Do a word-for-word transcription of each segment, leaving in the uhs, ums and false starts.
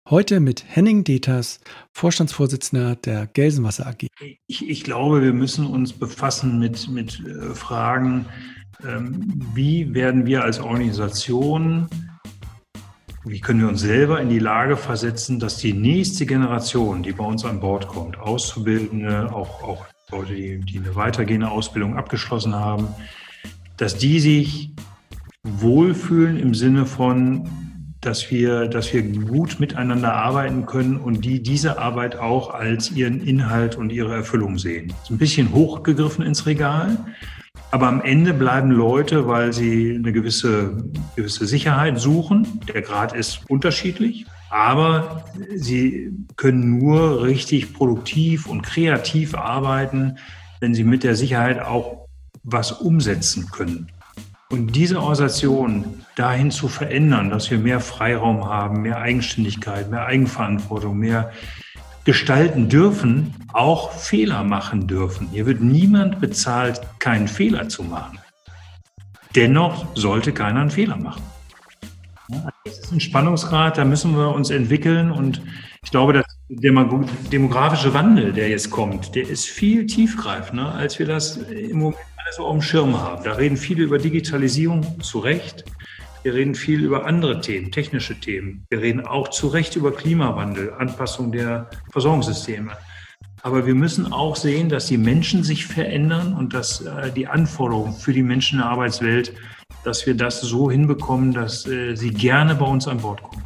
Heute mit Henning Deters, Vorstandsvorsitzender der Gelsenwasser A G. Ich, ich glaube, wir müssen uns befassen mit, mit äh, Fragen, ähm, wie werden wir als Organisation, wie können wir uns selber in die Lage versetzen, dass die nächste Generation, die bei uns an Bord kommt, Auszubildende, auch, auch Leute, die, die eine weitergehende Ausbildung abgeschlossen haben, dass die sich wohlfühlen im Sinne von, dass wir, dass wir gut miteinander arbeiten können und die diese Arbeit auch als ihren Inhalt und ihre Erfüllung sehen. Ist ein bisschen hochgegriffen ins Regal, aber am Ende bleiben Leute, weil sie eine gewisse, gewisse Sicherheit suchen. Der Grad ist unterschiedlich, aber sie können nur richtig produktiv und kreativ arbeiten, wenn sie mit der Sicherheit auch was umsetzen können. Und diese Organisation dahin zu verändern, dass wir mehr Freiraum haben, mehr Eigenständigkeit, mehr Eigenverantwortung, mehr gestalten dürfen, auch Fehler machen dürfen. Hier wird niemand bezahlt, keinen Fehler zu machen. Dennoch sollte keiner einen Fehler machen. Das ist ein Spannungsgrad, da müssen wir uns entwickeln. Und ich glaube, dass der demografische Wandel, der jetzt kommt, der ist viel tiefgreifender, als wir das im Moment alles so auf dem Schirm haben. Da reden viele über Digitalisierung, zu Recht. Wir reden viel über andere Themen, technische Themen. Wir reden auch zu Recht über Klimawandel, Anpassung der Versorgungssysteme. Aber wir müssen auch sehen, dass die Menschen sich verändern und dass äh, die Anforderungen für die Menschen in der Arbeitswelt, dass wir das so hinbekommen, dass äh, sie gerne bei uns an Bord kommen.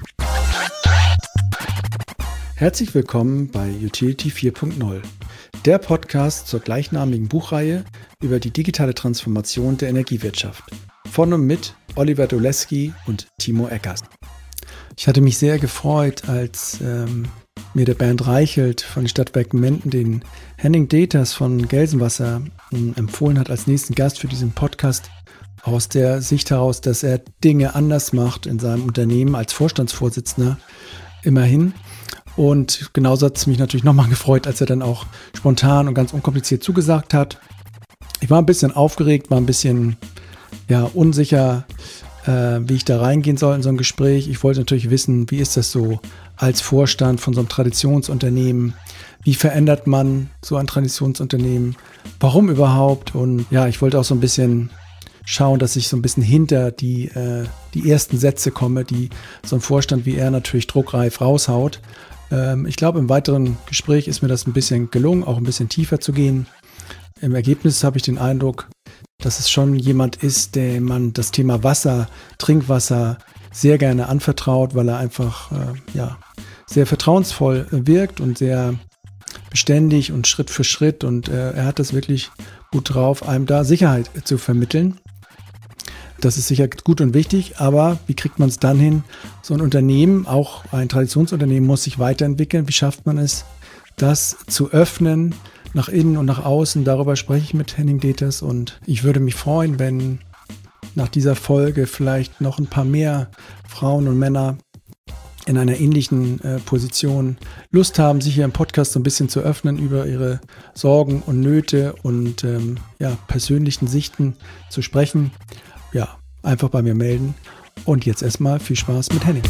Herzlich willkommen bei Utility vier Punkt null, der Podcast zur gleichnamigen Buchreihe über die digitale Transformation der Energiewirtschaft. Von und mit Oliver Doleski und Timo Eckers. Ich hatte mich sehr gefreut, als ähm, mir der Bernd Reichelt von den Stadtwerken Menden den Henning Deters von Gelsenwasser ähm, empfohlen hat als nächsten Gast für diesen Podcast, aus der Sicht heraus, dass er Dinge anders macht in seinem Unternehmen als Vorstandsvorsitzender immerhin. Und genauso hat es mich natürlich nochmal gefreut, als er dann auch spontan und ganz unkompliziert zugesagt hat. Ich war ein bisschen aufgeregt, war ein bisschen ja, unsicher, äh, wie ich da reingehen soll in so ein Gespräch. Ich wollte natürlich wissen, wie ist das so als Vorstand von so einem Traditionsunternehmen? Wie verändert man so ein Traditionsunternehmen? Warum überhaupt? Und ja, ich wollte auch so ein bisschen schauen, dass ich so ein bisschen hinter die, äh, die ersten Sätze komme, die so ein Vorstand wie er natürlich druckreif raushaut. Ähm, ich glaube, im weiteren Gespräch ist mir das ein bisschen gelungen, auch ein bisschen tiefer zu gehen. Im Ergebnis habe ich den Eindruck, dass es schon jemand ist, dem man das Thema Wasser, Trinkwasser sehr gerne anvertraut, weil er einfach äh, ja, sehr vertrauensvoll wirkt und sehr beständig und Schritt für Schritt. Und äh, er hat das wirklich gut drauf, einem da Sicherheit zu vermitteln. Das ist sicher gut und wichtig, aber wie kriegt man es dann hin? So ein Unternehmen, auch ein Traditionsunternehmen, muss sich weiterentwickeln. Wie schafft man es, das zu öffnen, nach innen und nach außen? Darüber spreche ich mit Henning Deters und ich würde mich freuen, wenn nach dieser Folge vielleicht noch ein paar mehr Frauen und Männer in einer ähnlichen äh, Position Lust haben, sich hier im Podcast so ein bisschen zu öffnen, über ihre Sorgen und Nöte und ähm, ja, persönlichen Sichten zu sprechen. Ja, einfach bei mir melden. Und jetzt erstmal viel Spaß mit Henning.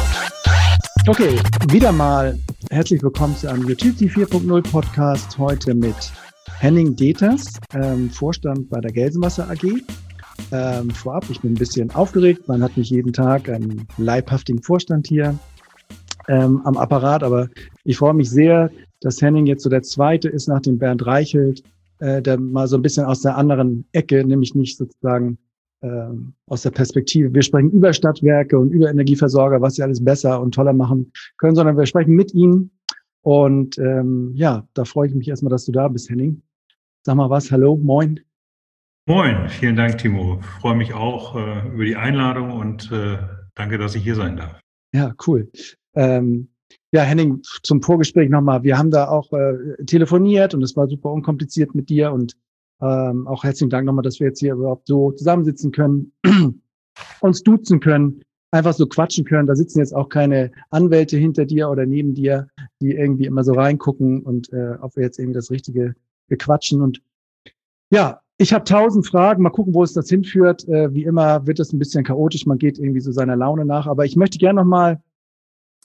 Okay, wieder mal herzlich willkommen zu einem Utility vier Punkt null Podcast. Heute mit Henning Deters, ähm, Vorstand bei der Gelsenwasser A G. Ähm, vorab, ich bin ein bisschen aufgeregt. Man hat nicht jeden Tag einen leibhaftigen Vorstand hier ähm, am Apparat, aber ich freue mich sehr, dass Henning jetzt so der Zweite ist nach dem Bernd Reichelt, äh, der mal so ein bisschen aus der anderen Ecke, nämlich nicht sozusagen ähm, aus der Perspektive, wir sprechen über Stadtwerke und über Energieversorger, was sie alles besser und toller machen können, sondern wir sprechen mit ihnen. Und ähm, ja, da freue ich mich erstmal, dass du da bist, Henning. Sag mal was, hallo, moin. Moin, vielen Dank, Timo. Ich freue mich auch äh, über die Einladung und äh, danke, dass ich hier sein darf. Ja, cool. Ähm, ja, Henning, zum Vorgespräch nochmal. Wir haben da auch äh, telefoniert und es war super unkompliziert mit dir und ähm, auch herzlichen Dank nochmal, dass wir jetzt hier überhaupt so zusammensitzen können, uns duzen können, einfach so quatschen können. Da sitzen jetzt auch keine Anwälte hinter dir oder neben dir, die irgendwie immer so reingucken und äh, ob wir jetzt irgendwie das Richtige bequatschen. Und ja, ich habe tausend Fragen. Mal gucken, wo es das hinführt. Äh, wie immer wird es ein bisschen chaotisch. Man geht irgendwie so seiner Laune nach. Aber ich möchte gerne nochmal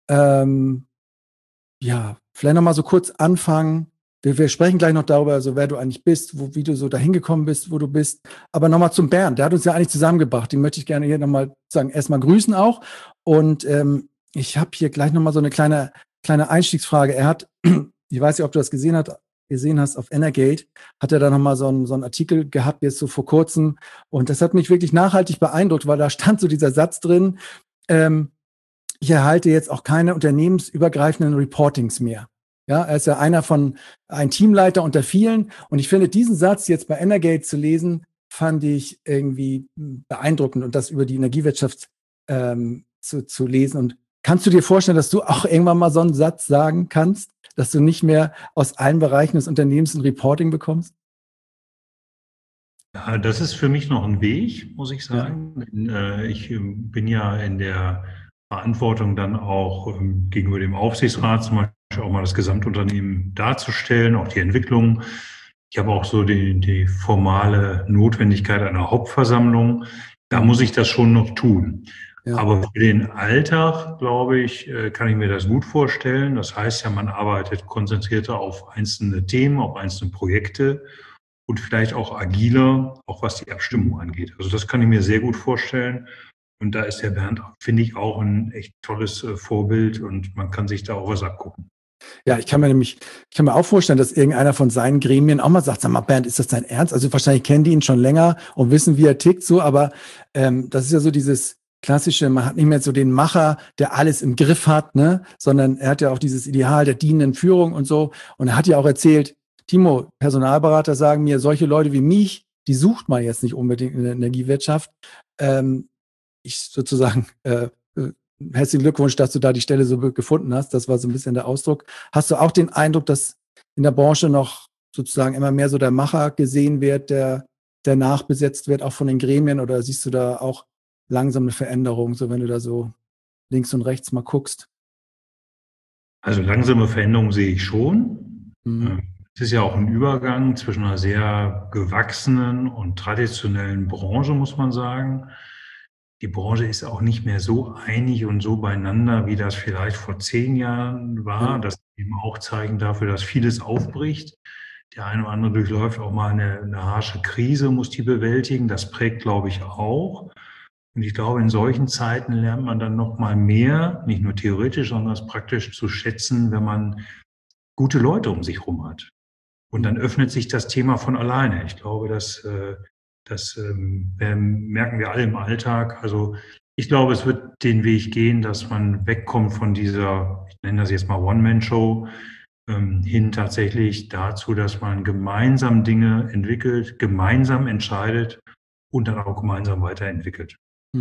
Ähm, ja, vielleicht nochmal so kurz anfangen. Wir, wir sprechen gleich noch darüber, so wer du eigentlich bist, wo, wie du so dahin gekommen bist, wo du bist. Aber nochmal zum Bernd, der hat uns ja eigentlich zusammengebracht. Den möchte ich gerne hier nochmal sagen, erstmal grüßen auch. Und ähm, ich habe hier gleich nochmal so eine kleine, kleine Einstiegsfrage. Er hat, ich weiß nicht, ob du das gesehen hast, gesehen hast, auf Energate, hat er da nochmal so einen, so einen Artikel gehabt, jetzt so vor kurzem. Und das hat mich wirklich nachhaltig beeindruckt, weil da stand so dieser Satz drin, ähm, ich erhalte jetzt auch keine unternehmensübergreifenden Reportings mehr. Ja, er ist ja einer von, ein Teamleiter unter vielen. Und ich finde, diesen Satz jetzt bei Energate zu lesen, fand ich irgendwie beeindruckend und das über die Energiewirtschaft ähm, zu, zu lesen. Und kannst du dir vorstellen, dass du auch irgendwann mal so einen Satz sagen kannst, dass du nicht mehr aus allen Bereichen des Unternehmens ein Reporting bekommst? Ja, das ist für mich noch ein Weg, muss ich sagen. Ja. Denn, äh, ich äh, bin ja in der Verantwortung dann auch ähm, gegenüber dem Aufsichtsrat zum Beispiel auch mal das Gesamtunternehmen darzustellen, auch die Entwicklung. Ich habe auch so die, die formale Notwendigkeit einer Hauptversammlung. Da muss ich das schon noch tun. Ja. Aber für den Alltag, glaube ich, kann ich mir das gut vorstellen. Das heißt ja, man arbeitet konzentrierter auf einzelne Themen, auf einzelne Projekte und vielleicht auch agiler, auch was die Abstimmung angeht. Also das kann ich mir sehr gut vorstellen. Und da ist der Bernd, finde ich, auch ein echt tolles Vorbild und man kann sich da auch was abgucken. Ja, ich kann mir nämlich, ich kann mir auch vorstellen, dass irgendeiner von seinen Gremien auch mal sagt, sag mal, Bernd, ist das dein Ernst? Also wahrscheinlich kennen die ihn schon länger und wissen, wie er tickt, so, aber ähm, das ist ja so dieses klassische, man hat nicht mehr so den Macher, der alles im Griff hat, ne, sondern er hat ja auch dieses Ideal der dienenden Führung und so. Und er hat ja auch erzählt, Timo, Personalberater sagen mir, solche Leute wie mich, die sucht man jetzt nicht unbedingt in der Energiewirtschaft. Ähm, ich sozusagen, äh, herzlichen Glückwunsch, dass du da die Stelle so gefunden hast. Das war so ein bisschen der Ausdruck. Hast du auch den Eindruck, dass in der Branche noch sozusagen immer mehr so der Macher gesehen wird, der, der nachbesetzt wird, auch von den Gremien? Oder siehst du da auch langsam eine Veränderung, so wenn du da so links und rechts mal guckst? Also langsame Veränderung sehe ich schon. Mhm. Es ist ja auch ein Übergang zwischen einer sehr gewachsenen und traditionellen Branche, muss man sagen. Die Branche ist auch nicht mehr so einig und so beieinander, wie das vielleicht vor zehn Jahren war. Das eben auch Zeichen dafür, dass vieles aufbricht. Der eine oder andere durchläuft auch mal eine, eine harsche Krise, muss die bewältigen. Das prägt, glaube ich, auch. Und ich glaube, in solchen Zeiten lernt man dann noch mal mehr, nicht nur theoretisch, sondern es praktisch zu schätzen, wenn man gute Leute um sich herum hat. Und dann öffnet sich das Thema von alleine. Ich glaube, das, das merken wir alle im Alltag. Also ich glaube, es wird den Weg gehen, dass man wegkommt von dieser, ich nenne das jetzt mal One-Man-Show, hin tatsächlich dazu, dass man gemeinsam Dinge entwickelt, gemeinsam entscheidet und dann auch gemeinsam weiterentwickelt.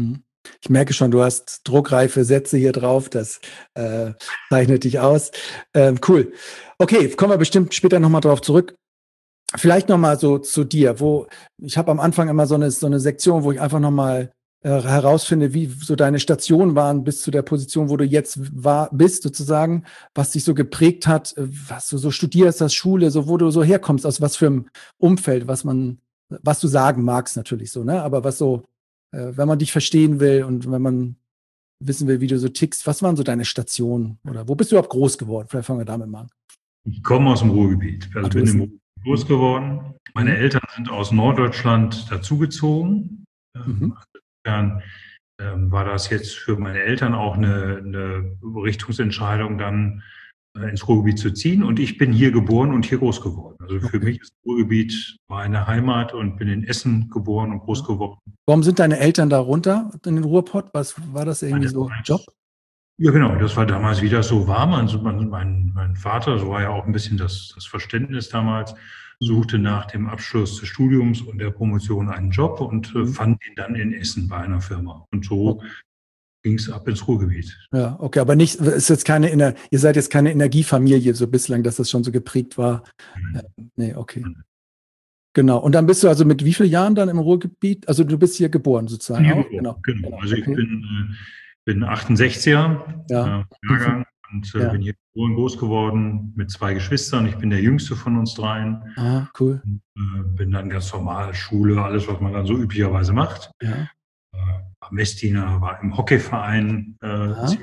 Ich merke schon, du hast druckreife Sätze hier drauf, das äh, zeichnet dich aus. Ähm, cool. Okay, kommen wir bestimmt später nochmal drauf zurück. Vielleicht nochmal so zu dir, wo ich habe am Anfang immer so eine, so eine Sektion, wo ich einfach nochmal äh, herausfinde, wie so deine Stationen waren bis zu der Position, wo du jetzt war, bist sozusagen, was dich so geprägt hat, was du so studierst, das Schule, so wo du so herkommst, aus was für einem Umfeld, was man, was du sagen magst natürlich so, ne? Aber was so, äh, wenn man dich verstehen will und wenn man wissen will, wie du so tickst, was waren so deine Stationen oder wo bist du überhaupt groß geworden? Vielleicht fangen wir damit mal an. Ich komme aus dem Ruhrgebiet, also Ach, bin im Ruhrgebiet groß geworden. Meine mhm. Eltern sind aus Norddeutschland dazugezogen. Mhm. Insofern ähm, war das jetzt für meine Eltern auch eine, eine Richtungsentscheidung, dann äh, ins Ruhrgebiet zu ziehen. Und ich bin hier geboren und hier groß geworden. Also für Okay. mich ist Ruhrgebiet meine Heimat und bin in Essen geboren und groß geworden. Warum sind deine Eltern da runter in den Ruhrpott? Was war das irgendwie so Job? Ja, genau. Das war damals, wie das so war. Man, mein, mein Vater, so war ja auch ein bisschen das, das Verständnis damals, suchte nach dem Abschluss des Studiums und der Promotion einen Job und äh, fand ihn dann in Essen bei einer Firma. Und so okay. ging es ab ins Ruhrgebiet. Ja, okay, aber nicht, ist jetzt keine, ihr seid jetzt keine Energiefamilie so bislang, dass das schon so geprägt war. Mhm. Äh, nee, okay. Mhm. Genau. Und dann bist du also mit wie vielen Jahren dann im Ruhrgebiet? Also du bist hier geboren sozusagen. Hier auch? Geboren, genau. genau. genau. Also okay. ich bin, äh, bin achtundsechziger ja. äh, Jahrgang und äh, ja. bin hier geboren, groß geworden mit zwei Geschwistern. Ich bin der jüngste von uns dreien. Ah, cool. Und, äh, bin dann ganz normal Schule, alles, was man dann so üblicherweise macht. Ja. Äh, war Messdiener, war im Hockeyverein äh,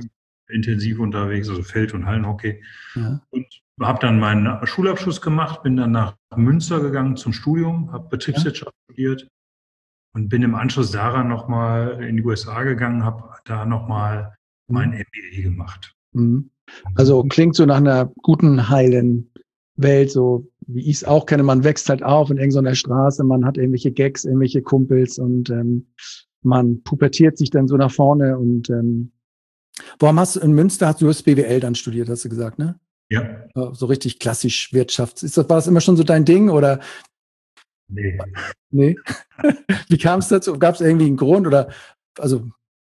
intensiv unterwegs, also Feld- und Hallenhockey. Ja. Und habe dann meinen Schulabschluss gemacht, bin dann nach Münster gegangen zum Studium, habe Betriebswirtschaft ja. studiert und bin im Anschluss daran nochmal in die U S A gegangen, habe da nochmal mhm. mein M B A gemacht. Mhm. Also klingt so nach einer guten, heilen Welt, so wie ich es auch kenne. Man wächst halt auf in irgendeiner Straße, man hat irgendwelche Gags, irgendwelche Kumpels und ähm, man pubertiert sich dann so nach vorne. Und ähm, warum hast du in Münster, hast du hast B W L dann studiert, hast du gesagt, ne? Ja. So richtig klassisch Wirtschafts. Ist das, war das immer schon so dein Ding oder? Nee. Nee. Wie kam es dazu? Gab es irgendwie einen Grund oder also?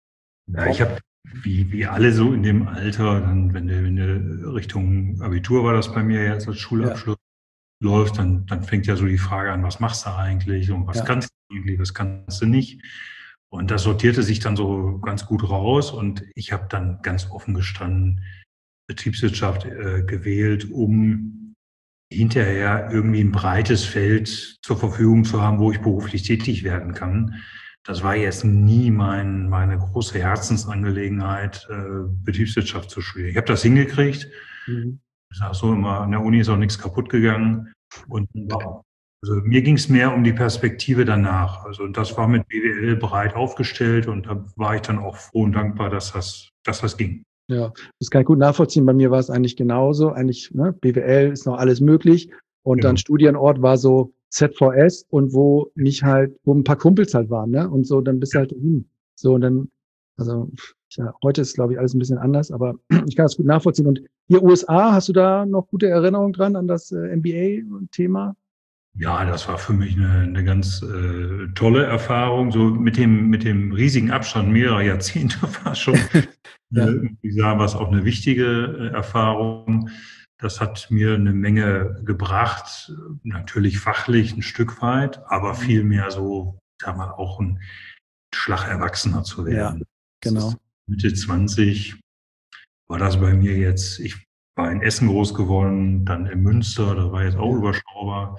Ja, ich habe wie, wie alle so in dem Alter, dann, wenn du, wenn du Richtung Abitur war das bei mir jetzt als Schulabschluss ja. läuft, dann, dann fängt ja so die Frage an, was machst du eigentlich und was ja. kannst du eigentlich, was kannst du nicht? Und das sortierte sich dann so ganz gut raus und ich habe dann ganz offen gestanden Betriebswirtschaft äh, gewählt, um hinterher irgendwie ein breites Feld zur Verfügung zu haben, wo ich beruflich tätig werden kann. Das war jetzt nie mein, meine große Herzensangelegenheit, äh, Betriebswirtschaft zu studieren. Ich habe das hingekriegt. Mhm. Ich sage so immer, an der Uni ist auch nichts kaputt gegangen. Und wow. Also mir ging es mehr um die Perspektive danach. Also das war mit B W L breit aufgestellt und da war ich dann auch froh und dankbar, dass das, dass das ging. Ja, das kann ich gut nachvollziehen. Bei mir war es eigentlich genauso. Eigentlich, ne, B W L ist noch alles möglich. Und ja. dann Studienort war so Z V S und wo nicht halt, wo ein paar Kumpels halt waren, ne? Und so, dann bist du halt hin. So, und dann, also, ja, heute ist, glaube ich, alles ein bisschen anders, aber ich kann das gut nachvollziehen. Und hier U S A, hast du da noch gute Erinnerungen dran an das äh, M B A-Thema? Ja, das war für mich eine, eine ganz äh, tolle Erfahrung. So mit dem, mit dem riesigen Abstand mehrerer Jahrzehnte war schon, ja. äh, ich sagen, war es auch eine wichtige äh, Erfahrung. Das hat mir eine Menge gebracht, natürlich fachlich ein Stück weit, aber vielmehr so, da mal auch ein Schlag Erwachsener zu werden. Ja, genau. Mitte zwanzig war das bei mir jetzt, ich war in Essen groß geworden, dann in Münster, da war jetzt auch ja. überschaubar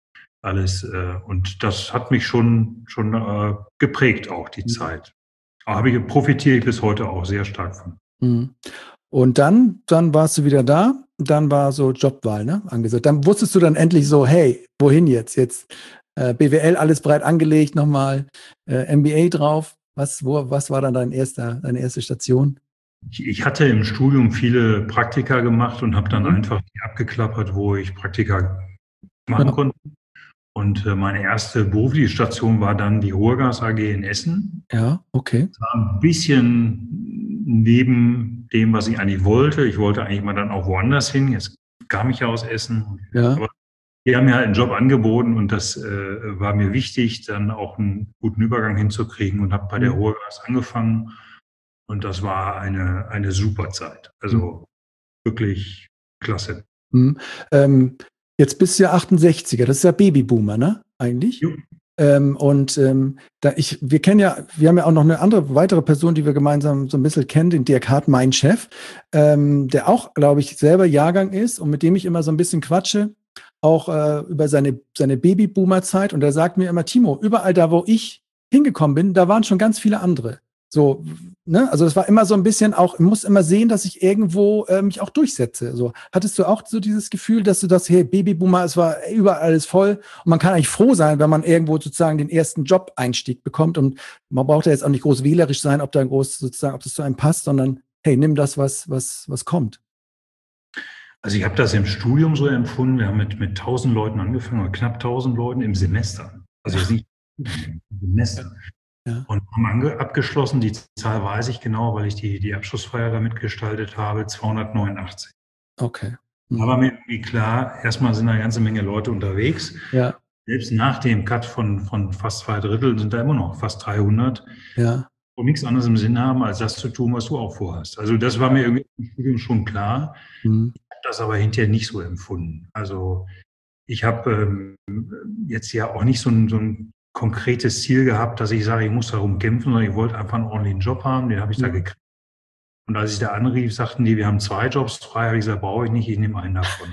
alles. Äh, und das hat mich schon, schon äh, geprägt, auch die mhm. Zeit. Aber habe ich, profitiere ich bis heute auch sehr stark von. Mhm. Und dann, dann warst du wieder da, dann war so Jobwahl, ne, angesagt. Dann wusstest du dann endlich so, hey, wohin jetzt? Jetzt äh, B W L alles breit angelegt, nochmal äh, M B A drauf. Was, wo, was war dann dein erster, deine erste Station? Ich, ich hatte im Studium viele Praktika gemacht und habe dann mhm. einfach die abgeklappert, wo ich Praktika machen ja. konnte. Und äh, meine erste berufliche Station war dann die Ruhrgas A G in Essen. Ja, okay. Das war ein bisschen neben dem, was ich eigentlich wollte. Ich wollte eigentlich mal dann auch woanders hin. Jetzt kam ich ja aus Essen. Ja. Aber die haben mir halt einen Job angeboten und das äh, war mir wichtig, dann auch einen guten Übergang hinzukriegen und habe bei mhm. der Ruhrgas angefangen. Und das war eine, eine super Zeit. Also mhm. wirklich klasse. Mhm. Ähm, jetzt bist du ja achtundsechziger, das ist ja Babyboomer, ne? Eigentlich. Jo. Ähm, und ähm, da ich, wir kennen ja, wir haben ja auch noch eine andere, weitere Person, die wir gemeinsam so ein bisschen kennen, den Dirk Hart, mein Chef, ähm, der auch, glaube ich, selber Jahrgang ist und mit dem ich immer so ein bisschen quatsche, auch äh, über seine, seine Babyboomer-Zeit. Und er sagt mir immer, Timo, überall da, wo ich hingekommen bin, da waren schon ganz viele andere. So, ne, also das war immer so ein bisschen auch, ich muss immer sehen, dass ich irgendwo äh, mich auch durchsetze. So, hattest du auch so dieses Gefühl, dass du das, hey, Babyboomer, es war überall alles voll und man kann eigentlich froh sein, wenn man irgendwo sozusagen den ersten Job-Einstieg bekommt und man braucht ja jetzt auch nicht groß wählerisch sein, ob da groß sozusagen, ob das zu einem passt, sondern hey, nimm das, was, was, was kommt. Also ich habe das im Studium so empfunden, wir haben mit, mit tausend Leuten angefangen, oder knapp tausend Leuten im Semester. Also jetzt nicht im Semester. Ja. Und haben ange- abgeschlossen, die Zahl weiß ich genau, weil ich die, die Abschlussfeier damit gestaltet habe, zweihundertneunundachtzig. Okay. Mhm. Aber mir irgendwie klar, erstmal sind da eine ganze Menge Leute unterwegs. Ja. Selbst nach dem Cut von, von fast zwei Drittel sind da immer noch fast dreihundert. Ja. Und nichts anderes im Sinn haben, als das zu tun, was du auch vorhast. Also das war mir irgendwie im Studium schon klar. Mhm. Ich habe das aber hinterher nicht so empfunden. Also ich habe ähm, jetzt ja auch nicht so ein, so ein konkretes Ziel gehabt, dass ich sage, ich muss darum kämpfen, sondern ich wollte einfach einen ordentlichen Job haben, den habe ich ja. da gekriegt. Und als ich da anrief, sagten die, wir haben zwei Jobs frei, habe ich gesagt, brauche ich nicht, ich nehme einen davon.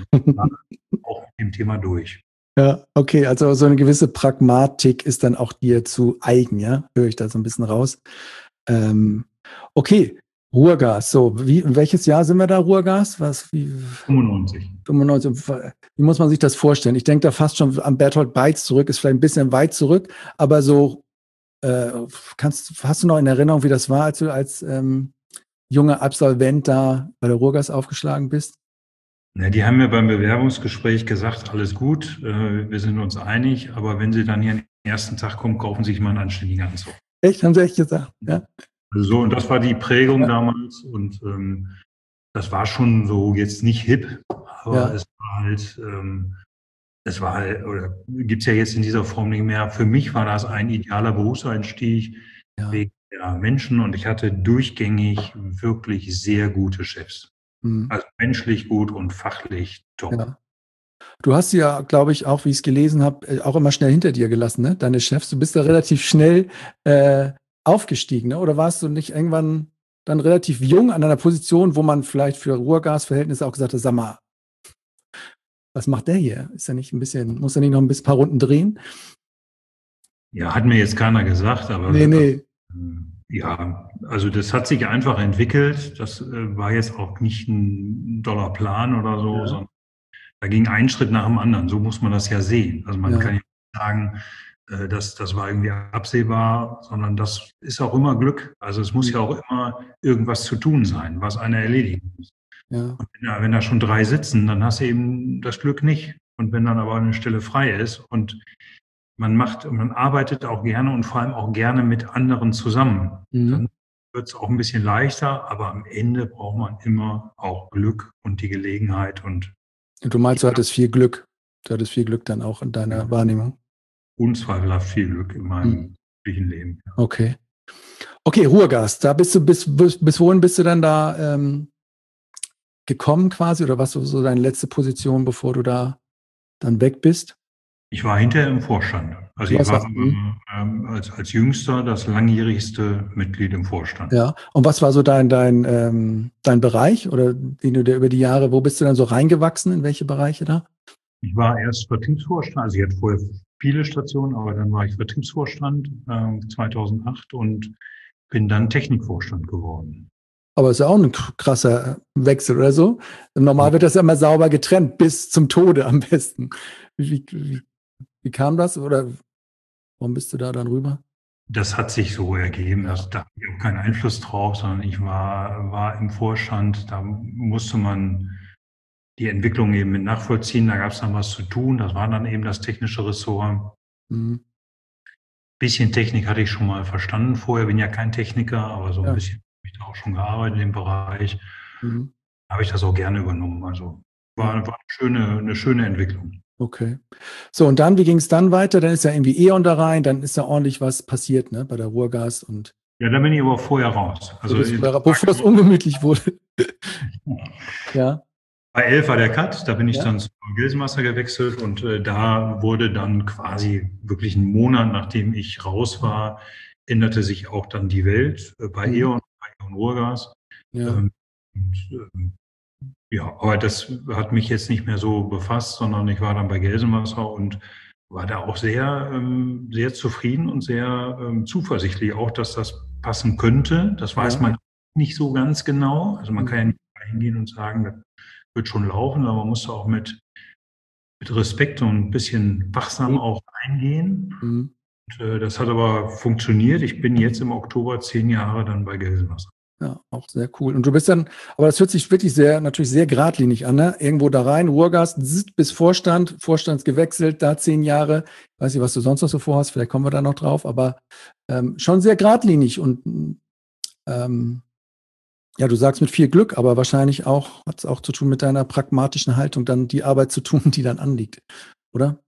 Auch mit dem Thema durch. Ja, okay, also so eine gewisse Pragmatik ist dann auch dir zu eigen, ja? Höre ich da so ein bisschen raus. Ähm, okay, Ruhrgas, so, wie, in welches Jahr sind wir da, Ruhrgas? Was, wie? fünfundneunzig. fünfundneunzig. Wie muss man sich das vorstellen? Ich denke da fast schon an Bertolt Beitz zurück, ist vielleicht ein bisschen weit zurück, aber so, äh, kannst, hast du noch in Erinnerung, wie das war, als du als ähm, junger Absolvent da bei der Ruhrgas aufgeschlagen bist? Ja, die haben mir beim Bewerbungsgespräch gesagt, alles gut, äh, wir sind uns einig, aber wenn Sie dann hier den ersten Tag kommen, kaufen Sie sich mal einen anständigen Anzug. Echt? Haben sie echt gesagt? Ja. Also so, und das war die Prägung Ja. damals und ähm, das war schon so jetzt nicht hip, aber Ja. es war halt, ähm, es war halt, oder gibt es ja jetzt in dieser Form nicht mehr. Für mich war das ein idealer Berufseinstieg Ja. wegen der Menschen und ich hatte durchgängig wirklich sehr gute Chefs. Hm. Also menschlich gut und fachlich top. Ja. Du hast sie ja, glaube ich, auch, wie ich es gelesen habe, auch immer schnell hinter dir gelassen, ne? Deine Chefs. Du bist da relativ schnell äh, aufgestiegen, ne? Oder warst du nicht irgendwann dann relativ jung an einer Position, wo man vielleicht für Ruhrgasverhältnisse auch gesagt hat, sag mal, was macht der hier? Ist er nicht ein bisschen, muss er nicht noch ein bisschen paar Runden drehen? Ja, hat mir jetzt keiner gesagt, aber Nee, nee. äh, ja, also das hat sich einfach entwickelt. Das äh, war jetzt auch nicht ein doller Plan oder so, Ja. sondern da ging ein Schritt nach dem anderen. So muss man das ja sehen. Also man Ja. kann ja nicht sagen, äh, dass das war irgendwie absehbar, sondern das ist auch immer Glück. Also es muss ja auch immer irgendwas zu tun sein, was einer erledigen muss. Ja. Und wenn da, wenn da schon drei sitzen, dann hast du eben das Glück nicht. Und wenn dann aber eine Stelle frei ist und man macht, man arbeitet auch gerne und vor allem auch gerne mit anderen zusammen, Mhm. dann wird es auch ein bisschen leichter, aber am Ende braucht man immer auch Glück und die Gelegenheit und Und du meinst, du hattest viel Glück. Du hattest viel Glück dann auch in deiner Ja. Wahrnehmung. unzweifelhaft viel Glück in meinem Mhm. beruflichen Leben. Ja. Okay. Okay, Ruhrgas, da bist du, bis, bis, bis wohin bist du dann da ähm, gekommen quasi? Oder was war so deine letzte Position, bevor du da dann weg bist? Ich war hinterher im Vorstand. Also Du ich warst war das, mhm. ähm, als, als Jüngster das langjährigste Mitglied im Vorstand. Ja. Und was war so dein, dein, ähm, dein Bereich oder den du dir über die Jahre, wo bist du dann so reingewachsen? In welche Bereiche da? Ich war erst Vertriebsvorstand, also ich hatte vorher viele Stationen, aber dann war ich Vertriebsvorstand äh, zweitausendacht und bin dann Technikvorstand geworden. Aber ist ja auch ein krasser Wechsel oder so. Normal wird das ja immer sauber getrennt, bis zum Tode am besten. Wie, wie, wie kam das? Oder warum bist du da dann rüber? Das hat sich so ergeben, dass da hatte ich auch keinen Einfluss drauf, sondern ich war, war im Vorstand, da musste man die Entwicklung eben mit nachvollziehen, da gab es dann was zu tun, das war dann eben das technische Ressort. Mhm. Bisschen Technik hatte ich schon mal verstanden vorher, bin ja kein Techniker, aber so ein Ja. bisschen habe ich da auch schon gearbeitet in dem Bereich. Mhm. Habe ich das auch gerne übernommen. Also war, war eine, schöne, eine schöne Entwicklung. Okay. So, und dann, wie ging es dann weiter? Dann ist ja irgendwie E.ON da rein, dann ist ja ordentlich was passiert, ne, bei der Ruhrgas und. Ja, da bin ich aber vorher raus. Also vorher, bevor es ungemütlich wurde. Ja. Bei elf war der Cut, da bin ich Ja. dann zu Gelsenwasser gewechselt und äh, da wurde dann quasi wirklich einen Monat, nachdem ich raus war, änderte sich auch dann die Welt äh, bei Mhm. E.ON, bei E.ON Ruhrgas. Ja. Ähm, und, ähm, ja, aber das hat mich jetzt nicht mehr so befasst, sondern ich war dann bei Gelsenwasser und war da auch sehr, ähm, sehr zufrieden und sehr ähm, zuversichtlich auch, dass das passen könnte. Das weiß Ja. man nicht so ganz genau. Also man Mhm. kann ja nicht hingehen und sagen, das wird schon laufen, aber man muss auch mit, mit Respekt und ein bisschen wachsam Mhm. auch eingehen. Mhm. Und, äh, das hat aber funktioniert. Ich bin jetzt im Oktober zehn Jahre dann bei Gelsenwasser. Ja, auch sehr cool. Und du bist dann, aber das hört sich wirklich sehr, natürlich sehr geradlinig an, ne? Irgendwo da rein, Ruhrgas, bis Vorstand, Vorstands gewechselt, da zehn Jahre. Ich weiß nicht, was du sonst noch so vorhast, vielleicht kommen wir da noch drauf, aber ähm, schon sehr geradlinig und ähm, ja, du sagst mit viel Glück, aber wahrscheinlich auch, hat es auch zu tun mit deiner pragmatischen Haltung, dann die Arbeit zu tun, die dann anliegt, oder?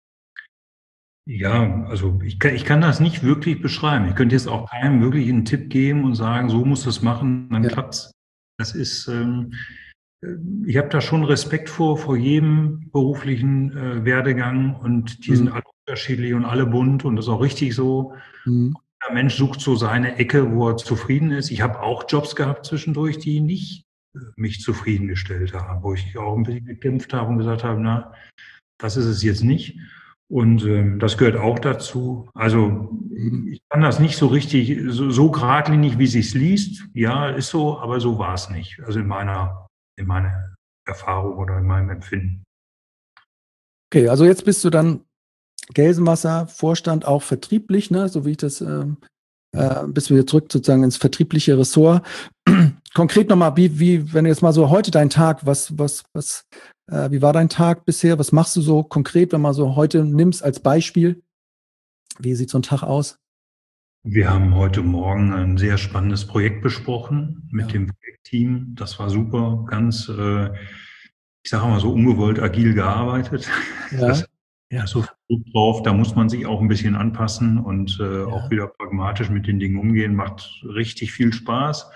Ja, also ich kann, ich kann das nicht wirklich beschreiben. Ich könnte jetzt auch keinem wirklich einen Tipp geben und sagen, so musst du es machen, dann Ja. klappt's. Das ist, ähm, ich habe da schon Respekt vor, vor jedem beruflichen äh, Werdegang und die Mhm. sind alle unterschiedlich und alle bunt und das ist auch richtig so. Mhm. Der Mensch sucht so seine Ecke, wo er zufrieden ist. Ich habe auch Jobs gehabt zwischendurch, die nicht äh, mich zufriedengestellt haben, wo ich auch ein bisschen gekämpft habe und gesagt habe, na, das ist es jetzt nicht. Und ähm, das gehört auch dazu. Also ich kann das nicht so richtig, so, so geradlinig, wie sich's liest. Ja, ist so, aber so war es nicht. Also in meiner, in meiner Erfahrung oder in meinem Empfinden. Okay, also jetzt bist du dann Gelsenwasser, Vorstand auch vertrieblich, ne, so wie ich das, ähm, äh, bist wieder zurück sozusagen ins vertriebliche Ressort. Konkret nochmal, wie, wie, wenn du jetzt mal so heute dein Tag, was, was, was, äh, wie war dein Tag bisher? Was machst du so konkret, wenn man so heute nimmst als Beispiel? Wie sieht so ein Tag aus? Wir haben heute Morgen ein sehr spannendes Projekt besprochen mit Ja. dem Projektteam. Das war super, ganz, äh, ich sage mal so ungewollt agil gearbeitet. Ja, Das ja, ist so viel Druck drauf, da muss man sich auch ein bisschen anpassen und äh, auch ja. wieder pragmatisch mit den Dingen umgehen. Macht richtig viel Spaß.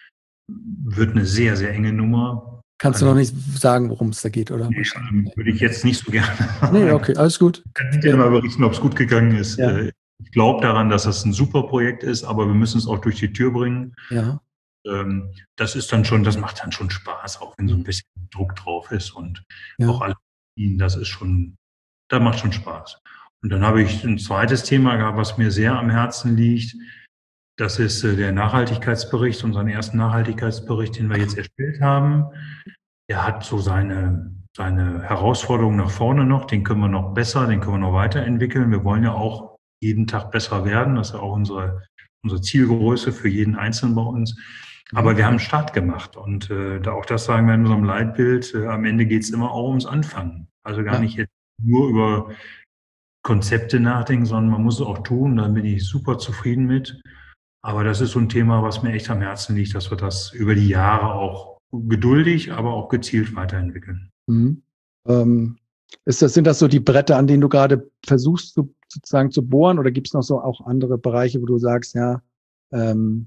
Wird eine sehr, sehr enge Nummer. Kannst du Kann noch ich, nicht sagen, worum es da geht, oder? nee, Wahrscheinlich. ähm, würde ich jetzt nicht so gerne. Nee, okay, alles gut. Ich kann hinterher mal berichten, ob es gut gegangen ist. Ja, Äh, Ich glaube daran, dass das ein super Projekt ist, aber wir müssen es auch durch die Tür bringen. ja. Ähm, Das ist dann schon, das macht dann schon Spaß, auch wenn so ein bisschen Druck drauf ist und auch Ja. alle, das ist schon, das macht schon Spaß. Und dann habe ich ein zweites Thema gehabt, was mir sehr am Herzen liegt. Das ist äh, der Nachhaltigkeitsbericht, unseren ersten Nachhaltigkeitsbericht, den wir jetzt erstellt haben. Der hat so seine, seine Herausforderungen nach vorne noch. Den können wir noch besser, den können wir noch weiterentwickeln. Wir wollen ja auch jeden Tag besser werden. Das ist ja auch unsere, unsere Zielgröße für jeden Einzelnen bei uns. Aber wir haben einen Start gemacht. Und äh, da auch das sagen wir in unserem Leitbild, äh, am Ende geht es immer auch ums Anfangen. Also gar Ja. nicht jetzt nur über Konzepte nachdenken, sondern man muss es auch tun. Da bin ich super zufrieden mit. Aber das ist so ein Thema, was mir echt am Herzen liegt, dass wir das über die Jahre auch geduldig, aber auch gezielt weiterentwickeln. Mhm. Ähm, ist das, sind das so die Bretter, an denen du gerade versuchst, zu, sozusagen zu bohren, oder gibt es noch so auch andere Bereiche, wo du sagst, ja, ähm,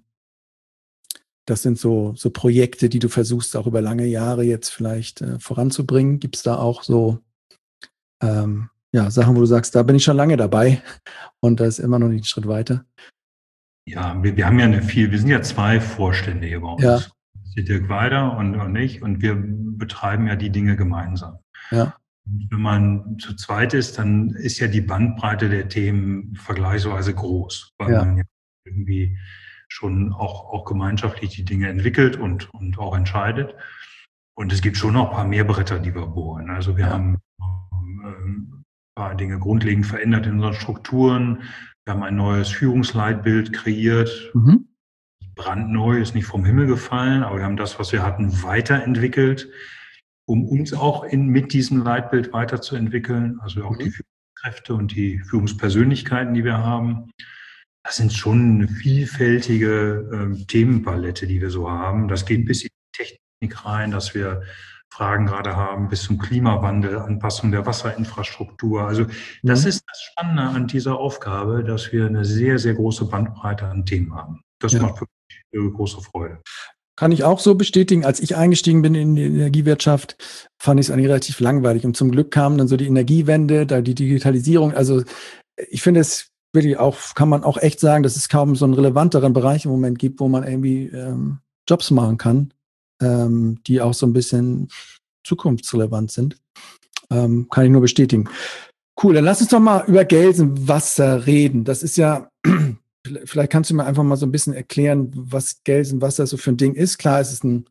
das sind so, so Projekte, die du versuchst, auch über lange Jahre jetzt vielleicht äh, voranzubringen? Gibt es da auch so ähm, ja, Sachen, wo du sagst, da bin ich schon lange dabei und da ist immer noch nicht ein Schritt weiter? Ja, wir, wir haben ja eine viel, wir sind ja zwei Vorstände hier bei uns. Ja, Das ist der Dirk Weider und, und ich, und wir betreiben ja die Dinge gemeinsam. ja, Und wenn man zu zweit ist, dann ist ja die Bandbreite der Themen vergleichsweise groß, weil ja. man ja irgendwie schon auch, auch gemeinschaftlich die Dinge entwickelt und, und auch entscheidet. Und es gibt schon noch ein paar mehr Bretter, die wir bohren. Also wir Ja. haben ähm, ein paar Dinge grundlegend verändert in unseren Strukturen. Wir haben ein neues Führungsleitbild kreiert. Mhm. Brandneu, ist nicht vom Himmel gefallen, aber wir haben das, was wir hatten, weiterentwickelt, um uns auch in, mit diesem Leitbild weiterzuentwickeln. Also auch Mhm. die Führungskräfte und die Führungspersönlichkeiten, die wir haben. Das sind schon eine vielfältige äh, Themenpalette, die wir so haben. Das geht bis in die Technik rein, dass wir Fragen gerade haben, bis zum Klimawandel, Anpassung der Wasserinfrastruktur. Also das Mhm. ist das Spannende an dieser Aufgabe, dass wir eine sehr, sehr große Bandbreite an Themen haben. Das Ja. macht wirklich äh, große Freude. Kann ich auch so bestätigen. Als ich eingestiegen bin in die Energiewirtschaft, fand ich es eigentlich relativ langweilig. Und zum Glück kam dann so die Energiewende, da die Digitalisierung. Also ich finde es wirklich auch, kann man auch echt sagen, dass es kaum so einen relevanteren Bereich im Moment gibt, wo man irgendwie ähm, Jobs machen kann, ähm, die auch so ein bisschen zukunftsrelevant sind. Ähm, kann ich nur bestätigen. Cool, dann lass uns doch mal über Gelsenwasser reden. Das ist ja, vielleicht kannst du mir einfach mal so ein bisschen erklären, was Gelsenwasser so für ein Ding ist. Klar, es ist ein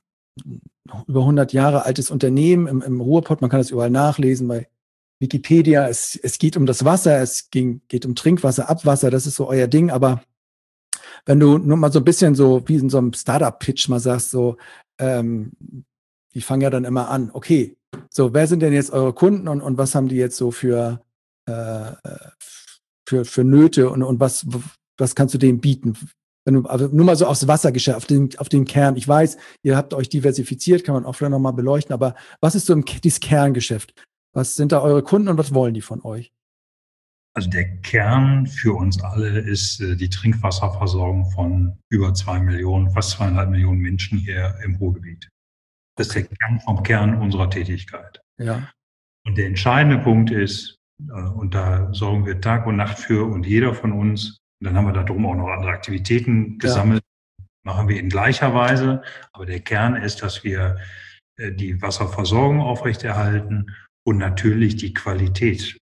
über hundert Jahre altes Unternehmen im, im Ruhrpott. Man kann das überall nachlesen bei Wikipedia. Es, es geht um das Wasser, es ging, geht um Trinkwasser, Abwasser. Das ist so euer Ding. Aber wenn du nur mal so ein bisschen so wie in so einem Startup-Pitch mal sagst, so, ähm, die fangen ja dann immer an, okay, so, wer sind denn jetzt eure Kunden und, und was haben die jetzt so für, äh, für, für Nöte und, und was, was kannst du denen bieten? Wenn du, also nur mal so aufs Wassergeschäft, auf den, auf den Kern. Ich weiß, ihr habt euch diversifiziert, kann man auch vielleicht nochmal beleuchten, aber was ist so im, dieses Kerngeschäft? Was sind da eure Kunden und was wollen die von euch? Also der Kern für uns alle ist äh, die Trinkwasserversorgung von über zwei Millionen, fast zweieinhalb Millionen Menschen hier im Ruhrgebiet. Das Okay. ist der Kern vom Kern unserer Tätigkeit. Ja. Und der entscheidende Punkt ist, äh, und da sorgen wir Tag und Nacht für und jeder von uns, und dann haben wir da drum auch noch andere Aktivitäten gesammelt, ja. Machen wir in gleicher Weise. Aber der Kern ist, dass wir äh, die Wasserversorgung aufrechterhalten und natürlich die Qualität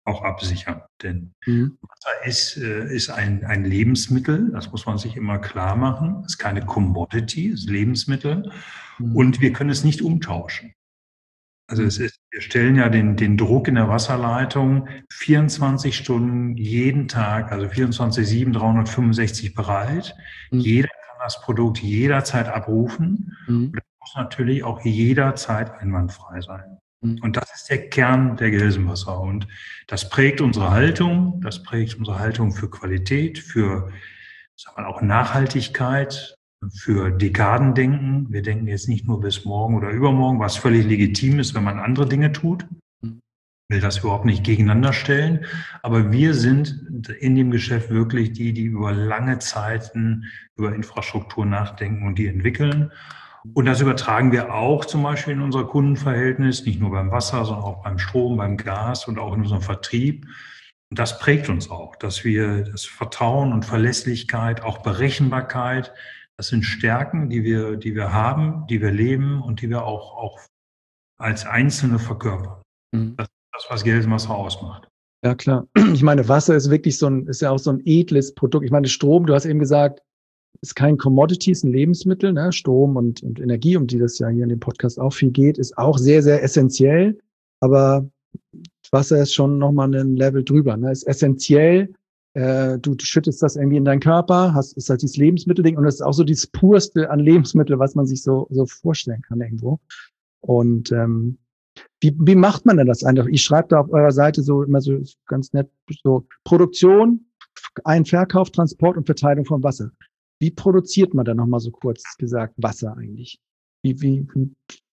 auch absichern. Denn Mhm. Wasser ist, äh, ist ein, ein Lebensmittel, das muss man sich immer klar machen. Es ist keine Commodity, es ist Lebensmittel. Mhm. Und wir können es nicht umtauschen. Also Mhm. es ist, wir stellen ja den, den Druck in der Wasserleitung vierundzwanzig Stunden jeden Tag, also vierundzwanzig sieben, dreihundertfünfundsechzig bereit. Mhm. Jeder kann das Produkt jederzeit abrufen. Mhm. Und das muss natürlich auch jederzeit einwandfrei sein. Mhm. Und das ist der Kern der Gelsenwasser. Und das prägt unsere Haltung, das prägt unsere Haltung für Qualität, für, sagen wir mal, auch Nachhaltigkeit, für Dekadendenken. Wir denken jetzt nicht nur bis morgen oder übermorgen, was völlig legitim ist, wenn man andere Dinge tut. Mhm. Ich will das überhaupt nicht gegeneinander stellen. Aber wir sind in dem Geschäft wirklich die, die über lange Zeiten über Infrastruktur nachdenken und die entwickeln. Und das übertragen wir auch zum Beispiel in unser Kundenverhältnis, nicht nur beim Wasser, sondern auch beim Strom, beim Gas und auch in unserem Vertrieb. Und das prägt uns auch, dass wir das Vertrauen und Verlässlichkeit, auch Berechenbarkeit, das sind Stärken, die wir, die wir haben, die wir leben und die wir auch, auch als Einzelne verkörpern. Mhm. Das ist das, was Gelsenwasser ausmacht. Ja, klar. Ich meine, Wasser ist wirklich so ein, ist ja auch so ein edles Produkt. Ich meine, Strom, du hast eben gesagt, ist kein Commodity, ist ein Lebensmittel, ne? Strom und, und Energie, um die das ja hier in dem Podcast auch viel geht, ist auch sehr, sehr essentiell. Aber Wasser ist schon nochmal ein Level drüber, ne? Ist essentiell. Äh, du, du schüttest das irgendwie in deinen Körper, hast, ist halt dieses Lebensmittelding und das ist auch so dieses purste an Lebensmittel, was man sich so, so vorstellen kann irgendwo. Und, ähm, Wie, wie macht man denn das einfach? Ich schreibe da auf eurer Seite so immer so ganz nett so Produktion, Ein-, Verkauf, Transport und Verteilung von Wasser. Wie produziert man da nochmal so kurz gesagt Wasser eigentlich? Wie, wie, wie?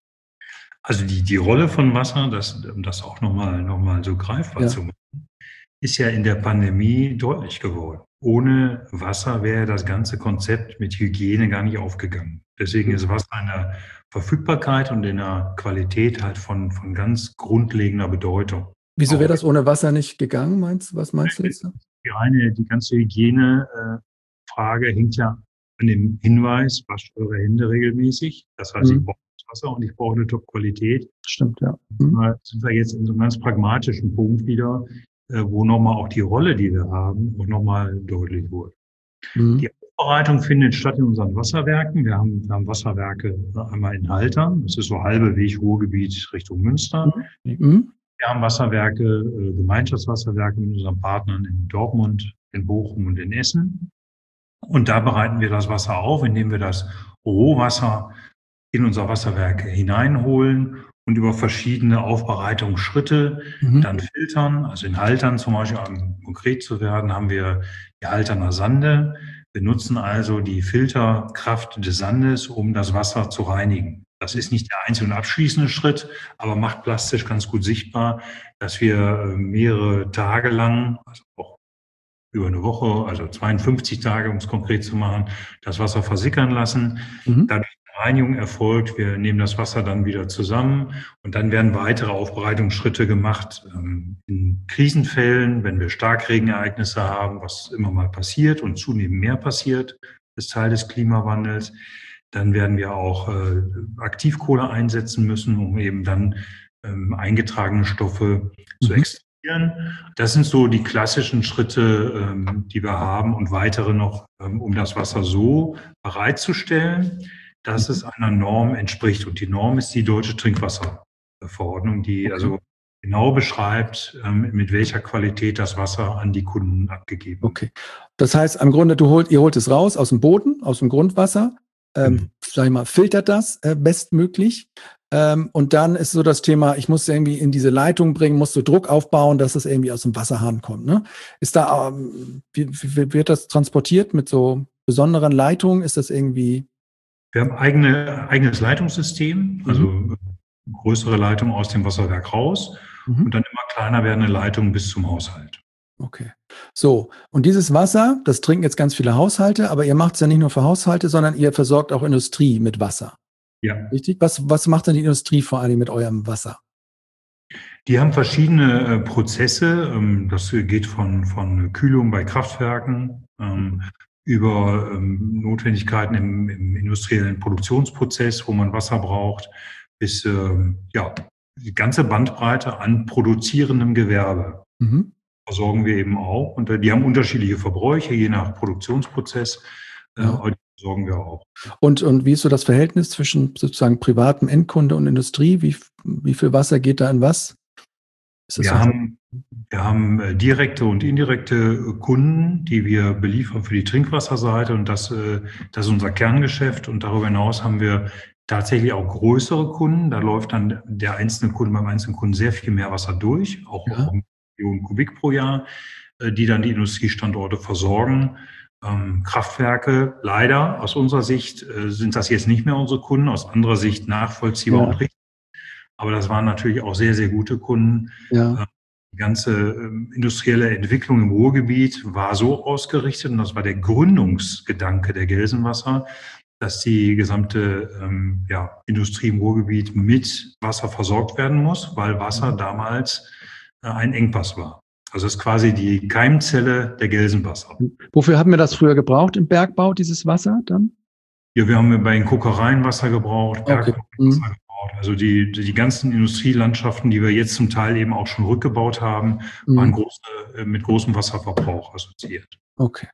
Also die, die Rolle von Wasser, das, um das auch nochmal noch mal so greifbar Ja. zu machen, ist ja in der Pandemie deutlich geworden. Ohne Wasser wäre das ganze Konzept mit Hygiene gar nicht aufgegangen. Deswegen ist Wasser in der Verfügbarkeit und in der Qualität halt von, von ganz grundlegender Bedeutung. Wieso wäre Auch das ohne Wasser nicht gegangen? Meinst, was meinst du jetzt? die reine, die ganze Hygienefrage hängt ja an dem Hinweis, wascht eure Hände regelmäßig. Das heißt, ich Mhm. brauche das Wasser und ich brauche eine Top-Qualität. Stimmt, ja. Mhm. Da sind wir jetzt in so einem ganz pragmatischen Punkt wieder, äh, wo nochmal auch die Rolle, die wir haben, auch nochmal deutlich wurde. Mhm. Die Aufbereitung findet statt in unseren Wasserwerken. Wir haben, wir haben Wasserwerke einmal in Haltern. Das ist so halbe Weg Ruhrgebiet Richtung Münster. Mhm. Wir haben Wasserwerke, äh, Gemeinschaftswasserwerke mit unseren Partnern in Dortmund, in Bochum und in Essen. Und da bereiten wir das Wasser auf, indem wir das Rohwasser in unser Wasserwerk hineinholen und über verschiedene Aufbereitungsschritte Mhm. dann filtern. Also in Haltern zum Beispiel, um konkret zu werden, haben wir die Halterner Sande. Wir nutzen also die Filterkraft des Sandes, um das Wasser zu reinigen. Das ist nicht der einzelne und abschließende Schritt, aber macht plastisch ganz gut sichtbar, dass wir mehrere Tage lang, also auch über eine Woche, also zweiundfünfzig Tage, um es konkret zu machen, das Wasser versickern lassen. Mhm. Dadurch die Reinigung erfolgt. Wir nehmen das Wasser dann wieder zusammen und dann werden weitere Aufbereitungsschritte gemacht. In Krisenfällen, wenn wir Starkregenereignisse haben, was immer mal passiert und zunehmend mehr passiert, ist Teil des Klimawandels, dann werden wir auch äh, Aktivkohle einsetzen müssen, um eben dann ähm, eingetragene Stoffe zu Mhm. extrahieren. Das sind so die klassischen Schritte, ähm, die wir haben und weitere noch, ähm, um das Wasser so bereitzustellen, dass es einer Norm entspricht. Und die Norm ist die Deutsche Trinkwasserverordnung, die Okay. also genau beschreibt, ähm, mit welcher Qualität das Wasser an die Kunden abgegeben wird. Okay. Das heißt, im Grunde, du holt, ihr holt es raus aus dem Boden, aus dem Grundwasser, ähm, Mhm. sag ich mal, filtert das äh, bestmöglich. Ähm, und dann ist so das Thema, ich muss irgendwie in diese Leitung bringen, muss so Druck aufbauen, dass es irgendwie aus dem Wasserhahn kommt. Ne? Ist da, ähm, wie, wie wird das transportiert mit so besonderen Leitungen? Ist das irgendwie? Wir haben eigene, eigenes Leitungssystem, also Mhm. größere Leitungen aus dem Wasserwerk raus Mhm. und dann immer kleiner werdende Leitungen bis zum Haushalt. Okay. So, und dieses Wasser, das trinken jetzt ganz viele Haushalte, aber ihr macht es ja nicht nur für Haushalte, sondern ihr versorgt auch Industrie mit Wasser. Ja. Richtig? Was, was macht denn die Industrie vor allem mit eurem Wasser? Die haben verschiedene äh, Prozesse. Ähm, das geht von, von Kühlung bei Kraftwerken ähm, über ähm, Notwendigkeiten im, im industriellen Produktionsprozess, wo man Wasser braucht, bis ähm, ja, die ganze Bandbreite an produzierendem Gewerbe. Mhm. Versorgen wir eben auch. Und die haben unterschiedliche Verbräuche, je nach Produktionsprozess. Ja. Aber die versorgen wir auch. Und, und wie ist so das Verhältnis zwischen sozusagen privatem Endkunde und Industrie? Wie, wie viel Wasser geht da in was? Ist das Wir so? haben, wir haben äh, direkte und indirekte äh, Kunden, die wir beliefern für die Trinkwasserseite. Und das, äh, das ist unser Kerngeschäft. Und darüber hinaus haben wir tatsächlich auch größere Kunden. Da läuft dann der einzelne Kunde beim einzelnen Kunden sehr viel mehr Wasser durch, auch Ja. um Millionen Kubik pro Jahr, äh, die dann die Industriestandorte versorgen. Ähm, Kraftwerke, leider aus unserer Sicht äh, sind das jetzt nicht mehr unsere Kunden, aus anderer Sicht nachvollziehbar Ja. und richtig. Aber das waren natürlich auch sehr, sehr gute Kunden. Ja. Äh, Die ganze ähm, industrielle Entwicklung im Ruhrgebiet war so ausgerichtet, und das war der Gründungsgedanke der Gelsenwasser, dass die gesamte ähm, ja, Industrie im Ruhrgebiet mit Wasser versorgt werden muss, weil Wasser Mhm. damals äh, ein Engpass war. Also das ist quasi die Keimzelle der Gelsenwasser. Wofür haben wir das früher gebraucht im Bergbau, dieses Wasser dann? Ja, wir haben bei den Kokereien Wasser gebraucht, Okay. Bergbau Mhm. Wasser gebraucht. Also die, die ganzen Industrielandschaften, die wir jetzt zum Teil eben auch schon rückgebaut haben, waren Mhm. große, äh, mit großem Wasserverbrauch assoziiert. Okay.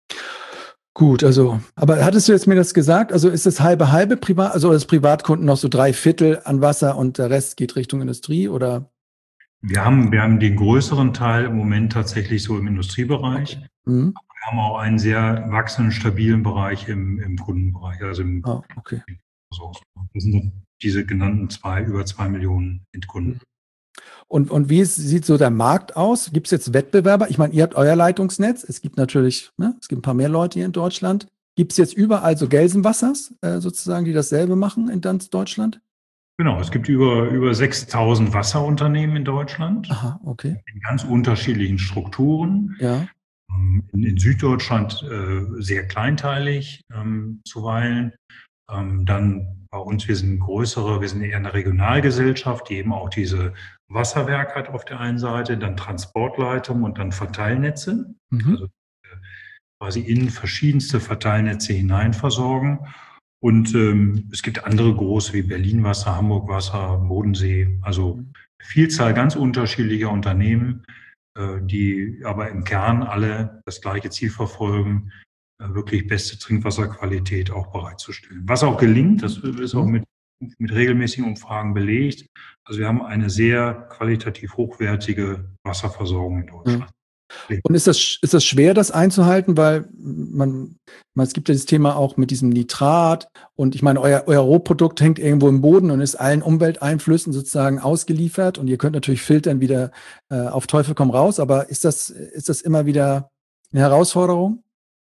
Gut, also, aber hattest du jetzt mir das gesagt? Also ist das halbe halbe privat, also das Privatkunden noch so drei Viertel an Wasser und der Rest geht Richtung Industrie oder? Wir haben, wir haben den größeren Teil im Moment tatsächlich so im Industriebereich. Okay. Mhm. Wir haben auch einen sehr wachsenden, stabilen Bereich im, im Kundenbereich, also im Ah, okay. Versorgungsbereich. Das sind diese genannten zwei, über zwei Millionen Endkunden. Und, und wie ist, sieht so der Markt aus? Gibt es jetzt Wettbewerber? Ich meine, ihr habt euer Leitungsnetz. Es gibt natürlich, ne, es gibt ein paar mehr Leute hier in Deutschland. Gibt es jetzt überall so Gelsenwassers äh, sozusagen, die dasselbe machen in ganz Deutschland? Genau, es gibt über, über sechstausend Wasserunternehmen in Deutschland, Aha, okay. in ganz unterschiedlichen Strukturen. Ja. In, in Süddeutschland äh, sehr kleinteilig ähm, zuweilen. Ähm, dann bei uns, wir sind größere, wir sind eher eine Regionalgesellschaft, die eben auch diese Wasserwerke hat auf der einen Seite, dann Transportleitungen und dann Verteilnetze, Mhm. also äh, quasi in verschiedenste Verteilnetze hinein versorgen. Und ähm, es gibt andere große wie Berlin Wasser, Hamburg Wasser, Bodensee, also Vielzahl ganz unterschiedlicher Unternehmen, äh, die aber im Kern alle das gleiche Ziel verfolgen, äh, wirklich beste Trinkwasserqualität auch bereitzustellen. Was auch gelingt, das ist auch mit, mit regelmäßigen Umfragen belegt. Also wir haben eine sehr qualitativ hochwertige Wasserversorgung in Deutschland. Ja. Und ist das, ist das schwer, das einzuhalten? Weil man, man, es gibt ja das Thema auch mit diesem Nitrat und ich meine, euer, euer Rohprodukt hängt irgendwo im Boden und ist allen Umwelteinflüssen sozusagen ausgeliefert und ihr könnt natürlich filtern wieder äh, auf Teufel komm raus, aber ist das, ist das immer wieder eine Herausforderung?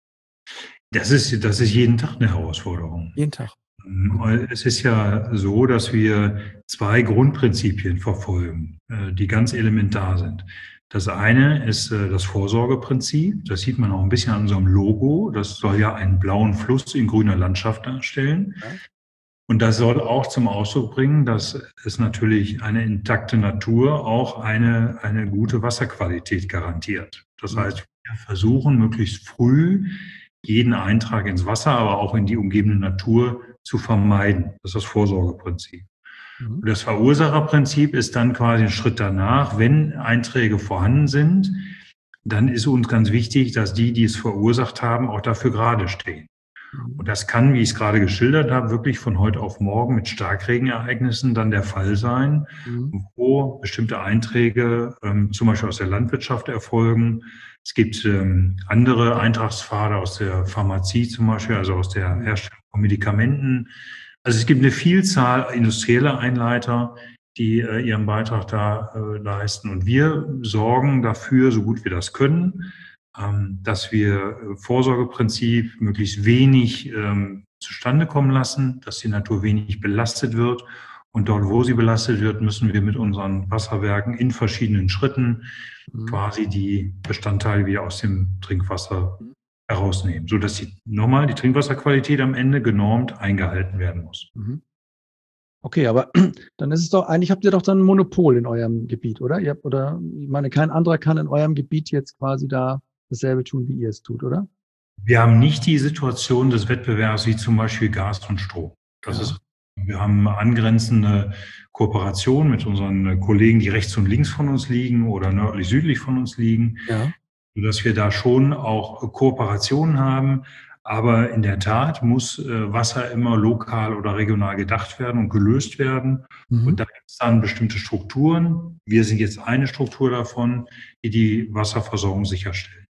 Das ist, das ist jeden Tag eine Herausforderung. Jeden Tag. Es ist ja so, dass wir zwei Grundprinzipien verfolgen, die ganz elementar sind. Das eine ist das Vorsorgeprinzip. Das sieht man auch ein bisschen an unserem Logo. Das soll ja einen blauen Fluss in grüner Landschaft darstellen. Ja. Und das soll auch zum Ausdruck bringen, dass es natürlich eine intakte Natur auch eine, eine gute Wasserqualität garantiert. Das heißt, wir versuchen möglichst früh jeden Eintrag ins Wasser, aber auch in die umgebende Natur zu vermeiden. Das ist das Vorsorgeprinzip. Mhm. Und das Verursacherprinzip ist dann quasi ein Schritt danach. Wenn Einträge vorhanden sind, dann ist uns ganz wichtig, dass die, die es verursacht haben, auch dafür gerade stehen. Und das kann, wie ich es gerade geschildert habe, wirklich von heute auf morgen mit Starkregenereignissen dann der Fall sein, Mhm. wo bestimmte Einträge ähm, zum Beispiel aus der Landwirtschaft erfolgen. Es gibt ähm, andere Eintragspfade aus der Pharmazie zum Beispiel, also aus der Herstellung von Medikamenten. Also es gibt eine Vielzahl industrieller Einleiter, die äh, ihren Beitrag da äh, leisten. Und wir sorgen dafür, so gut wir das können, ähm, dass wir Vorsorgeprinzip möglichst wenig ähm, zustande kommen lassen, dass die Natur wenig belastet wird. Und dort, wo sie belastet wird, müssen wir mit unseren Wasserwerken in verschiedenen Schritten Mhm. quasi die Bestandteile wieder aus dem Trinkwasser herausnehmen, sodass die, nochmal die Trinkwasserqualität am Ende genormt eingehalten werden muss. Mhm. Okay, aber dann ist es doch, eigentlich habt ihr doch dann ein Monopol in eurem Gebiet, oder? Ihr habt, oder, ich meine, kein anderer kann in eurem Gebiet jetzt quasi da dasselbe tun, wie ihr es tut, oder? Wir haben nicht die Situation des Wettbewerbs wie zum Beispiel Gas und Strom. Das Ja. ist, wir haben angrenzende Kooperation mit unseren Kollegen, die rechts und links von uns liegen oder nördlich, südlich von uns liegen, Ja. sodass wir da schon auch Kooperationen haben. Aber in der Tat muss äh, Wasser immer lokal oder regional gedacht werden und gelöst werden. Mhm. Und da gibt es dann bestimmte Strukturen. Wir sind jetzt eine Struktur davon, die die Wasserversorgung sicherstellen.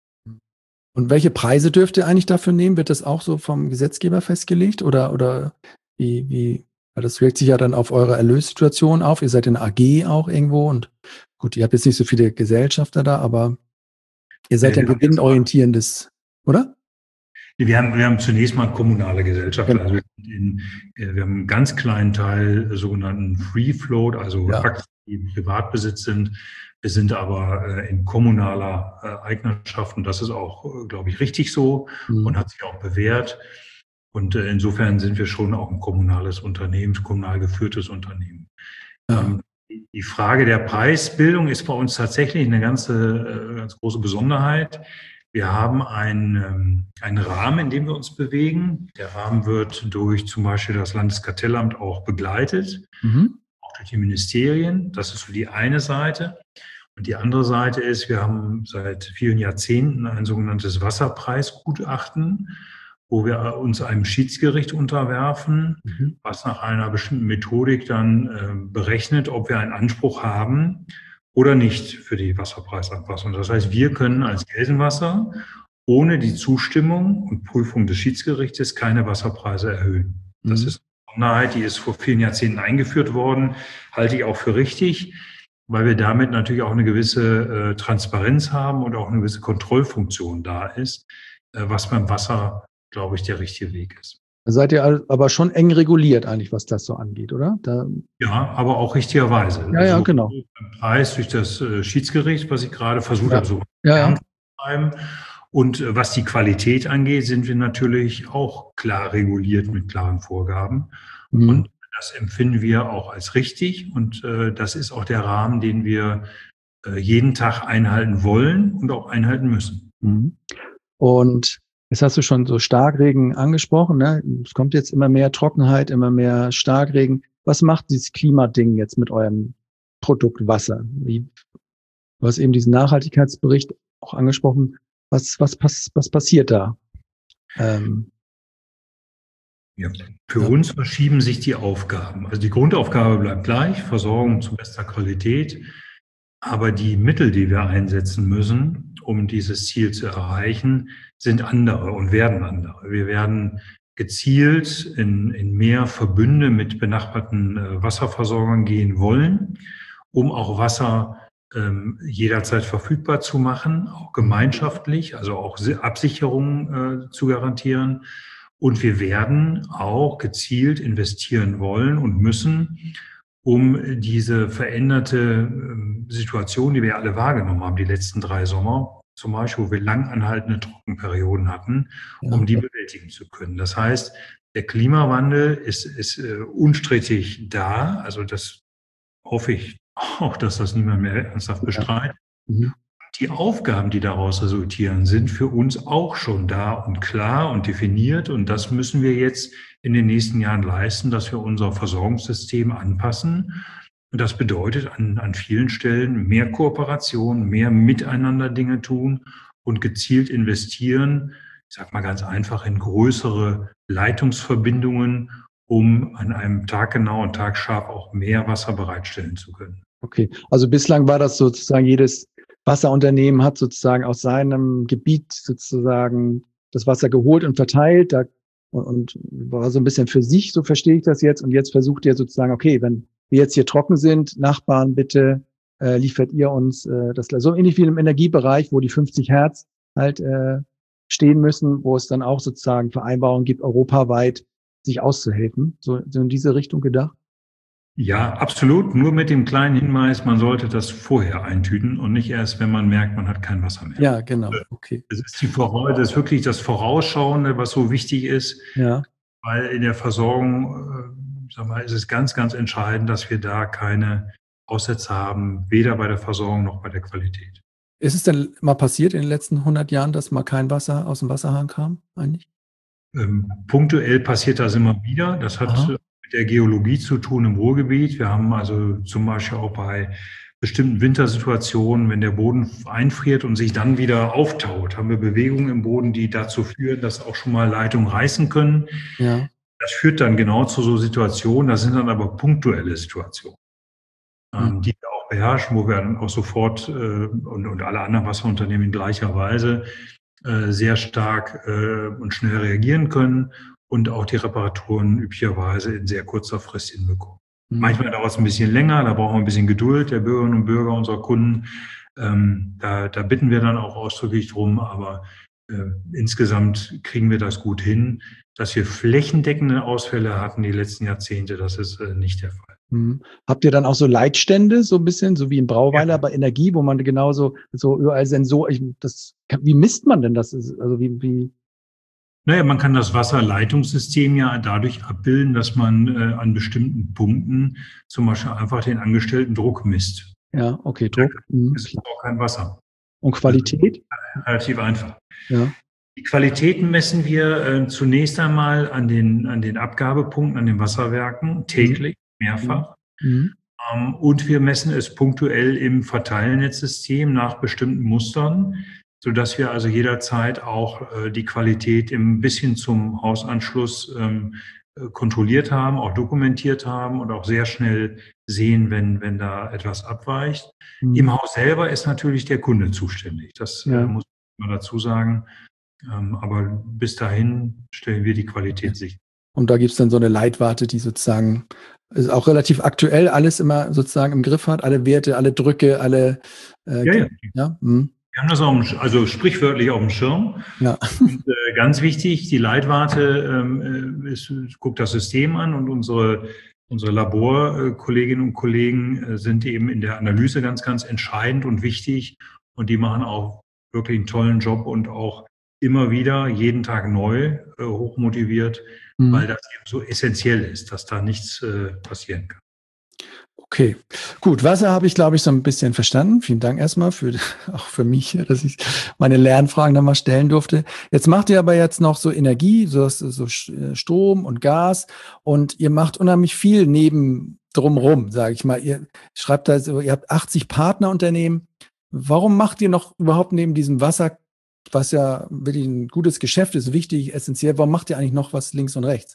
Und welche Preise dürft ihr eigentlich dafür nehmen? Wird das auch so vom Gesetzgeber festgelegt? Oder, oder wie, wie? Weil das wirkt sich ja dann auf eure Erlössituation auf. Ihr seid in einer A G auch irgendwo. Und gut, ihr habt jetzt nicht so viele Gesellschafter da, aber ihr seid ja ein gewinnorientierendes, oder? Wir haben, wir haben zunächst mal kommunale Gesellschaften. Genau. Also wir, in, wir haben einen ganz kleinen Teil sogenannten Free Float, also Ja. Aktien, die im Privatbesitz sind. Wir sind aber in kommunaler Eignerschaft und das ist auch, glaube ich, richtig so Mhm. und hat sich auch bewährt. Und insofern sind wir schon auch ein kommunales Unternehmen, kommunal geführtes Unternehmen. Ja. Die Frage der Preisbildung ist bei uns tatsächlich eine ganze, ganz große Besonderheit. Wir haben einen, einen Rahmen, in dem wir uns bewegen. Der Rahmen wird durch zum Beispiel das Landeskartellamt auch begleitet, Mhm. auch durch die Ministerien. Das ist so die eine Seite. Und die andere Seite ist, wir haben seit vielen Jahrzehnten ein sogenanntes Wasserpreisgutachten, wo wir uns einem Schiedsgericht unterwerfen, Mhm. was nach einer bestimmten Methodik dann äh, berechnet, ob wir einen Anspruch haben oder nicht für die Wasserpreisanpassung. Das heißt, wir können als Gelsenwasser ohne die Zustimmung und Prüfung des Schiedsgerichtes keine Wasserpreise erhöhen. Das Mhm. ist eine Besonderheit, die ist vor vielen Jahrzehnten eingeführt worden, halte ich auch für richtig, weil wir damit natürlich auch eine gewisse äh, Transparenz haben und auch eine gewisse Kontrollfunktion da ist, äh, was beim Wasser, glaube ich, der richtige Weg ist. Da seid ihr aber schon eng reguliert eigentlich, was das so angeht, oder? Da Ja, aber auch richtigerweise. Ja, ja, also, genau. Beim Preis durch das äh, Schiedsgericht, was ich gerade versucht Ja. habe, so Ja, ja. zu schreiben. Und äh, was die Qualität angeht, sind wir natürlich auch klar reguliert mit klaren Vorgaben. Mhm. Und das empfinden wir auch als richtig. Und äh, das ist auch der Rahmen, den wir äh, jeden Tag einhalten wollen und auch einhalten müssen. Mhm. Und jetzt hast du schon so Starkregen angesprochen, ne? Es kommt jetzt immer mehr Trockenheit, immer mehr Starkregen. Was macht dieses Klimading jetzt mit eurem Produkt Wasser? Wie, du hast eben diesen Nachhaltigkeitsbericht auch angesprochen. Was, was, pass, was passiert da? Ähm, Ja. Für Ja. uns verschieben sich die Aufgaben. Also die Grundaufgabe bleibt gleich, Versorgung zu bester Qualität. Aber die Mittel, die wir einsetzen müssen, um dieses Ziel zu erreichen, sind andere und werden andere. Wir werden gezielt in, in mehr Verbünde mit benachbarten äh, Wasserversorgern gehen wollen, um auch Wasser ähm, jederzeit verfügbar zu machen, auch gemeinschaftlich, also auch Absicherung äh, zu garantieren. Und wir werden auch gezielt investieren wollen und müssen, um diese veränderte Situation, die wir alle wahrgenommen haben, die letzten drei Sommer, zum Beispiel, wo wir lang anhaltende Trockenperioden hatten, Ja. um die bewältigen zu können. Das heißt, der Klimawandel ist, ist äh, unstrittig da. Also das hoffe ich auch, dass das niemand mehr ernsthaft bestreitet. Mhm. Die Aufgaben, die daraus resultieren, sind für uns auch schon da und klar und definiert. Und das müssen wir jetzt in den nächsten Jahren leisten, dass wir unser Versorgungssystem anpassen. Und das bedeutet an, an vielen Stellen mehr Kooperation, mehr miteinander Dinge tun und gezielt investieren, ich sage mal ganz einfach, in größere Leitungsverbindungen, um an einem taggenau und tagscharf auch mehr Wasser bereitstellen zu können. Okay, also bislang war das sozusagen, jedes Wasserunternehmen hat sozusagen aus seinem Gebiet sozusagen das Wasser geholt und verteilt da, und, und war so ein bisschen für sich, so verstehe ich das jetzt. Und jetzt versucht ihr sozusagen, okay, wenn wir jetzt hier trocken sind, Nachbarn, bitte äh, liefert ihr uns äh, das, so ähnlich wie im Energiebereich, wo die fünfzig Hertz halt äh, stehen müssen, wo es dann auch sozusagen Vereinbarungen gibt, europaweit sich auszuhelfen. So, so in diese Richtung gedacht? Ja, absolut. Nur mit dem kleinen Hinweis, man sollte das vorher eintüten und nicht erst, wenn man merkt, man hat kein Wasser mehr. Ja, genau. Okay. Das ist, die Voraus- das ist wirklich das Vorausschauende, was so wichtig ist, Ja. weil in der Versorgung, äh, sag mal, ist es ganz, ganz entscheidend, dass wir da keine Aussätze haben, weder bei der Versorgung noch bei der Qualität. Ist es denn mal passiert in den letzten hundert Jahren, dass mal kein Wasser aus dem Wasserhahn kam eigentlich? Ähm, punktuell passiert das immer wieder. Das hat Aha. mit mit der Geologie zu tun im Ruhrgebiet. Wir haben also zum Beispiel auch bei bestimmten Wintersituationen, wenn der Boden einfriert und sich dann wieder auftaut, haben wir Bewegungen im Boden, die dazu führen, dass auch schon mal Leitungen reißen können. Ja. Das führt dann genau zu so Situationen, das sind dann aber punktuelle Situationen, ähm, Mhm. die wir auch beherrschen, wo wir dann auch sofort äh, und, und alle anderen Wasserunternehmen in gleicher Weise äh, sehr stark äh, und schnell reagieren können und auch die Reparaturen üblicherweise in sehr kurzer Frist hinbekommen. Mhm. Manchmal dauert es ein bisschen länger, da brauchen wir ein bisschen Geduld der Bürgerinnen und Bürger, unserer Kunden. Ähm, da, da bitten wir dann auch ausdrücklich drum, aber äh, insgesamt kriegen wir das gut hin. Dass wir flächendeckende Ausfälle hatten die letzten Jahrzehnte, das ist äh, nicht der Fall. Mhm. Habt ihr dann auch so Leitstände, so ein bisschen, so wie in Brauweiler Ja. bei Energie, wo man genauso so überall Sensoren, das, wie misst man denn das? Also wie, wie? Naja, man kann das Wasserleitungssystem ja dadurch abbilden, dass man äh, an bestimmten Punkten zum Beispiel einfach den angestellten Druck misst. Ja, okay, Druck. Mhm, Es ist klar. auch kein Wasser. Und Qualität? Relativ einfach. Ja. Die Qualitäten messen wir äh, zunächst einmal an den, an den Abgabepunkten, an den Wasserwerken, täglich, mehrfach. Mhm. Ähm, und wir messen es punktuell im Verteilnetzsystem nach bestimmten Mustern, sodass wir also jederzeit auch äh, die Qualität im bis hin zum Hausanschluss ähm, äh, kontrolliert haben, auch dokumentiert haben und auch sehr schnell sehen, wenn, wenn da etwas abweicht. Mhm. Im Haus selber ist natürlich der Kunde zuständig. Das Ja. äh, muss man dazu sagen. Ähm, aber bis dahin stellen wir die Qualität Ja. sicher. Und da gibt es dann so eine Leitwarte, die sozusagen ist auch relativ aktuell alles immer sozusagen im Griff hat, alle Werte, alle Drücke, alle äh, Ja, ja. ja? Mhm. Wir haben das auf dem, also sprichwörtlich auf dem Schirm. Ja. Und, äh, ganz wichtig, die Leitwarte ähm, ist, guckt das System an und unsere, unsere Laborkolleginnen und Kollegen äh, sind eben in der Analyse ganz, ganz entscheidend und wichtig. Und die machen auch wirklich einen tollen Job und auch immer wieder, jeden Tag neu, äh, hochmotiviert, Mhm. weil das eben so essentiell ist, dass da nichts äh, passieren kann. Okay, gut. Wasser habe ich, glaube ich, so ein bisschen verstanden. Vielen Dank erstmal für, auch für mich, dass ich meine Lernfragen dann mal stellen durfte. Jetzt macht ihr aber jetzt noch so Energie, so, so Strom und Gas und ihr macht unheimlich viel neben drumrum, sage ich mal. Ihr schreibt da so, ihr habt achtzig Partnerunternehmen. Warum macht ihr noch überhaupt neben diesem Wasser, was ja wirklich ein gutes Geschäft ist, wichtig, essentiell, warum macht ihr eigentlich noch was links und rechts?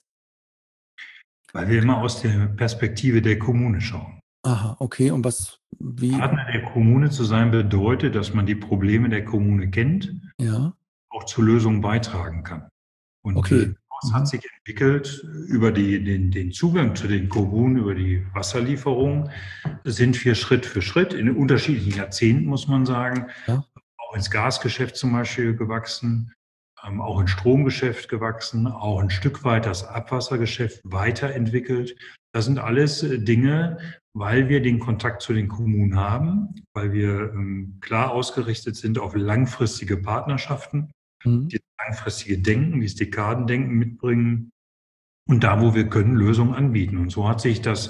Weil wir immer aus der Perspektive der Kommune schauen. Aha, okay. Und was, wie? Partner der Kommune zu sein bedeutet, dass man die Probleme der Kommune kennt, Ja. auch zur Lösung beitragen kann. Und Okay. das hat sich entwickelt über die, den, den Zugang zu den Kommunen, über die Wasserlieferung, sind wir Schritt für Schritt in unterschiedlichen Jahrzehnten, muss man sagen, Ja. auch ins Gasgeschäft zum Beispiel gewachsen, ähm, auch ins Stromgeschäft gewachsen, auch ein Stück weit das Abwassergeschäft weiterentwickelt. Das sind alles Dinge, weil wir den Kontakt zu den Kommunen haben, weil wir ähm, klar ausgerichtet sind auf langfristige Partnerschaften, Mhm. die langfristige Denken, dieses Dekadendenken mitbringen und da, wo wir können, Lösungen anbieten. Und so hat sich das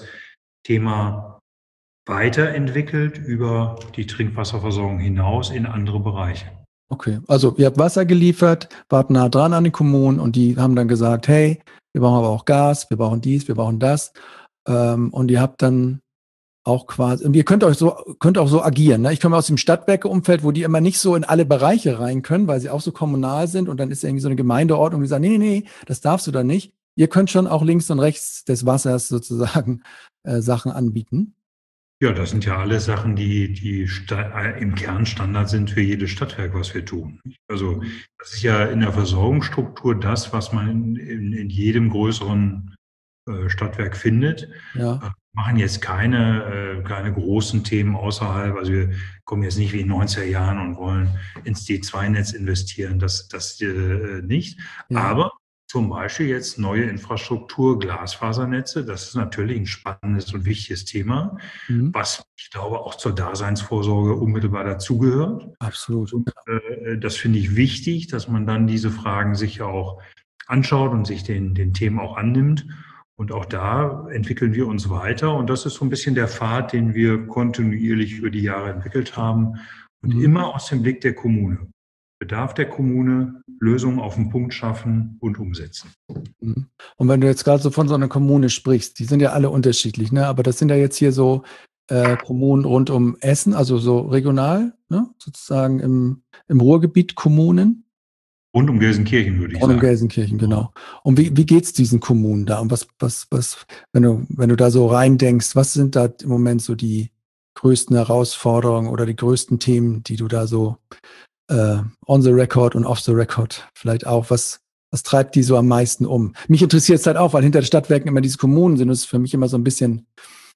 Thema weiterentwickelt über die Trinkwasserversorgung hinaus in andere Bereiche. Okay, also ihr habt Wasser geliefert, wart nah dran an den Kommunen und die haben dann gesagt, hey, wir brauchen aber auch Gas, wir brauchen dies, wir brauchen das. Ähm, und ihr habt dann auch quasi, und ihr könnt euch so, könnt auch so agieren. Ne? Ich komme aus dem Stadtwerke-Umfeld, wo die immer nicht so in alle Bereiche rein können, weil sie auch so kommunal sind und dann ist irgendwie so eine Gemeindeordnung, die sagt, nee, nee, nee, das darfst du da nicht. Ihr könnt schon auch links und rechts des Wassers sozusagen äh, Sachen anbieten. Ja, das sind ja alle Sachen, die, die im Kern Standard sind für jedes Stadtwerk, was wir tun. Also das ist ja in der Versorgungsstruktur das, was man in, in, in jedem größeren äh, Stadtwerk findet. Ja. Wir machen jetzt keine, äh, keine großen Themen außerhalb. Also wir kommen jetzt nicht wie in den neunziger Jahren und wollen ins D zwei Netz investieren. Das, das äh, nicht. Ja. Aber zum Beispiel jetzt neue Infrastruktur, Glasfasernetze, das ist natürlich ein spannendes und wichtiges Thema, Mhm. was ich glaube auch zur Daseinsvorsorge unmittelbar dazugehört. Absolut. Und, äh, das finde ich wichtig, dass man dann diese Fragen sich auch anschaut und sich den, den Themen auch annimmt. Und auch da entwickeln wir uns weiter. Und das ist so ein bisschen der Pfad, den wir kontinuierlich über die Jahre entwickelt haben und Mhm. immer aus dem Blick der Kommune. Bedarf der Kommune, Lösungen auf den Punkt schaffen und umsetzen. Und wenn du jetzt gerade so von so einer Kommune sprichst, die sind ja alle unterschiedlich, ne? Aber das sind ja jetzt hier so äh, Kommunen rund um Essen, also so regional, ne? Sozusagen im, im Ruhrgebiet Kommunen. Rund um Gelsenkirchen, würde ich Rund um sagen. Gelsenkirchen, genau. Und wie, wie geht es diesen Kommunen da? Und was, was, was, wenn du, wenn du da so reindenkst, was sind da im Moment so die größten Herausforderungen oder die größten Themen, die du da so äh, on the record und off the record vielleicht auch, was, was treibt die so am meisten um? Mich interessiert es halt auch, weil hinter den Stadtwerken immer diese Kommunen sind und es ist für mich immer so ein bisschen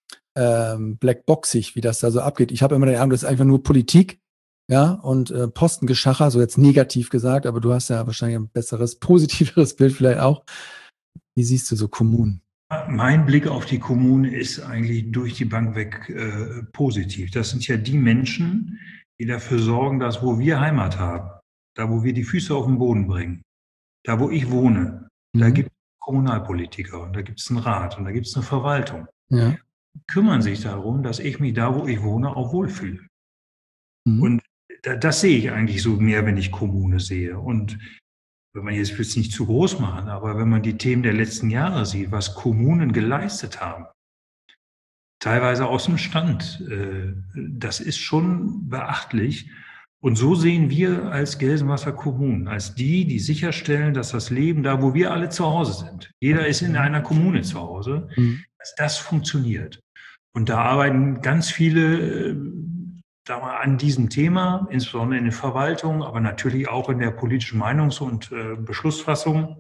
ähm, blackboxig, wie das da so abgeht. Ich habe immer den Eindruck, das ist einfach nur Politik, ja, und äh, Postengeschacher, so jetzt negativ gesagt, aber du hast ja wahrscheinlich ein besseres, positiveres Bild vielleicht auch. Wie siehst du so Kommunen? Mein Blick auf die Kommune ist eigentlich durch die Bank weg äh, positiv. Das sind ja die Menschen, die dafür sorgen, dass wo wir Heimat haben, da wo wir die Füße auf den Boden bringen, da wo ich wohne, mhm. da gibt es Kommunalpolitiker und da gibt es einen Rat und da gibt es eine Verwaltung. Ja. Die kümmern sich darum, dass ich mich da, wo ich wohne, auch wohlfühle. Mhm. Und da, das sehe ich eigentlich so mehr, wenn ich Kommune sehe. Und wenn man jetzt es nicht zu groß machen, aber wenn man die Themen der letzten Jahre sieht, was Kommunen geleistet haben, teilweise aus dem Stand, das ist schon beachtlich. Und so sehen wir als Gelsenwasser Kommunen, als die, die sicherstellen, dass das Leben da, wo wir alle zu Hause sind, jeder ist in einer Kommune zu Hause, mhm. dass das funktioniert. Und da arbeiten ganz viele sagen wir, an diesem Thema, insbesondere in der Verwaltung, aber natürlich auch in der politischen Meinungs- und äh, Beschlussfassung.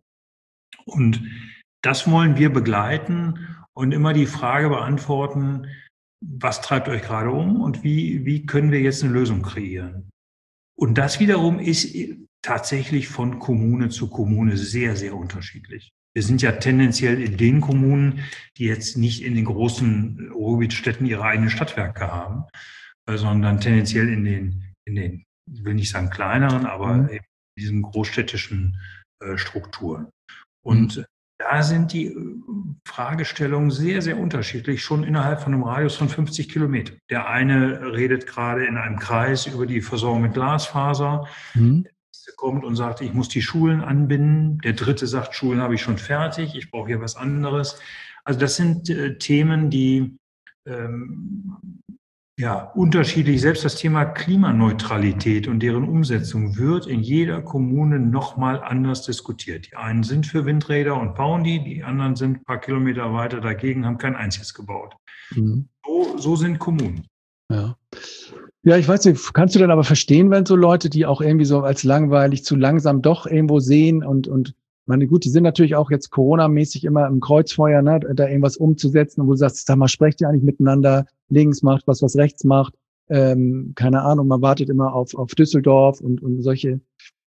Und das wollen wir begleiten und immer die Frage beantworten, was treibt euch gerade um und wie, wie können wir jetzt eine Lösung kreieren? Und das wiederum ist tatsächlich von Kommune zu Kommune sehr, sehr unterschiedlich. Wir sind ja tendenziell in den Kommunen, die jetzt nicht in den großen Ruhrgebietsstädten ihre eigenen Stadtwerke haben, sondern tendenziell in den, in den, ich will nicht sagen kleineren, aber mhm. in diesen großstädtischen äh, Strukturen. Und mhm. da sind die Fragestellungen sehr, sehr unterschiedlich, schon innerhalb von einem Radius von fünfzig Kilometern. Der eine redet gerade in einem Kreis über die Versorgung mit Glasfaser. Mhm. Der nächste kommt und sagt, ich muss die Schulen anbinden. Der dritte sagt, Schulen habe ich schon fertig, ich brauche hier was anderes. Also das sind äh, Themen, die ähm, ja, unterschiedlich. Selbst das Thema Klimaneutralität und deren Umsetzung wird in jeder Kommune nochmal anders diskutiert. Die einen sind für Windräder und bauen die, die anderen sind ein paar Kilometer weiter dagegen, haben kein einziges gebaut. Mhm. So, so sind Kommunen. Ja. Ja, ich weiß nicht, kannst du dann aber verstehen, wenn so Leute, die auch irgendwie so als langweilig, zu langsam doch irgendwo sehen und, und meine, gut, die sind natürlich auch jetzt Corona-mäßig immer im Kreuzfeuer, ne, da irgendwas umzusetzen, wo du sagst, sag mal, sprecht ihr eigentlich miteinander, links macht was, was rechts macht, ähm, keine Ahnung, man wartet immer auf, auf Düsseldorf und, und solche,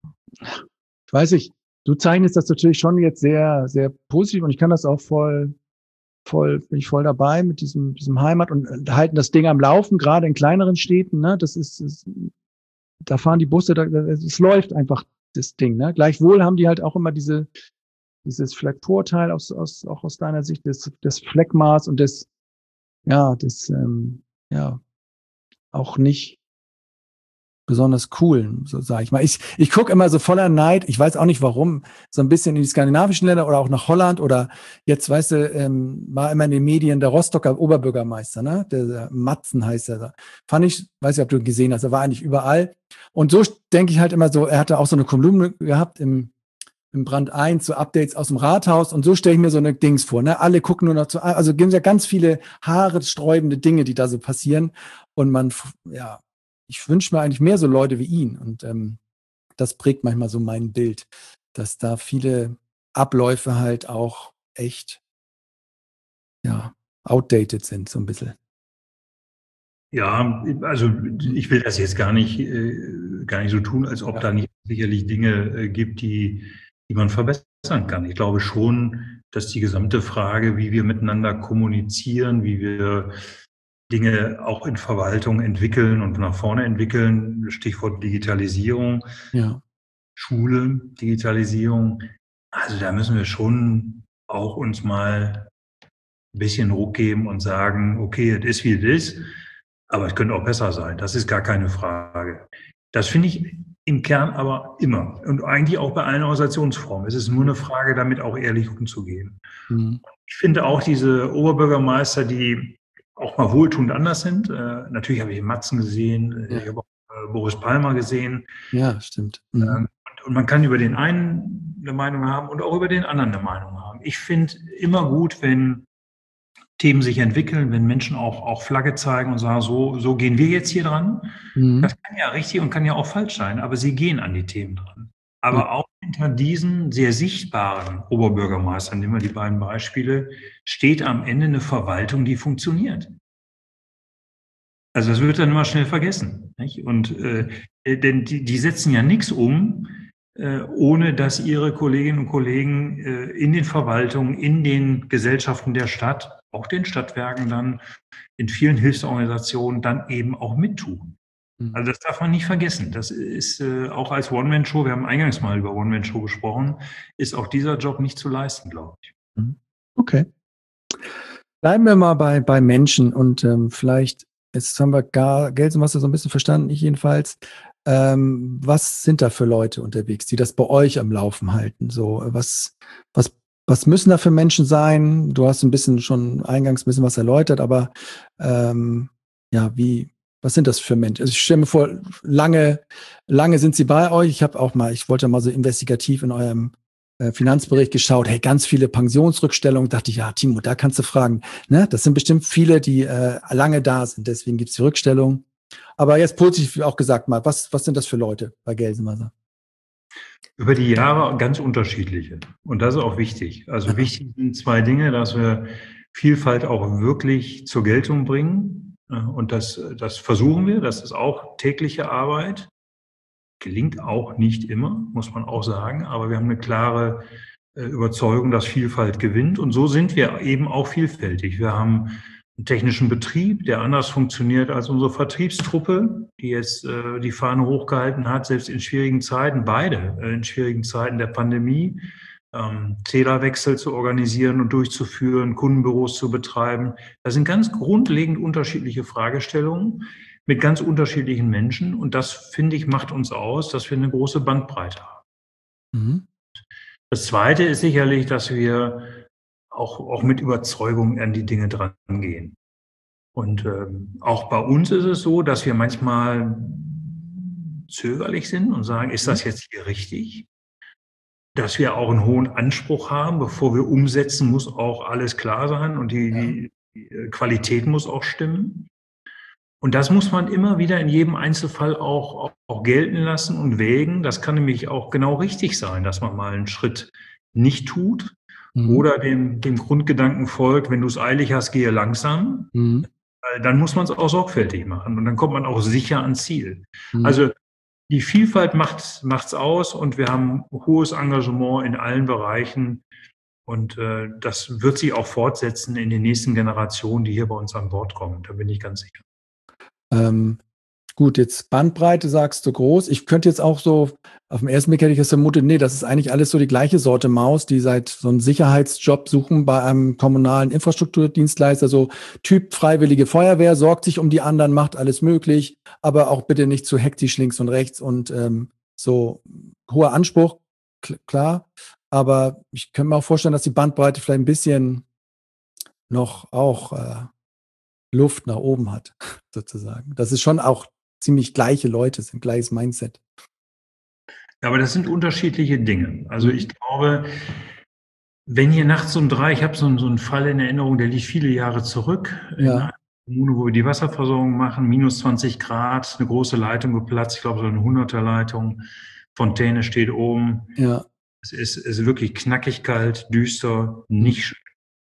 ich weiß nicht, du zeichnest das natürlich schon jetzt sehr, sehr positiv und ich kann das auch voll, voll, bin ich voll dabei mit diesem, diesem Heimat und halten das Ding am Laufen, gerade in kleineren Städten, ne, das ist, ist da fahren die Busse, da, es läuft einfach das Ding, ne? Gleichwohl haben die halt auch immer diese, dieses vielleicht Vorteil aus, aus, auch aus deiner Sicht, des, des Fleckmaß und des, ja, des, ähm, ja, auch nicht besonders coolen, so sage ich mal. Ich, ich gucke immer so voller Neid, ich weiß auch nicht warum, so ein bisschen in die skandinavischen Länder oder auch nach Holland oder jetzt, weißt du, ähm, war immer in den Medien der Rostocker Oberbürgermeister, ne? Der, der Matzen heißt er. Fand ich, weiß nicht, ob du ihn gesehen hast, er war eigentlich überall. Und so denke ich halt immer so, er hatte auch so eine Kolumne gehabt im, im Brand eins, so Updates aus dem Rathaus und so stelle ich mir so eine Dings vor, ne? Alle gucken nur noch zu, also gibt es ja ganz viele haarsträubende Dinge, die da so passieren und man, ja, ich wünsche mir eigentlich mehr so Leute wie ihn. Und ähm, das prägt manchmal so mein Bild, dass da viele Abläufe halt auch echt, ja, outdated sind, so ein bisschen. Ja, also ich will das jetzt gar nicht, äh, gar nicht so tun, als ob ja. da nicht sicherlich Dinge äh, gibt, die, die man verbessern kann. Ich glaube schon, dass die gesamte Frage, wie wir miteinander kommunizieren, wie wir Dinge auch in Verwaltung entwickeln und nach vorne entwickeln, Stichwort Digitalisierung, ja. Schule, Digitalisierung. Also da müssen wir schon auch uns mal ein bisschen Ruck geben und sagen, okay, es ist wie es ist, aber es könnte auch besser sein. Das ist gar keine Frage. Das finde ich Im Kern aber immer. Und eigentlich auch bei allen Organisationsformen. Es ist nur eine Frage, damit auch ehrlich umzugehen. Mhm. Ich finde auch diese Oberbürgermeister, die auch mal wohltuend anders sind. Äh, natürlich habe ich Matzen gesehen, Ja. ich habe auch äh, Boris Palmer gesehen. Ja, stimmt. Mhm. Ähm, und, und man kann über den einen eine Meinung haben und auch über den anderen eine Meinung haben. Ich finde immer gut, wenn Themen sich entwickeln, wenn Menschen auch, auch Flagge zeigen und sagen, so, so gehen wir jetzt hier dran. Mhm. Das kann ja richtig und kann ja auch falsch sein, aber sie gehen an die Themen dran. Aber Ja. auch hinter diesen sehr sichtbaren Oberbürgermeistern, nehmen wir die beiden Beispiele, steht am Ende eine Verwaltung, die funktioniert. Also das wird dann immer schnell vergessen. Nicht? Und äh, denn die, die setzen ja nichts um, äh, ohne dass ihre Kolleginnen und Kollegen äh, in den Verwaltungen, in den Gesellschaften der Stadt, auch den Stadtwerken dann, in vielen Hilfsorganisationen dann eben auch mittun. Mhm. Also das darf man nicht vergessen. Das ist äh, auch als One-Man-Show, wir haben eingangs mal über One-Man-Show gesprochen, ist auch dieser Job nicht zu leisten, glaube ich. Okay. Bleiben wir mal bei, bei Menschen und ähm, vielleicht, jetzt haben wir gar Gelsenwasser so ein bisschen verstanden, ich jedenfalls. Ähm, was sind da für Leute unterwegs, die das bei euch am Laufen halten? So, was, was, was müssen da für Menschen sein? Du hast ein bisschen schon eingangs ein bisschen was erläutert, aber ähm, ja, wie, was sind das für Menschen? Also ich stelle mir vor, lange, lange sind sie bei euch. Ich habe auch mal, ich wollte mal so investigativ in eurem äh, Finanzbericht geschaut, hey, ganz viele Pensionsrückstellungen, dachte ich, ja, Timo, da kannst du fragen. Ne? Das sind bestimmt viele, die äh, lange da sind, deswegen gibt es die Rückstellung. Aber jetzt positiv auch gesagt mal, was, was sind das für Leute bei Gelsenwasser? Über die Jahre ganz unterschiedliche. Und das ist auch wichtig. Also Ja. wichtig sind zwei Dinge, dass wir Vielfalt auch wirklich zur Geltung bringen. Und das, das versuchen wir. Das ist auch tägliche Arbeit. Gelingt auch nicht immer, muss man auch sagen. Aber wir haben eine klare äh, Überzeugung, dass Vielfalt gewinnt. Und so sind wir eben auch vielfältig. Wir haben einen technischen Betrieb, der anders funktioniert als unsere Vertriebstruppe, die jetzt äh, die Fahne hochgehalten hat, selbst in schwierigen Zeiten, beide äh, in schwierigen Zeiten der Pandemie, ähm, Zählerwechsel zu organisieren und durchzuführen, Kundenbüros zu betreiben. Das sind ganz grundlegend unterschiedliche Fragestellungen mit ganz unterschiedlichen Menschen. Und das, finde ich, macht uns aus, dass wir eine große Bandbreite haben. Mhm. Das Zweite ist sicherlich, dass wir auch, auch mit Überzeugung an die Dinge dran gehen. Und ähm, auch bei uns ist es so, dass wir manchmal zögerlich sind und sagen, ist das jetzt hier richtig? Dass wir auch einen hohen Anspruch haben, bevor wir umsetzen, muss auch alles klar sein und die, Ja. die, die Qualität muss auch stimmen. Und das muss man immer wieder in jedem Einzelfall auch, auch, auch gelten lassen und wägen. Das kann nämlich auch genau richtig sein, dass man mal einen Schritt nicht tut Mhm. oder dem, dem Grundgedanken folgt, wenn du es eilig hast, gehe langsam. Mhm. Weil dann muss man es auch sorgfältig machen und dann kommt man auch sicher ans Ziel. Mhm. Also die Vielfalt macht macht's aus und wir haben hohes Engagement in allen Bereichen. Und äh, das wird sich auch fortsetzen in den nächsten Generationen, die hier bei uns an Bord kommen. Da bin ich ganz sicher. Ähm, gut, jetzt Bandbreite sagst du groß. Ich könnte jetzt auch so, auf den ersten Blick hätte ich das vermutet, nee, das ist eigentlich alles so die gleiche Sorte Maus, die seit so einen Sicherheitsjob suchen bei einem kommunalen Infrastrukturdienstleister, so Typ Freiwillige Feuerwehr, sorgt sich um die anderen, macht alles möglich, aber auch bitte nicht zu hektisch links und rechts und ähm, so hoher Anspruch, kl- klar. Aber ich könnte mir auch vorstellen, dass die Bandbreite vielleicht ein bisschen noch auch äh, Luft nach oben hat, sozusagen. Das ist schon auch ziemlich gleiche Leute, sind gleiches Mindset. Ja, aber das sind unterschiedliche Dinge. Also Mhm. ich glaube, wenn hier nachts um drei, ich habe so, einen- so einen Fall in Erinnerung, der liegt viele Jahre zurück, in Ja, einer Kommune, wo wir die Wasserversorgung machen, minus zwanzig Grad, eine große Leitung geplatzt, ich glaube so eine hunderter Leitung, Fontäne steht oben. ja. Es ist, es ist wirklich knackig kalt, düster, Mhm. nicht schön.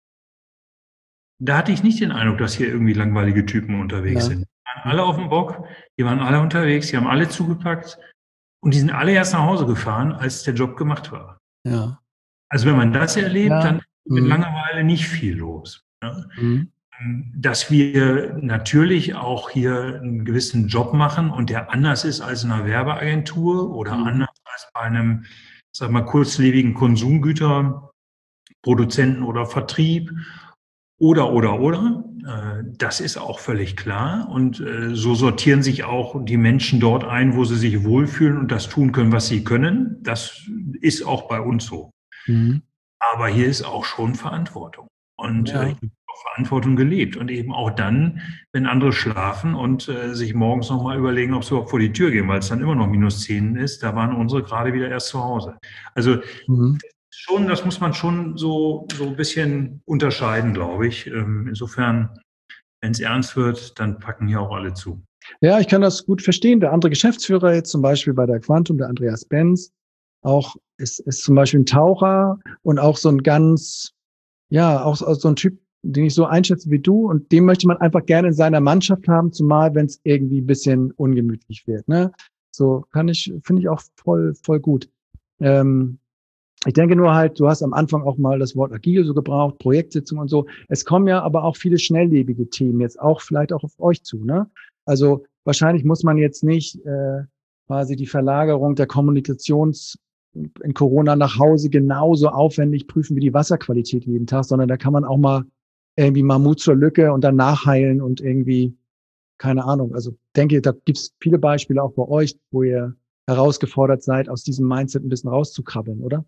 Da hatte ich nicht den Eindruck, dass hier irgendwie langweilige Typen unterwegs Ja. sind. Die waren alle auf dem Bock, die waren alle unterwegs, die haben alle zugepackt und die sind alle erst nach Hause gefahren, als der Job gemacht war. Ja. Also wenn man das erlebt, Ja. dann ist mit Mhm. Langeweile nicht viel los. Ja. Mhm. Dass wir natürlich auch hier einen gewissen Job machen und der anders ist als in einer Werbeagentur oder Mhm. anders als bei einem, sag mal, kurzlebigen Konsumgüterproduzenten oder Vertrieb Oder, oder, oder. Das ist auch völlig klar. Und so sortieren sich auch die Menschen dort ein, wo sie sich wohlfühlen und das tun können, was sie können. Das ist auch bei uns so. Mhm. Aber hier ist auch schon Verantwortung. Und ja. ich habe auch Verantwortung gelebt. Und eben auch dann, wenn andere schlafen und äh, sich morgens nochmal überlegen, ob sie überhaupt vor die Tür gehen, weil es dann immer noch minus zehn ist, da waren unsere gerade wieder erst zu Hause. Also mhm. schon, das muss man schon so, so ein bisschen unterscheiden, glaube ich. Ähm, insofern, wenn es ernst wird, dann packen hier auch alle zu. Ja, ich kann das gut verstehen. Der andere Geschäftsführer jetzt zum Beispiel bei der Quantum, der Andreas Benz, auch ist, ist zum Beispiel ein Taucher und auch so ein ganz, ja, auch so ein Typ, den ich so einschätze wie du, und den möchte man einfach gerne in seiner Mannschaft haben, zumal wenn es irgendwie ein bisschen ungemütlich wird. Ne? So kann ich, finde ich auch voll, voll gut. Ähm, ich denke nur halt, du hast am Anfang auch mal das Wort agil so gebraucht, Projektsitzung und so. Es kommen ja aber auch viele schnelllebige Themen jetzt auch vielleicht auch auf euch zu. Ne? Also wahrscheinlich muss man jetzt nicht äh, quasi die Verlagerung der Kommunikations in Corona nach Hause genauso aufwendig prüfen wie die Wasserqualität jeden Tag, sondern da kann man auch mal irgendwie mal Mut zur Lücke und dann nachheilen und irgendwie, keine Ahnung. Also denke, da gibt es viele Beispiele auch bei euch, wo ihr herausgefordert seid, aus diesem Mindset ein bisschen rauszukrabbeln, oder?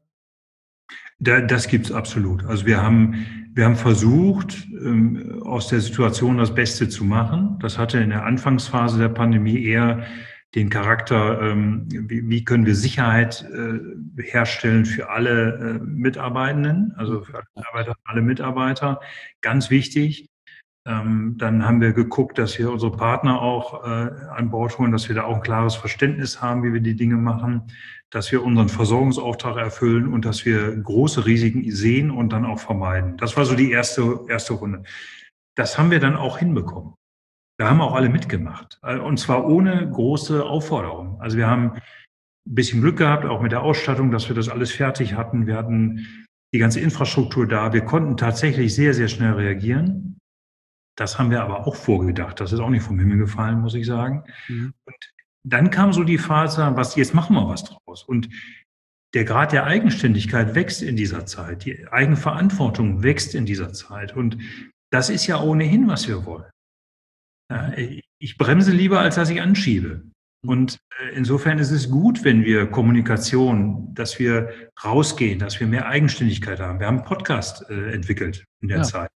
Da, das gibt's absolut. Also wir haben, wir haben versucht, ähm, aus der Situation das Beste zu machen. Das hatte in der Anfangsphase der Pandemie eher den Charakter, ähm, wie, wie können wir Sicherheit äh, herstellen für alle äh, Mitarbeitenden, also für alle Mitarbeiter, alle Mitarbeiter. Ganz wichtig. Ähm, dann haben wir geguckt, dass wir unsere Partner auch äh, an Bord holen, dass wir da auch ein klares Verständnis haben, wie wir die Dinge machen, dass wir unseren Versorgungsauftrag erfüllen und dass wir große Risiken sehen und dann auch vermeiden. Das war so die erste, erste Runde. Das haben wir dann auch hinbekommen. Da haben auch alle mitgemacht. Und zwar ohne große Aufforderung. Also wir haben ein bisschen Glück gehabt, auch mit der Ausstattung, dass wir das alles fertig hatten. Wir hatten die ganze Infrastruktur da. Wir konnten tatsächlich sehr, sehr schnell reagieren. Das haben wir aber auch vorgedacht. Das ist auch nicht vom Himmel gefallen, muss ich sagen. Mhm. Und dann kam so die Phase, was, jetzt machen wir was draus. Und der Grad der Eigenständigkeit wächst in dieser Zeit. Die Eigenverantwortung wächst in dieser Zeit. Und das ist ja ohnehin, was wir wollen. Ja, ich bremse lieber, als dass ich anschiebe. Und insofern ist es gut, wenn wir Kommunikation, dass wir rausgehen, dass wir mehr Eigenständigkeit haben. Wir haben einen Podcast äh, entwickelt in der ja. Zeit.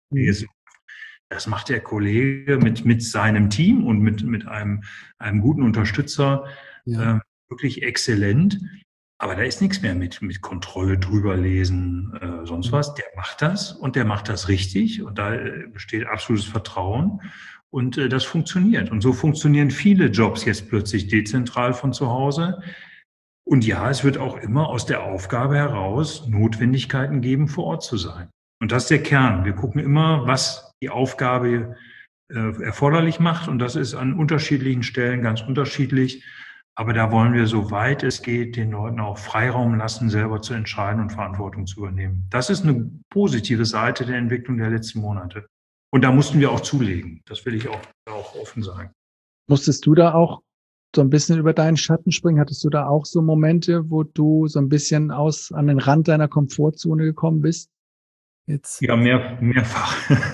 Das macht der Kollege mit, mit seinem Team und mit, mit einem, einem guten Unterstützer ja. äh, wirklich exzellent. Aber da ist nichts mehr mit, mit Kontrolle drüber lesen, äh, sonst was. Der macht das und der macht das richtig. Und da äh, besteht absolutes Vertrauen. Und äh, das funktioniert. Und so funktionieren viele Jobs jetzt plötzlich dezentral von zu Hause. Und ja, es wird auch immer aus der Aufgabe heraus Notwendigkeiten geben, vor Ort zu sein. Und das ist der Kern. Wir gucken immer, was die Aufgabe äh, erforderlich macht. Und das ist an unterschiedlichen Stellen ganz unterschiedlich. Aber da wollen wir, soweit es geht, den Leuten auch Freiraum lassen, selber zu entscheiden und Verantwortung zu übernehmen. Das ist eine positive Seite der Entwicklung der letzten Monate. Und da mussten wir auch zulegen. Das will ich auch, auch offen sagen. Musstest du da auch so ein bisschen über deinen Schatten springen? Hattest du da auch so Momente, wo du so ein bisschen aus an den Rand deiner Komfortzone gekommen bist? Jetzt. Ja, mehr, mehrfach.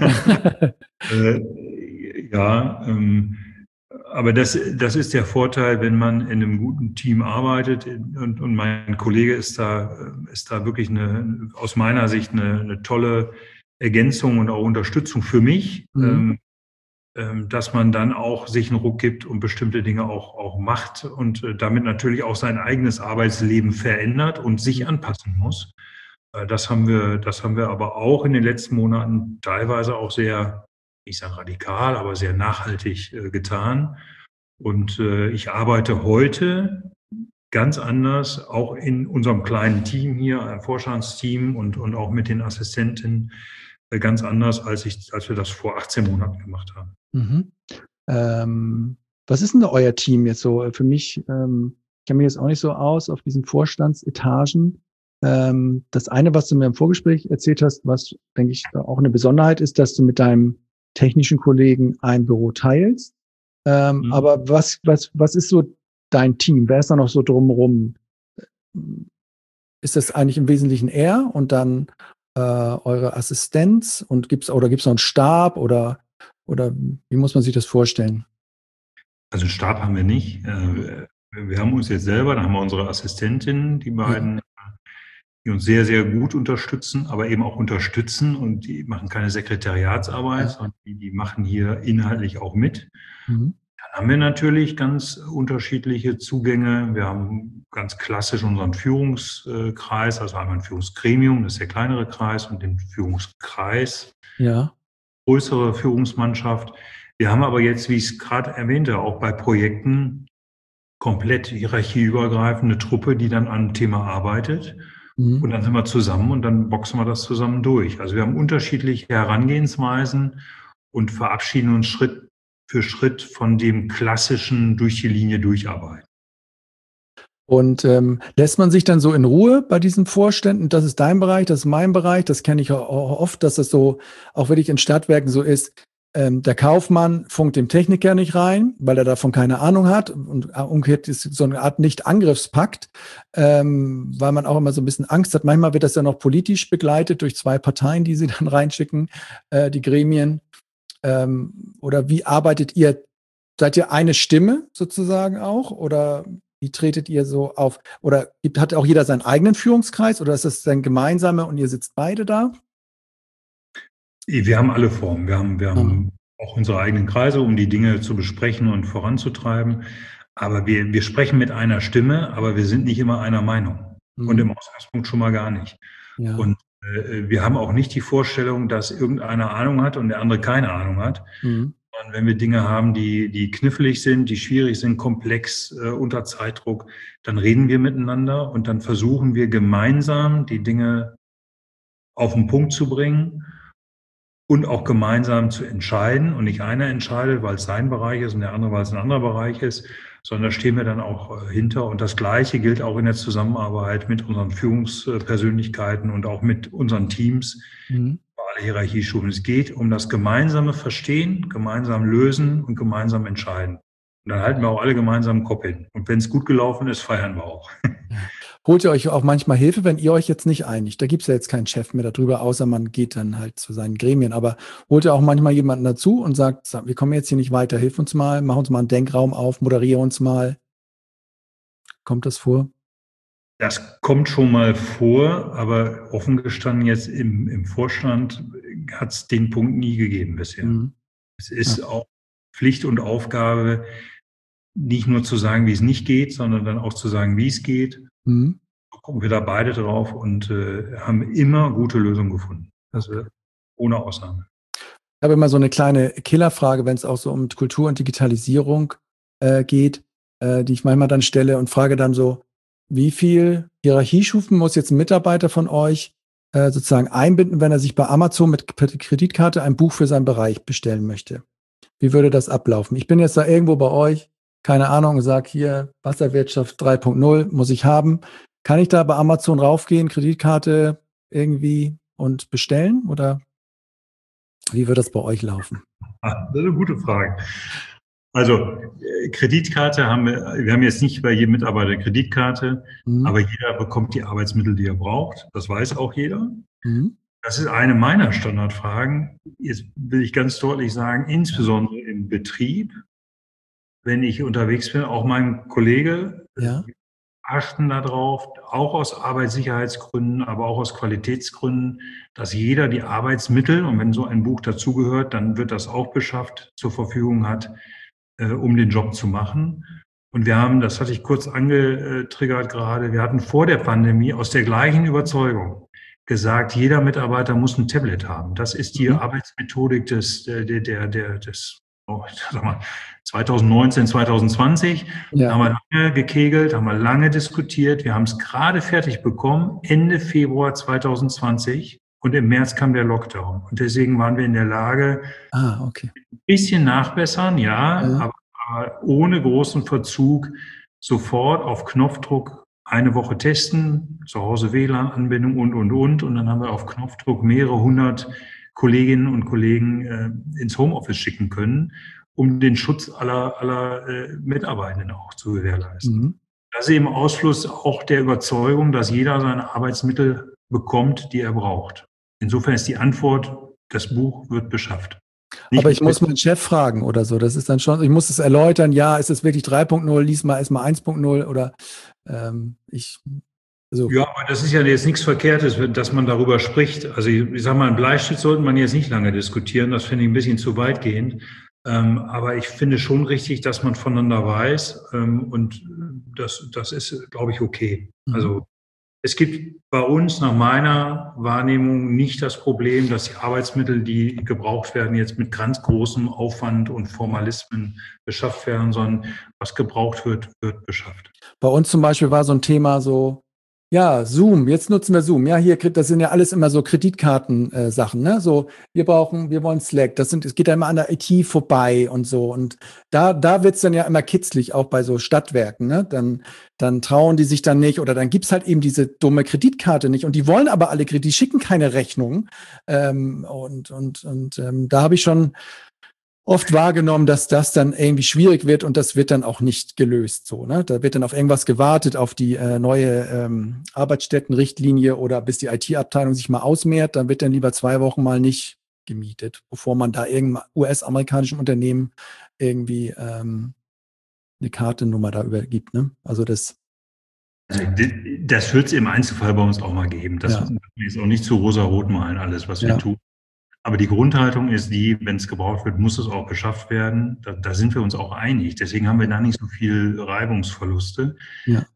äh, ja, ähm, aber das, das ist der Vorteil, wenn man in einem guten Team arbeitet. Und, und mein Kollege ist da, ist da wirklich eine, aus meiner Sicht eine, eine tolle Ergänzung und auch Unterstützung für mich, mhm. ähm, dass man dann auch sich einen Ruck gibt und bestimmte Dinge auch, auch macht und äh, damit natürlich auch sein eigenes Arbeitsleben verändert und sich anpassen muss. Äh, das haben wir, das haben wir aber auch in den letzten Monaten teilweise auch sehr, ich sage radikal, aber sehr nachhaltig äh, getan. Und äh, ich arbeite heute ganz anders, auch in unserem kleinen Team hier, ein Vorstandsteam und, und auch mit den Assistenten, ganz anders, als ich, als wir das vor achtzehn Monaten gemacht haben. Mhm. Ähm, was ist denn da euer Team jetzt so? Für mich, ähm, ich kenne mich jetzt auch nicht so aus auf diesen Vorstandsetagen. Ähm, das eine, was du mir im Vorgespräch erzählt hast, was, denke ich, auch eine Besonderheit ist, dass du mit deinem technischen Kollegen ein Büro teilst. Ähm, mhm. Aber was, was, was ist so dein Team? Wer ist da noch so drumherum? Ist das eigentlich im Wesentlichen er und dann äh, eure Assistenz und gibt's oder gibt's noch einen Stab oder oder wie muss man sich das vorstellen? Also einen Stab haben wir nicht. Äh, wir haben uns jetzt selber, da haben wir unsere Assistentin, die Ja, beiden, die uns sehr, sehr gut unterstützen, aber eben auch unterstützen und die machen keine Sekretariatsarbeit, ja. sondern die, die machen hier inhaltlich auch mit. Mhm. Dann haben wir natürlich ganz unterschiedliche Zugänge. Wir haben ganz klassisch unseren Führungskreis, also einmal ein Führungsgremium, das ist der kleinere Kreis, und den Führungskreis, Ja. größere Führungsmannschaft. Wir haben aber jetzt, wie ich es gerade erwähnte, auch bei Projekten komplett hierarchieübergreifende Truppe, die dann an einem Thema arbeitet. Mhm. Und dann sind wir zusammen und dann boxen wir das zusammen durch. Also wir haben unterschiedliche Herangehensweisen und verabschieden uns Schritt für Schritt von dem klassischen durch die Linie durcharbeiten. Und ähm, lässt man sich dann so in Ruhe bei diesen Vorständen? Das ist dein Bereich, das ist mein Bereich. Das kenne ich auch oft, dass das so auch wirklich in Stadtwerken so ist. Ähm, der Kaufmann funkt dem Techniker nicht rein, weil er davon keine Ahnung hat. Und umgekehrt ist so eine Art Nicht-Angriffspakt, ähm, weil man auch immer so ein bisschen Angst hat. Manchmal wird das ja noch politisch begleitet durch zwei Parteien, die sie dann reinschicken, äh, die Gremien. Ähm, oder wie arbeitet ihr? Seid ihr eine Stimme sozusagen auch? Oder wie tretet ihr so auf? Oder gibt, hat auch jeder seinen eigenen Führungskreis oder ist das dann gemeinsame und ihr sitzt beide da? Wir haben alle Formen. Wir haben, wir Ah, haben auch unsere eigenen Kreise, um die Dinge zu besprechen und voranzutreiben. Aber wir, wir sprechen mit einer Stimme, aber wir sind nicht immer einer Meinung. Und mhm. im Ausgangspunkt schon mal gar nicht. Ja. Und äh, wir haben auch nicht die Vorstellung, dass irgendeiner Ahnung hat und der andere keine Ahnung hat. Mhm. Und wenn wir Dinge haben, die, die knifflig sind, die schwierig sind, komplex, äh, unter Zeitdruck, dann reden wir miteinander und dann versuchen wir gemeinsam die Dinge auf den Punkt zu bringen und auch gemeinsam zu entscheiden. Und nicht einer entscheidet, weil es sein Bereich ist und der andere, weil es ein anderer Bereich ist, sondern da stehen wir dann auch äh, hinter. Und das Gleiche gilt auch in der Zusammenarbeit mit unseren Führungspersönlichkeiten und auch mit unseren Teams. Mhm. Alle Hierarchiestufen. Es geht um das gemeinsame Verstehen, gemeinsam lösen und gemeinsam entscheiden. Und dann halten wir auch alle gemeinsam den Kopf hin. Und wenn es gut gelaufen ist, feiern wir auch. Ja. Holt ihr euch auch manchmal Hilfe, wenn ihr euch jetzt nicht einigt? Da gibt es ja jetzt keinen Chef mehr darüber, außer man geht dann halt zu seinen Gremien. Aber holt ihr auch manchmal jemanden dazu und sagt, wir kommen jetzt hier nicht weiter, hilf uns mal, mach uns mal einen Denkraum auf, moderiere uns mal. Kommt das vor? Das kommt schon mal vor, aber offen gestanden jetzt im, im Vorstand hat es den Punkt nie gegeben bisher. Mhm. Es Ja. ist auch Pflicht und Aufgabe, nicht nur zu sagen, wie es nicht geht, sondern dann auch zu sagen, wie es geht. Mhm. So gucken wir da beide drauf und äh, haben immer gute Lösungen gefunden. Also Okay. ohne Ausnahme. Ich habe immer so eine kleine Killerfrage, wenn es auch so um Kultur und Digitalisierung äh, geht, äh, die ich manchmal dann stelle und frage dann so, wie viel Hierarchiestufen muss jetzt ein Mitarbeiter von euch äh, sozusagen einbinden, wenn er sich bei Amazon mit K- Kreditkarte ein Buch für seinen Bereich bestellen möchte? Wie würde das ablaufen? Ich bin jetzt da irgendwo bei euch, keine Ahnung, sag hier Wasserwirtschaft drei Punkt null muss ich haben. Kann ich da bei Amazon raufgehen, Kreditkarte irgendwie und bestellen oder wie wird das bei euch laufen? Ah, das ist eine gute Frage. Also äh, Kreditkarte haben wir, wir haben jetzt nicht bei jedem Mitarbeiter eine Kreditkarte, Mhm. aber jeder bekommt die Arbeitsmittel, die er braucht. Das weiß auch jeder. Mhm. Das ist eine meiner Standardfragen. Jetzt will ich ganz deutlich sagen, insbesondere im Betrieb, wenn ich unterwegs bin, auch mein Kollege, äh, Ja. achten darauf, auch aus Arbeitssicherheitsgründen, aber auch aus Qualitätsgründen, dass jeder die Arbeitsmittel, und wenn so ein Buch dazugehört, dann wird das auch beschafft, zur Verfügung hat, äh, um den Job zu machen. Und wir haben, das hatte ich kurz angetriggert gerade, wir hatten vor der Pandemie aus der gleichen Überzeugung gesagt, jeder Mitarbeiter muss ein Tablet haben. Das ist die Mhm. Arbeitsmethodik des, der, der, der, des, oh, ich sag mal, zwanzig neunzehn, zwanzig zwanzig. Da Ja. haben wir lange gekegelt, haben wir lange diskutiert. Wir haben es gerade fertig bekommen, Ende Februar zwanzig zwanzig. Und im März kam der Lockdown. Und deswegen waren wir in der Lage, Ah, okay. ein bisschen nachbessern, ja, Ja. aber, aber ohne großen Verzug sofort auf Knopfdruck eine Woche testen, zu Hause W L A N-Anbindung und, und, und. Und dann haben wir auf Knopfdruck mehrere hundert Kolleginnen und Kollegen äh, ins Homeoffice schicken können, um den Schutz aller, aller äh, Mitarbeitenden auch zu gewährleisten. Mhm. Das ist eben Ausfluss auch der Überzeugung, dass jeder seine Arbeitsmittel bekommt, die er braucht. insofern ist die Antwort, das Buch wird beschafft. Nicht Aber ich muss meinen Chef fragen oder so. Das ist dann schon, ich muss es erläutern, ja, ist es wirklich drei Punkt null, lies mal erstmal eins Punkt null oder ähm, ich. So. Ja, aber das ist ja jetzt nichts Verkehrtes, dass man darüber spricht. Also ich, ich sage mal, einen Bleistift sollte man jetzt nicht lange diskutieren. Das finde ich ein bisschen zu weitgehend. Ähm, aber ich finde schon richtig, dass man voneinander weiß. Ähm, und das, das ist, glaube ich, okay. Mhm. Also es gibt bei uns nach meiner Wahrnehmung nicht das Problem, dass die Arbeitsmittel, die gebraucht werden, jetzt mit ganz großem Aufwand und Formalismen beschafft werden, sondern was gebraucht wird, wird beschafft. Bei uns zum Beispiel war so ein Thema so, ja, Zoom, jetzt nutzen wir Zoom. Ja, hier, das sind ja alles immer so Kreditkarten-Sachen, ne? So, wir brauchen, wir wollen Slack. Das sind, es geht ja immer an der I T vorbei und so. Und da, da wird's dann ja immer kitzlig, auch bei so Stadtwerken, ne? Dann, dann trauen die sich dann nicht oder dann gibt's halt eben diese dumme Kreditkarte nicht. Und die wollen aber alle Kredite, die schicken keine Rechnung. Ähm, und, und, und ähm, da habe ich schon oft wahrgenommen, dass das dann irgendwie schwierig wird und das wird dann auch nicht gelöst. So, ne? Da wird dann auf irgendwas gewartet, auf die äh, neue ähm, Arbeitsstättenrichtlinie oder bis die I T-Abteilung sich mal ausmehrt. Dann wird dann lieber zwei Wochen mal nicht gemietet, bevor man da irgendeinem U S-amerikanischen Unternehmen irgendwie ähm, eine Kartennummer da übergibt. Ne? Also das. Also das wird es im Einzelfall bei uns auch mal geben. Das Ja. ist auch nicht zu rosa-rot malen, alles, was Ja. wir tun. Aber die Grundhaltung ist die, wenn es gebraucht wird, muss es auch beschafft werden. Da, da sind wir uns auch einig. Deswegen haben wir da nicht so viel Reibungsverluste. Ja.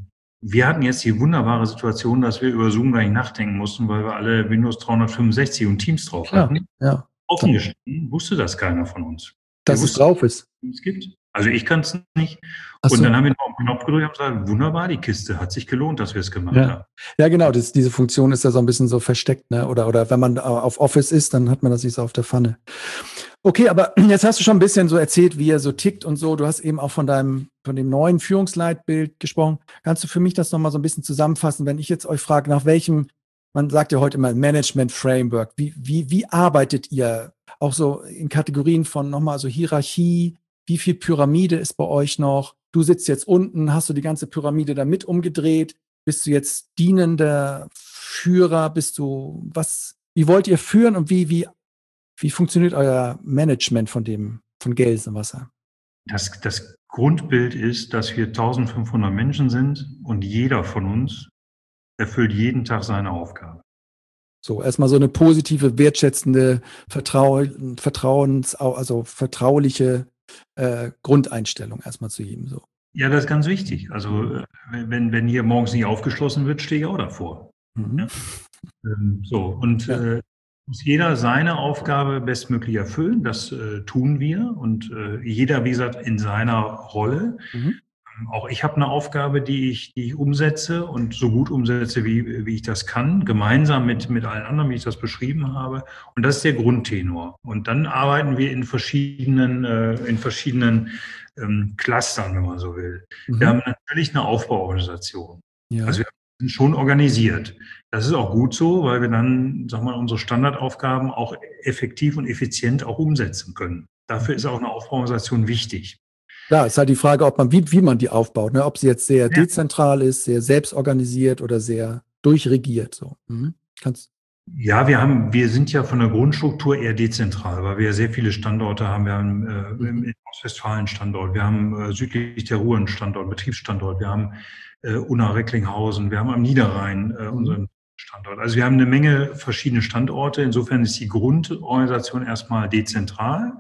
Wir hatten jetzt die wunderbare Situation, dass wir über Zoom gar nicht nachdenken mussten, weil wir alle Windows dreihundertfünfundsechzig und Teams drauf Klar. hatten. Ja. Offen gestanden wusste das keiner von uns. Dass es drauf ist. Es gibt. Also ich kann es nicht. Ach Und so. dann haben wir noch einen Knopf gedrückt und gesagt, wunderbar, die Kiste hat sich gelohnt, dass wir es gemacht Ja. haben. Ja, genau, das, diese Funktion ist ja so ein bisschen so versteckt, ne? Oder, oder wenn man auf Office ist, dann hat man das nicht so auf der Pfanne. Okay, aber jetzt hast du schon ein bisschen so erzählt, wie er so tickt und so. Du hast eben auch von deinem, von dem neuen Führungsleitbild gesprochen. Kannst du für mich das nochmal so ein bisschen zusammenfassen, wenn ich jetzt euch frage, nach welchem, man sagt ja heute immer Management Framework, wie, wie, wie arbeitet ihr? Auch so in Kategorien von nochmal so Hierarchie, wie viel Pyramide ist bei euch noch? Du sitzt jetzt unten, hast du die ganze Pyramide da mit umgedreht? Bist du jetzt dienender Führer? Bist du, was, wie wollt ihr führen und wie, wie, wie funktioniert euer Management von dem, von Gelsenwasser? Das, das Grundbild ist, dass wir eintausendfünfhundert Menschen sind und jeder von uns erfüllt jeden Tag seine Aufgabe. So, erstmal so eine positive, wertschätzende, Vertrau, Vertrauens, also vertrauliche äh, Grundeinstellung erstmal zu jedem so. Ja, das ist ganz wichtig. Also wenn, wenn hier morgens nicht aufgeschlossen wird, stehe ich auch davor. Mhm. Ja? Ähm, so, und Ja. äh, muss jeder seine Aufgabe bestmöglich erfüllen. Das äh, tun wir. Und äh, jeder, wie gesagt, in seiner Rolle. Mhm. Auch ich habe eine Aufgabe, die ich, die ich umsetze und so gut umsetze, wie, wie ich das kann, gemeinsam mit, mit allen anderen, wie ich das beschrieben habe. Und das ist der Grundtenor. Und dann arbeiten wir in verschiedenen, äh, in verschiedenen ähm, Clustern, wenn man so will. Mhm. Wir haben natürlich eine Aufbauorganisation. Ja. Also wir sind schon organisiert. Das ist auch gut so, weil wir dann, sag mal, unsere Standardaufgaben auch effektiv und effizient auch umsetzen können. Dafür ist auch eine Aufbauorganisation wichtig. Ja, ist halt die Frage, ob man, wie, wie man die aufbaut, ne? Ob sie jetzt sehr Ja. dezentral ist, sehr selbstorganisiert oder sehr durchregiert. So. Mhm. Kannst Ja, wir haben, wir sind ja von der Grundstruktur eher dezentral, weil wir ja sehr viele Standorte haben. Wir haben äh, Mhm. in Ostwestfalen Standort, wir haben äh, südlich der Ruhr einen Standort, Betriebsstandort, wir haben äh, Unna-Recklinghausen, wir haben am Niederrhein äh, Mhm. unseren Standort. Also wir haben eine Menge verschiedene Standorte. Insofern ist die Grundorganisation erstmal dezentral.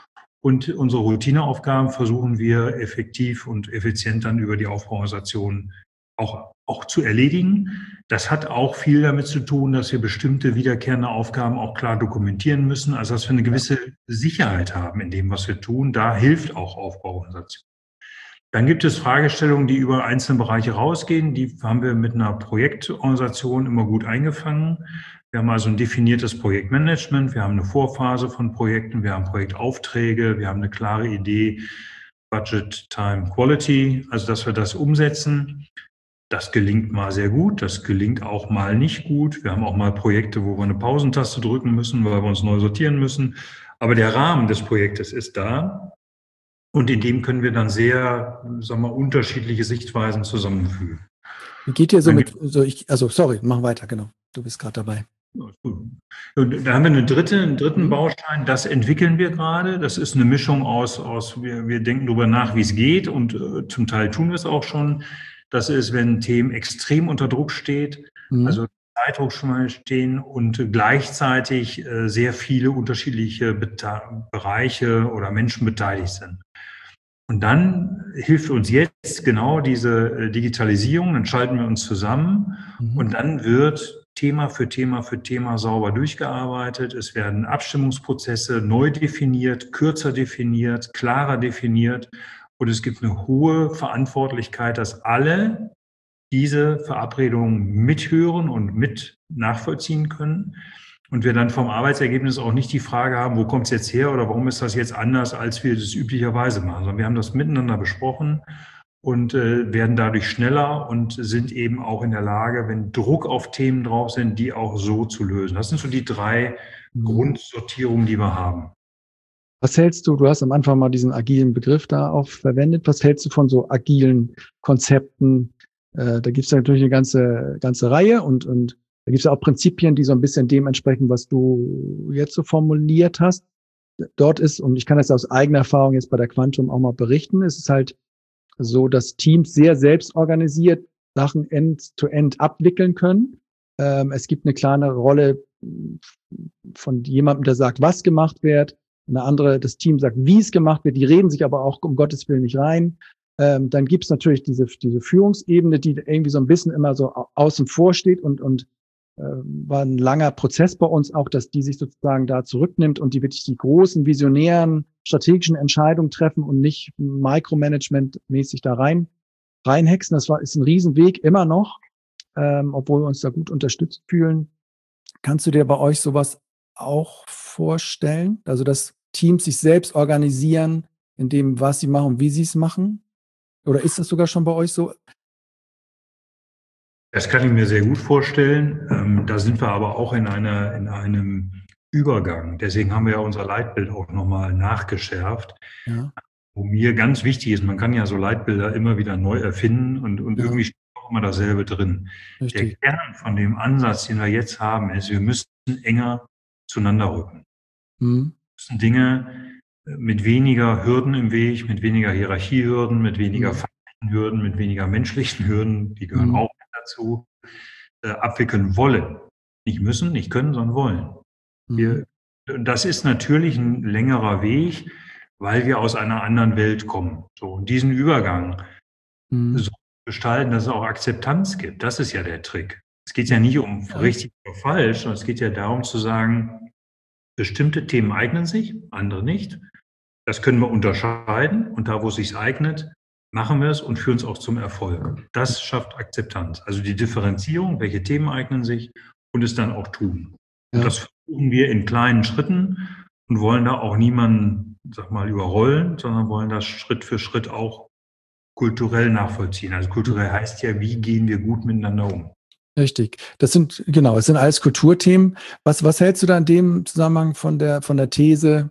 Und unsere Routineaufgaben versuchen wir effektiv und effizient dann über die Aufbauorganisation auch, auch zu erledigen. Das hat auch viel damit zu tun, dass wir bestimmte wiederkehrende Aufgaben auch klar dokumentieren müssen. Also dass wir eine gewisse Sicherheit haben in dem, was wir tun. Da hilft auch Aufbauorganisation. Dann gibt es Fragestellungen, die über einzelne Bereiche rausgehen. Die haben wir mit einer Projektorganisation immer gut eingefangen. Wir haben also ein definiertes Projektmanagement, wir haben eine Vorphase von Projekten, wir haben Projektaufträge, wir haben eine klare Idee, Budget, Time, Quality, also dass wir das umsetzen. Das gelingt mal sehr gut, das gelingt auch mal nicht gut. Wir haben auch mal Projekte, wo wir eine Pausentaste drücken müssen, weil wir uns neu sortieren müssen. Aber der Rahmen des Projektes ist da und in dem können wir dann sehr, sagen wir, unterschiedliche Sichtweisen zusammenfügen. Wie geht ihr so mit, so ich, also sorry, mach weiter, genau. Du bist gerade dabei. Und da haben wir eine dritte, einen dritten Mhm. Baustein, das entwickeln wir gerade. Das ist eine Mischung aus, aus wir, wir denken darüber nach, wie es geht und äh, zum Teil tun wir es auch schon. Das ist, wenn Themen extrem unter Druck steht, Mhm. also Zeitdruck schon mal stehen und gleichzeitig äh, sehr viele unterschiedliche Beta- Bereiche oder Menschen beteiligt sind. Und dann hilft uns jetzt genau diese äh, Digitalisierung, dann schalten wir uns zusammen Mhm. und dann wird Thema für Thema für Thema sauber durchgearbeitet. Es werden Abstimmungsprozesse neu definiert, kürzer definiert, klarer definiert und es gibt eine hohe Verantwortlichkeit, dass alle diese Verabredungen mithören und mit nachvollziehen können. Und wir dann vom Arbeitsergebnis auch nicht die Frage haben, wo kommt es jetzt her oder warum ist das jetzt anders, als wir das üblicherweise machen, sondern wir haben das miteinander besprochen und äh, werden dadurch schneller und sind eben auch in der Lage, wenn Druck auf Themen drauf sind, die auch so zu lösen. Das sind so die drei Mhm. Grundsortierungen, die wir haben. Was hältst du, du hast am Anfang mal diesen agilen Begriff da auch verwendet, was hältst du von so agilen Konzepten? Äh, da gibt es natürlich eine ganze, ganze Reihe und, und da gibt es ja auch Prinzipien, die so ein bisschen dem entsprechen, was du jetzt so formuliert hast. Dort ist, und ich kann das aus eigener Erfahrung jetzt bei der Quantum auch mal berichten, es ist halt so, dass Teams sehr selbst organisiert Sachen end-to-end abwickeln können. Ähm, es gibt eine klare Rolle von jemandem, der sagt, was gemacht wird. Eine andere, das Team sagt, wie es gemacht wird. Die reden sich aber auch um Gottes Willen nicht rein. Ähm, dann gibt es natürlich diese, diese Führungsebene, die irgendwie so ein bisschen immer so außen vor steht und, und äh, war ein langer Prozess bei uns auch, dass die sich sozusagen da zurücknimmt und die wirklich die großen, visionären, strategischen Entscheidungen treffen und nicht Micromanagement-mäßig da rein reinhexen. Das war, ist ein Riesenweg immer noch, ähm, obwohl wir uns da gut unterstützt fühlen. Kannst du dir bei euch sowas auch vorstellen? Also, dass Teams sich selbst organisieren in dem, was sie machen und wie sie es machen? Oder ist das sogar schon bei euch so? Das kann ich mir sehr gut vorstellen. Ähm, da sind wir aber auch in einer, in einem Übergang. Deswegen haben wir ja unser Leitbild auch nochmal nachgeschärft. Ja, Wo mir ganz wichtig ist, man kann ja so Leitbilder immer wieder neu erfinden und, und ja, irgendwie steht auch immer dasselbe drin. Der richtig. Kern von dem Ansatz, den wir jetzt haben, ist, wir müssen enger zueinander rücken. Mhm. Wir müssen Dinge mit weniger Hürden im Weg, mit weniger Hierarchiehürden, mit weniger Mhm. fachlichen Hürden, mit weniger menschlichen Hürden, die gehören Mhm. auch dazu, äh, abwickeln wollen. Nicht müssen, nicht können, sondern wollen. Mhm. Wir, und das ist natürlich ein längerer Weg, weil wir aus einer anderen Welt kommen. So, und diesen Übergang Mhm. so gestalten, dass es auch Akzeptanz gibt, das ist ja der Trick. Es geht ja nicht um Ja, richtig oder falsch, sondern es geht ja darum zu sagen, bestimmte Themen eignen sich, andere nicht. Das können wir unterscheiden und da, wo es sich eignet, machen wir es und führen es auch zum Erfolg. Das schafft Akzeptanz. Also die Differenzierung, welche Themen eignen sich und es dann auch tun. Und ja. das versuchen wir in kleinen Schritten und wollen da auch niemanden, sag mal, überrollen, sondern wollen das Schritt für Schritt auch kulturell nachvollziehen. Also kulturell heißt ja, wie gehen wir gut miteinander um? Richtig. Das sind, genau, es sind alles Kulturthemen. Was, was hältst du da in dem Zusammenhang von der, von der These,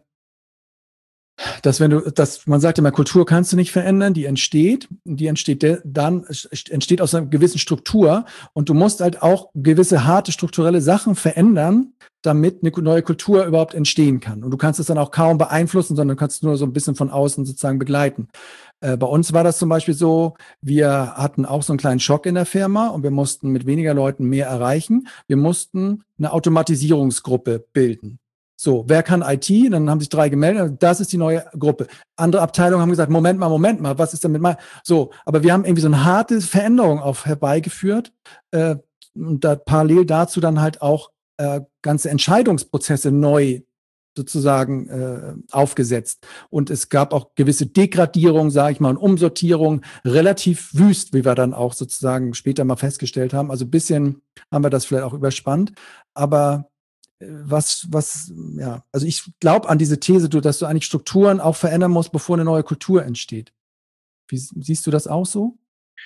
dass wenn du, dass man sagt immer, Kultur kannst du nicht verändern, die entsteht, die entsteht de, dann entsteht aus einer gewissen Struktur und du musst halt auch gewisse harte strukturelle Sachen verändern, damit eine neue Kultur überhaupt entstehen kann. Und du kannst es dann auch kaum beeinflussen, sondern du kannst nur so ein bisschen von außen sozusagen begleiten. Äh, bei uns war das zum Beispiel so, wir hatten auch so einen kleinen Schock in der Firma und wir mussten mit weniger Leuten mehr erreichen. Wir mussten eine Automatisierungsgruppe bilden. So, wer kann I T? Dann haben sich drei gemeldet. Das ist die neue Gruppe. Andere Abteilungen haben gesagt, Moment mal, Moment mal, was ist denn mit mal? So, aber wir haben irgendwie so eine harte Veränderung auf herbeigeführt äh, und da parallel dazu dann halt auch äh, ganze Entscheidungsprozesse neu sozusagen äh, aufgesetzt. Und es gab auch gewisse Degradierung, sage ich mal, und Umsortierung, relativ wüst, wie wir dann auch sozusagen später mal festgestellt haben. Also ein bisschen haben wir das vielleicht auch überspannt, aber was, was, ja, also ich glaube an diese These, dass du eigentlich Strukturen auch verändern musst, bevor eine neue Kultur entsteht. Wie siehst du das auch so?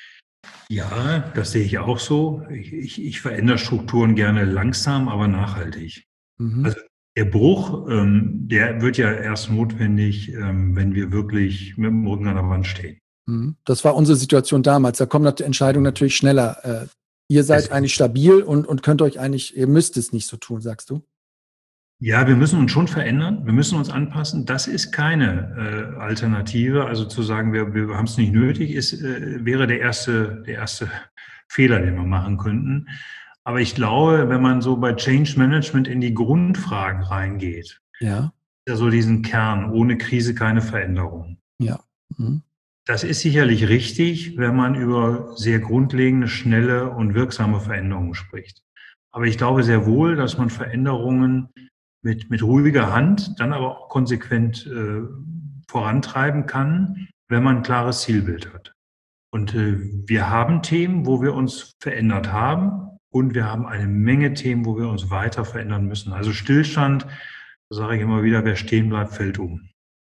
Ja, das sehe ich auch so. Ich, ich, ich verändere Strukturen gerne langsam, aber nachhaltig. Mhm. Also der Bruch, ähm, der wird ja erst notwendig, ähm, wenn wir wirklich mit dem Rücken an der Wand stehen. Mhm. Das war unsere Situation damals. Da kommen die Entscheidungen natürlich schneller. Äh, ihr seid Es, eigentlich stabil und, und könnt euch eigentlich, ihr müsst es nicht so tun, sagst du? ja, wir müssen uns schon verändern, wir müssen uns anpassen. Das ist keine äh, Alternative. Also zu sagen, wir, wir haben es nicht nötig, ist, äh, wäre der erste, der erste Fehler, den wir machen könnten. Aber ich glaube, wenn man so bei Change Management in die Grundfragen reingeht, Ja, ja so diesen Kern, ohne Krise keine Veränderung. ja. Mhm. Das ist sicherlich richtig, wenn man über sehr grundlegende, schnelle und wirksame Veränderungen spricht. Aber ich glaube sehr wohl, dass man Veränderungen mit, mit ruhiger Hand, dann aber auch konsequent äh, vorantreiben kann, wenn man ein klares Zielbild hat. Und äh, wir haben Themen, wo wir uns verändert haben, und wir haben eine Menge Themen, wo wir uns weiter verändern müssen. Also Stillstand, da sage ich immer wieder, wer stehen bleibt, fällt um.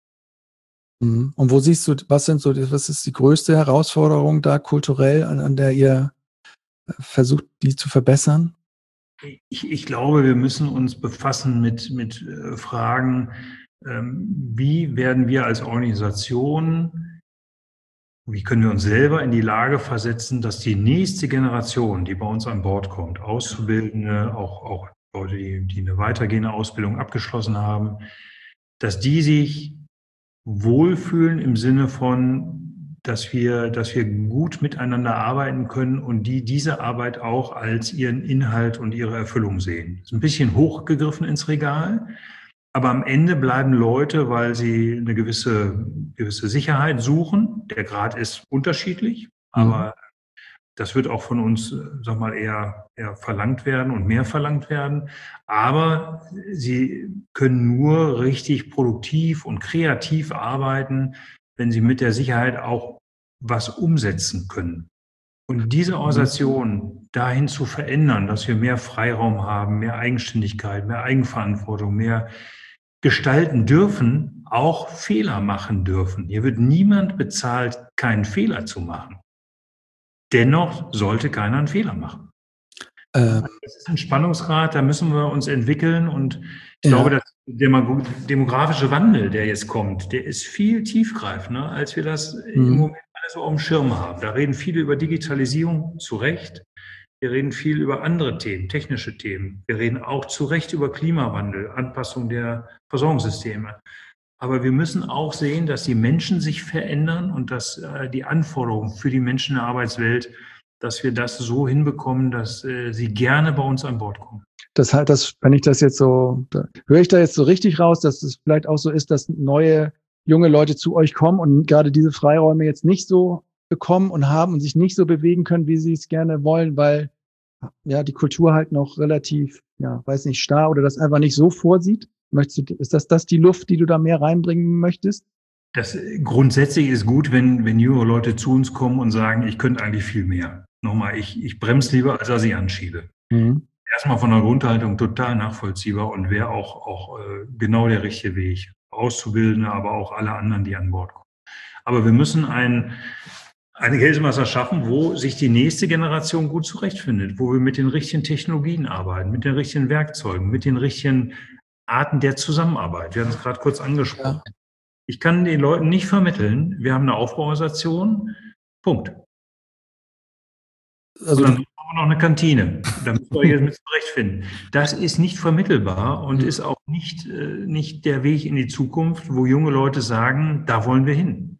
Mhm. Und wo siehst du, was sind so, die- was ist die größte Herausforderung da kulturell, an, an der ihr äh, versucht, die zu verbessern? Ich, ich glaube, wir müssen uns befassen mit, mit äh, Fragen, ähm, wie werden wir als Organisation, wie können wir uns selber in die Lage versetzen, dass die nächste Generation, die bei uns an Bord kommt, Auszubildende, auch, auch Leute, die, die eine weitergehende Ausbildung abgeschlossen haben, dass die sich wohlfühlen im Sinne von, dass wir, dass wir gut miteinander arbeiten können und die diese Arbeit auch als ihren Inhalt und ihre Erfüllung sehen. Das ist ein bisschen hochgegriffen ins Regal, aber am Ende bleiben Leute, weil sie eine gewisse, gewisse Sicherheit suchen. Der Grad ist unterschiedlich, aber Mhm. das wird auch von uns, äh, sag mal, eher, eher verlangt werden und mehr verlangt werden. Aber sie können nur richtig produktiv und kreativ arbeiten, wenn sie mit der Sicherheit auch was umsetzen können. Und diese Mhm. Organisation dahin zu verändern, dass wir mehr Freiraum haben, mehr Eigenständigkeit, mehr Eigenverantwortung, mehr gestalten dürfen, auch Fehler machen dürfen. Hier wird niemand bezahlt, keinen Fehler zu machen. Dennoch sollte keiner einen Fehler machen. Ähm, Das ist ein Spannungsgrad, da müssen wir uns entwickeln. Und ich glaube, ja. dass der demografische Wandel, der jetzt kommt, der ist viel tiefgreifender, als wir das im Mhm. Moment alles so auf dem Schirm haben. Da reden viele über Digitalisierung, zu Recht. Wir reden viel über andere Themen, technische Themen. Wir reden auch zu Recht über Klimawandel, Anpassung der Versorgungssysteme. Aber wir müssen auch sehen, dass die Menschen sich verändern und dass äh, die Anforderungen für die Menschen in der Arbeitswelt, dass wir das so hinbekommen, dass äh, sie gerne bei uns an Bord kommen. Das halt, das, wenn ich das jetzt so, da, höre ich da jetzt so richtig raus, dass es vielleicht auch so ist, dass neue junge Leute zu euch kommen und gerade diese Freiräume jetzt nicht so bekommen und haben und sich nicht so bewegen können, wie sie es gerne wollen, weil ja die Kultur halt noch relativ, ja, weiß nicht, starr oder das einfach nicht so vorsieht. Möchtest du, ist das das die Luft, die du da mehr reinbringen möchtest? Das grundsätzlich ist gut, wenn, wenn junge Leute zu uns kommen und sagen, ich könnte eigentlich viel mehr. Nochmal, ich, ich bremse lieber, als dass ich anschiebe. Mhm. Erstmal von der Grundhaltung total nachvollziehbar und wäre auch, auch äh, genau der richtige Weg. Auszubildende, aber auch alle anderen, die an Bord kommen. Aber wir müssen ein, eine Gelsemeister schaffen, wo sich die nächste Generation gut zurechtfindet, wo wir mit den richtigen Technologien arbeiten, mit den richtigen Werkzeugen, mit den richtigen Arten der Zusammenarbeit. Wir haben es gerade kurz angesprochen. Ja. Ich kann den Leuten nicht vermitteln, wir haben eine Aufbauorganisation, Punkt. Also Und dann du, haben wir noch eine Kantine. Da müsst ihr euch jetzt mit zurechtfinden. Das ist nicht vermittelbar und ist auch nicht, äh, nicht der Weg in die Zukunft, wo junge Leute sagen, da wollen wir hin.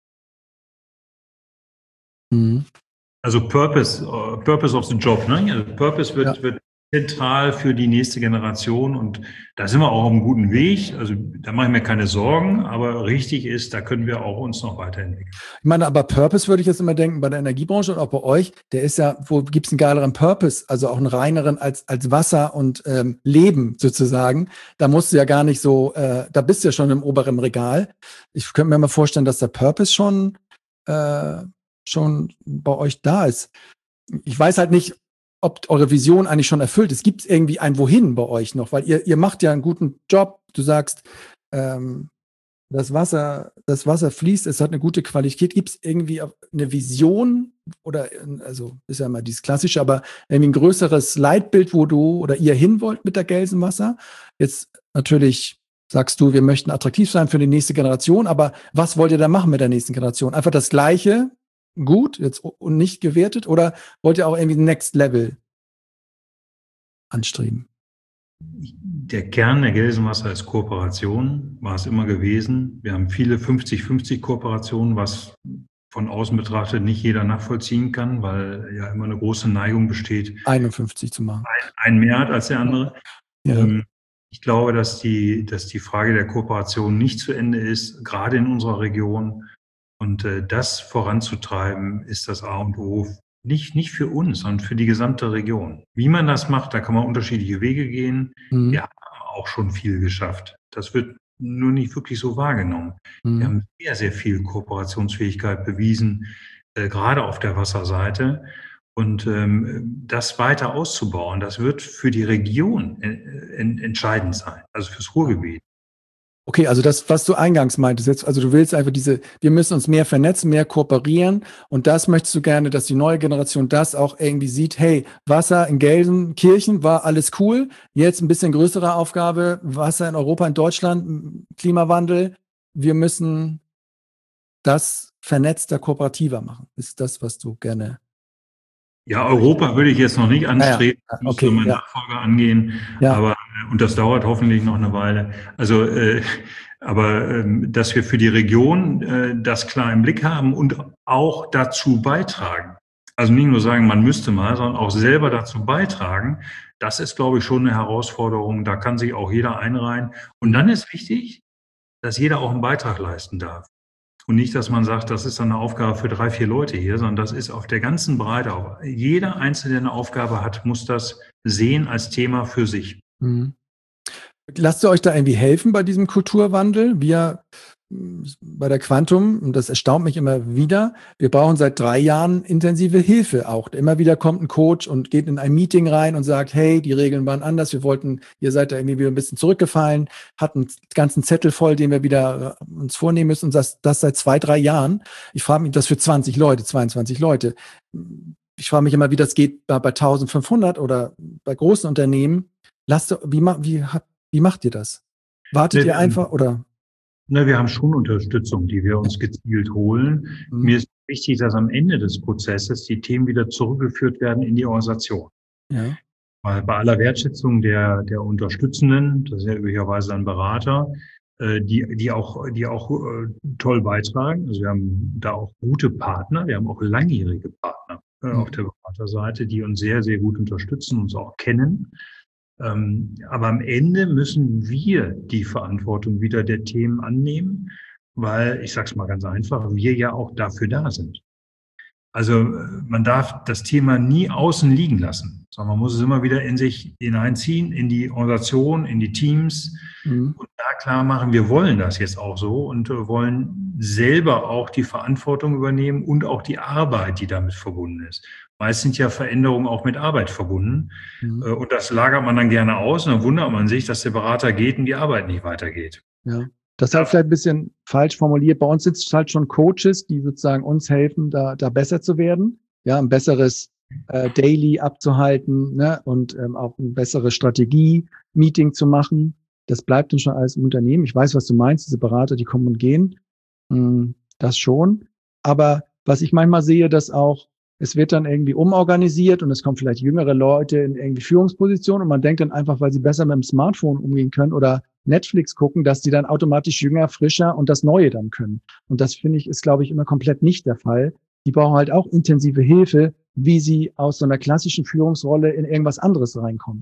mhm. Also Purpose, uh, Purpose of the Job. Ne? Also Purpose wird, Ja. wird zentral für die nächste Generation und da sind wir auch auf einem guten Weg. Also da mache ich mir keine Sorgen, aber richtig ist, da können wir auch uns noch weiterentwickeln. Ich meine, aber Purpose würde ich jetzt immer denken, bei der Energiebranche und auch bei euch, der ist ja, wo gibt es einen geileren Purpose, also auch einen reineren als, als Wasser und ähm, Leben sozusagen. Da musst du ja gar nicht so, äh, da bist du ja schon im oberen Regal. Ich könnte mir mal vorstellen, dass der Purpose schon, äh, schon bei euch da ist. Ich weiß halt nicht, ob eure Vision eigentlich schon erfüllt ist. Gibt es irgendwie ein Wohin bei euch noch? Weil ihr, ihr macht ja einen guten Job. Du sagst, ähm, das Wasser, das Wasser fließt, es hat eine gute Qualität. Gibt es irgendwie eine Vision oder, also ist ja immer dieses Klassische, aber irgendwie ein größeres Leitbild, wo du oder ihr hin wollt mit der Gelsenwasser? Jetzt natürlich sagst du, wir möchten attraktiv sein für die nächste Generation, aber was wollt ihr da machen mit der nächsten Generation? Einfach das Gleiche, gut jetzt und nicht gewertet? Oder wollt ihr auch irgendwie Next Level anstreben? Der Kern der Gelsenwasser ist Kooperation, war es immer gewesen. Wir haben viele fünfzig fünfzig Kooperationen, was von außen betrachtet nicht jeder nachvollziehen kann, weil ja immer eine große Neigung besteht, einundfünfzig zu machen. Ein, einen mehr hat als der andere. Ja. Ähm, ich glaube, dass die, dass die Frage der Kooperation nicht zu Ende ist, gerade in unserer Region. Und äh, das voranzutreiben, ist das A und O. Nicht, nicht für uns, sondern für die gesamte Region. Wie man das macht, da kann man unterschiedliche Wege gehen. Mhm. Wir haben auch schon viel geschafft. Das wird nur nicht wirklich so wahrgenommen. Mhm. Wir haben sehr, sehr viel Kooperationsfähigkeit bewiesen, äh, gerade auf der Wasserseite. Und ähm, das weiter auszubauen, das wird für die Region äh, en- entscheidend sein, also fürs Ruhrgebiet. Okay, also das, was du eingangs meintest, jetzt, also du willst einfach diese, wir müssen uns mehr vernetzen, mehr kooperieren und das möchtest du gerne, dass die neue Generation das auch irgendwie sieht, hey, Wasser in Gelsenkirchen war alles cool, jetzt ein bisschen größere Aufgabe, Wasser in Europa, in Deutschland, Klimawandel, wir müssen das vernetzter, kooperativer machen. Ist das, was du gerne... Ja, Europa würde ich jetzt noch nicht anstreben, ah, ja. müsste Okay, mein ja. Nachfolger angehen, Ja. aber und das dauert hoffentlich noch eine Weile. Also, äh, aber ähm, dass wir für die Region äh, das klar im Blick haben und auch dazu beitragen. Also nicht nur sagen, man müsste mal, sondern auch selber dazu beitragen. Das ist, glaube ich, schon eine Herausforderung. Da kann sich auch jeder einreihen. Und dann ist wichtig, dass jeder auch einen Beitrag leisten darf. Und nicht, dass man sagt, das ist dann eine Aufgabe für drei, vier Leute hier, sondern das ist auf der ganzen Breite. Auch jeder Einzelne, der eine Aufgabe hat, muss das sehen als Thema für sich. Mhm. Lasst ihr euch da irgendwie helfen bei diesem Kulturwandel? Wir bei der Quantum, und das erstaunt mich immer wieder, wir brauchen seit drei Jahren intensive Hilfe auch. Immer wieder kommt ein Coach und geht in ein Meeting rein und sagt, hey, die Regeln waren anders, wir wollten, ihr seid da irgendwie wieder ein bisschen zurückgefallen, hatten einen ganzen Zettel voll, den wir wieder uns vornehmen müssen und das, das seit zwei, drei Jahren. Ich frage mich, das für zwanzig Leute, zweiundzwanzig Leute. Ich frage mich immer, wie das geht bei, bei eintausendfünfhundert oder bei großen Unternehmen. Lasst, wie, wie, wie macht ihr das? Wartet Nee, ihr einfach oder? Na, wir haben schon Unterstützung, die wir uns gezielt holen. Mhm. Mir ist wichtig, dass am Ende des Prozesses die Themen wieder zurückgeführt werden in die Organisation. Ja. Weil bei aller Wertschätzung der, der Unterstützenden, das ist ja üblicherweise ein Berater, äh, die, die auch, die auch äh, toll beitragen. Also wir haben da auch gute Partner, wir haben auch langjährige Partner äh, Mhm. auf der Beraterseite, die uns sehr, sehr gut unterstützen, uns auch kennen. Ähm, aber am Ende müssen wir die Verantwortung wieder der Themen annehmen, weil, ich sage es mal ganz einfach, wir ja auch dafür da sind. Also man darf das Thema nie außen liegen lassen, sondern man muss es immer wieder in sich hineinziehen, in die Organisation, in die Teams Mhm. und da klar machen, wir wollen das jetzt auch so und wollen selber auch die Verantwortung übernehmen und auch die Arbeit, die damit verbunden ist. Meist sind ja Veränderungen auch mit Arbeit verbunden. Mhm. Und das lagert man dann gerne aus und dann wundert man sich, dass der Berater geht und die Arbeit nicht weitergeht. Ja, das ist halt vielleicht ein bisschen falsch formuliert. Bei uns sitzen halt schon Coaches, die sozusagen uns helfen, da, da besser zu werden. Ja, ein besseres äh, Daily abzuhalten, ne? Und ähm, auch eine bessere Strategie-Meeting zu machen. Das bleibt dann schon alles im Unternehmen. Ich weiß, was du meinst, diese Berater, die kommen und gehen. Hm, das schon. Aber was ich manchmal sehe, dass auch es wird dann irgendwie umorganisiert und es kommen vielleicht jüngere Leute in irgendwie Führungspositionen und man denkt dann einfach, weil sie besser mit dem Smartphone umgehen können oder Netflix gucken, dass die dann automatisch jünger, frischer und das Neue dann können. Und das finde ich, ist, glaube ich, immer komplett nicht der Fall. Die brauchen halt auch intensive Hilfe, wie sie aus so einer klassischen Führungsrolle in irgendwas anderes reinkommen.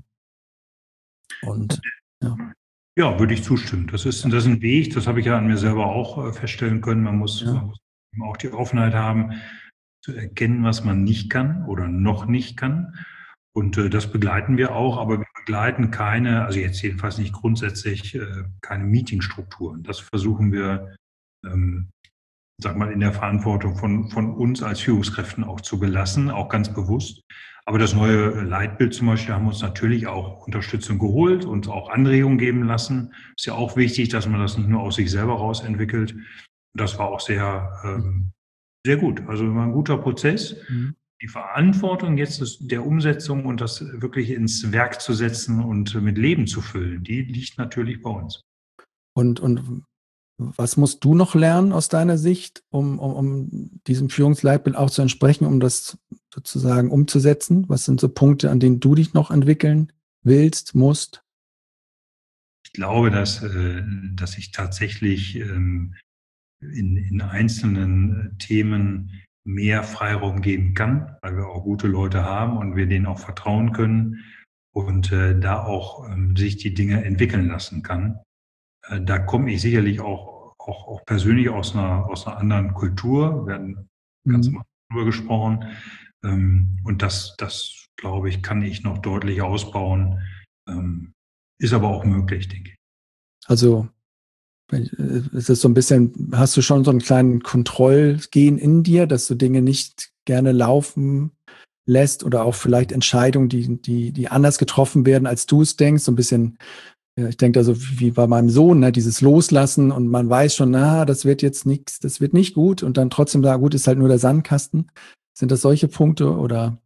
Und ja. Ja, würde ich zustimmen. Das ist, das ist ein Weg, das habe ich ja an mir selber auch feststellen können. Man muss, Ja. man muss auch die Offenheit haben, zu erkennen, was man nicht kann oder noch nicht kann. Und äh, das begleiten wir auch, aber wir begleiten keine, also jetzt jedenfalls nicht grundsätzlich, äh, keine Meetingstrukturen. Das versuchen wir, ähm, sag mal, in der Verantwortung von, von uns als Führungskräften auch zu belassen, auch ganz bewusst. Aber das neue Leitbild zum Beispiel haben wir uns natürlich auch Unterstützung geholt und auch Anregungen geben lassen. Ist ja auch wichtig, dass man das nicht nur aus sich selber raus entwickelt. Das war auch sehr, ähm, sehr gut. Also war ein guter Prozess. Mhm. Die Verantwortung jetzt ist der Umsetzung und das wirklich ins Werk zu setzen und mit Leben zu füllen, die liegt natürlich bei uns. Und, und Was musst du noch lernen aus deiner Sicht, um, um, um diesem Führungsleitbild auch zu entsprechen, um das sozusagen umzusetzen? Was sind so Punkte, an denen du dich noch entwickeln willst, musst? Ich glaube, dass, äh, dass ich tatsächlich ähm, in, in einzelnen äh, Themen mehr Freiraum geben kann, weil wir auch gute Leute haben und wir denen auch vertrauen können und äh, da auch ähm, sich die Dinge entwickeln lassen kann. Äh, da komme ich sicherlich auch, auch, auch persönlich aus einer, aus einer anderen Kultur. Wir hatten ganz Mhm. am Anfang darüber gesprochen. Ähm, und das, das, glaube ich, kann ich noch deutlich ausbauen. Ähm, ist aber auch möglich, denke ich. Also äh, ist es so ein bisschen, hast du schon so einen kleinen Kontrollgen in dir, dass du Dinge nicht gerne laufen lässt oder auch vielleicht Entscheidungen, die, die, die anders getroffen werden, als du es denkst, so ein bisschen. Ja, ich denke da so wie bei meinem Sohn, ne, dieses Loslassen und man weiß schon, na, das wird jetzt nichts, das wird nicht gut und dann trotzdem sagen, gut, ist halt nur der Sandkasten. Sind das solche Punkte oder?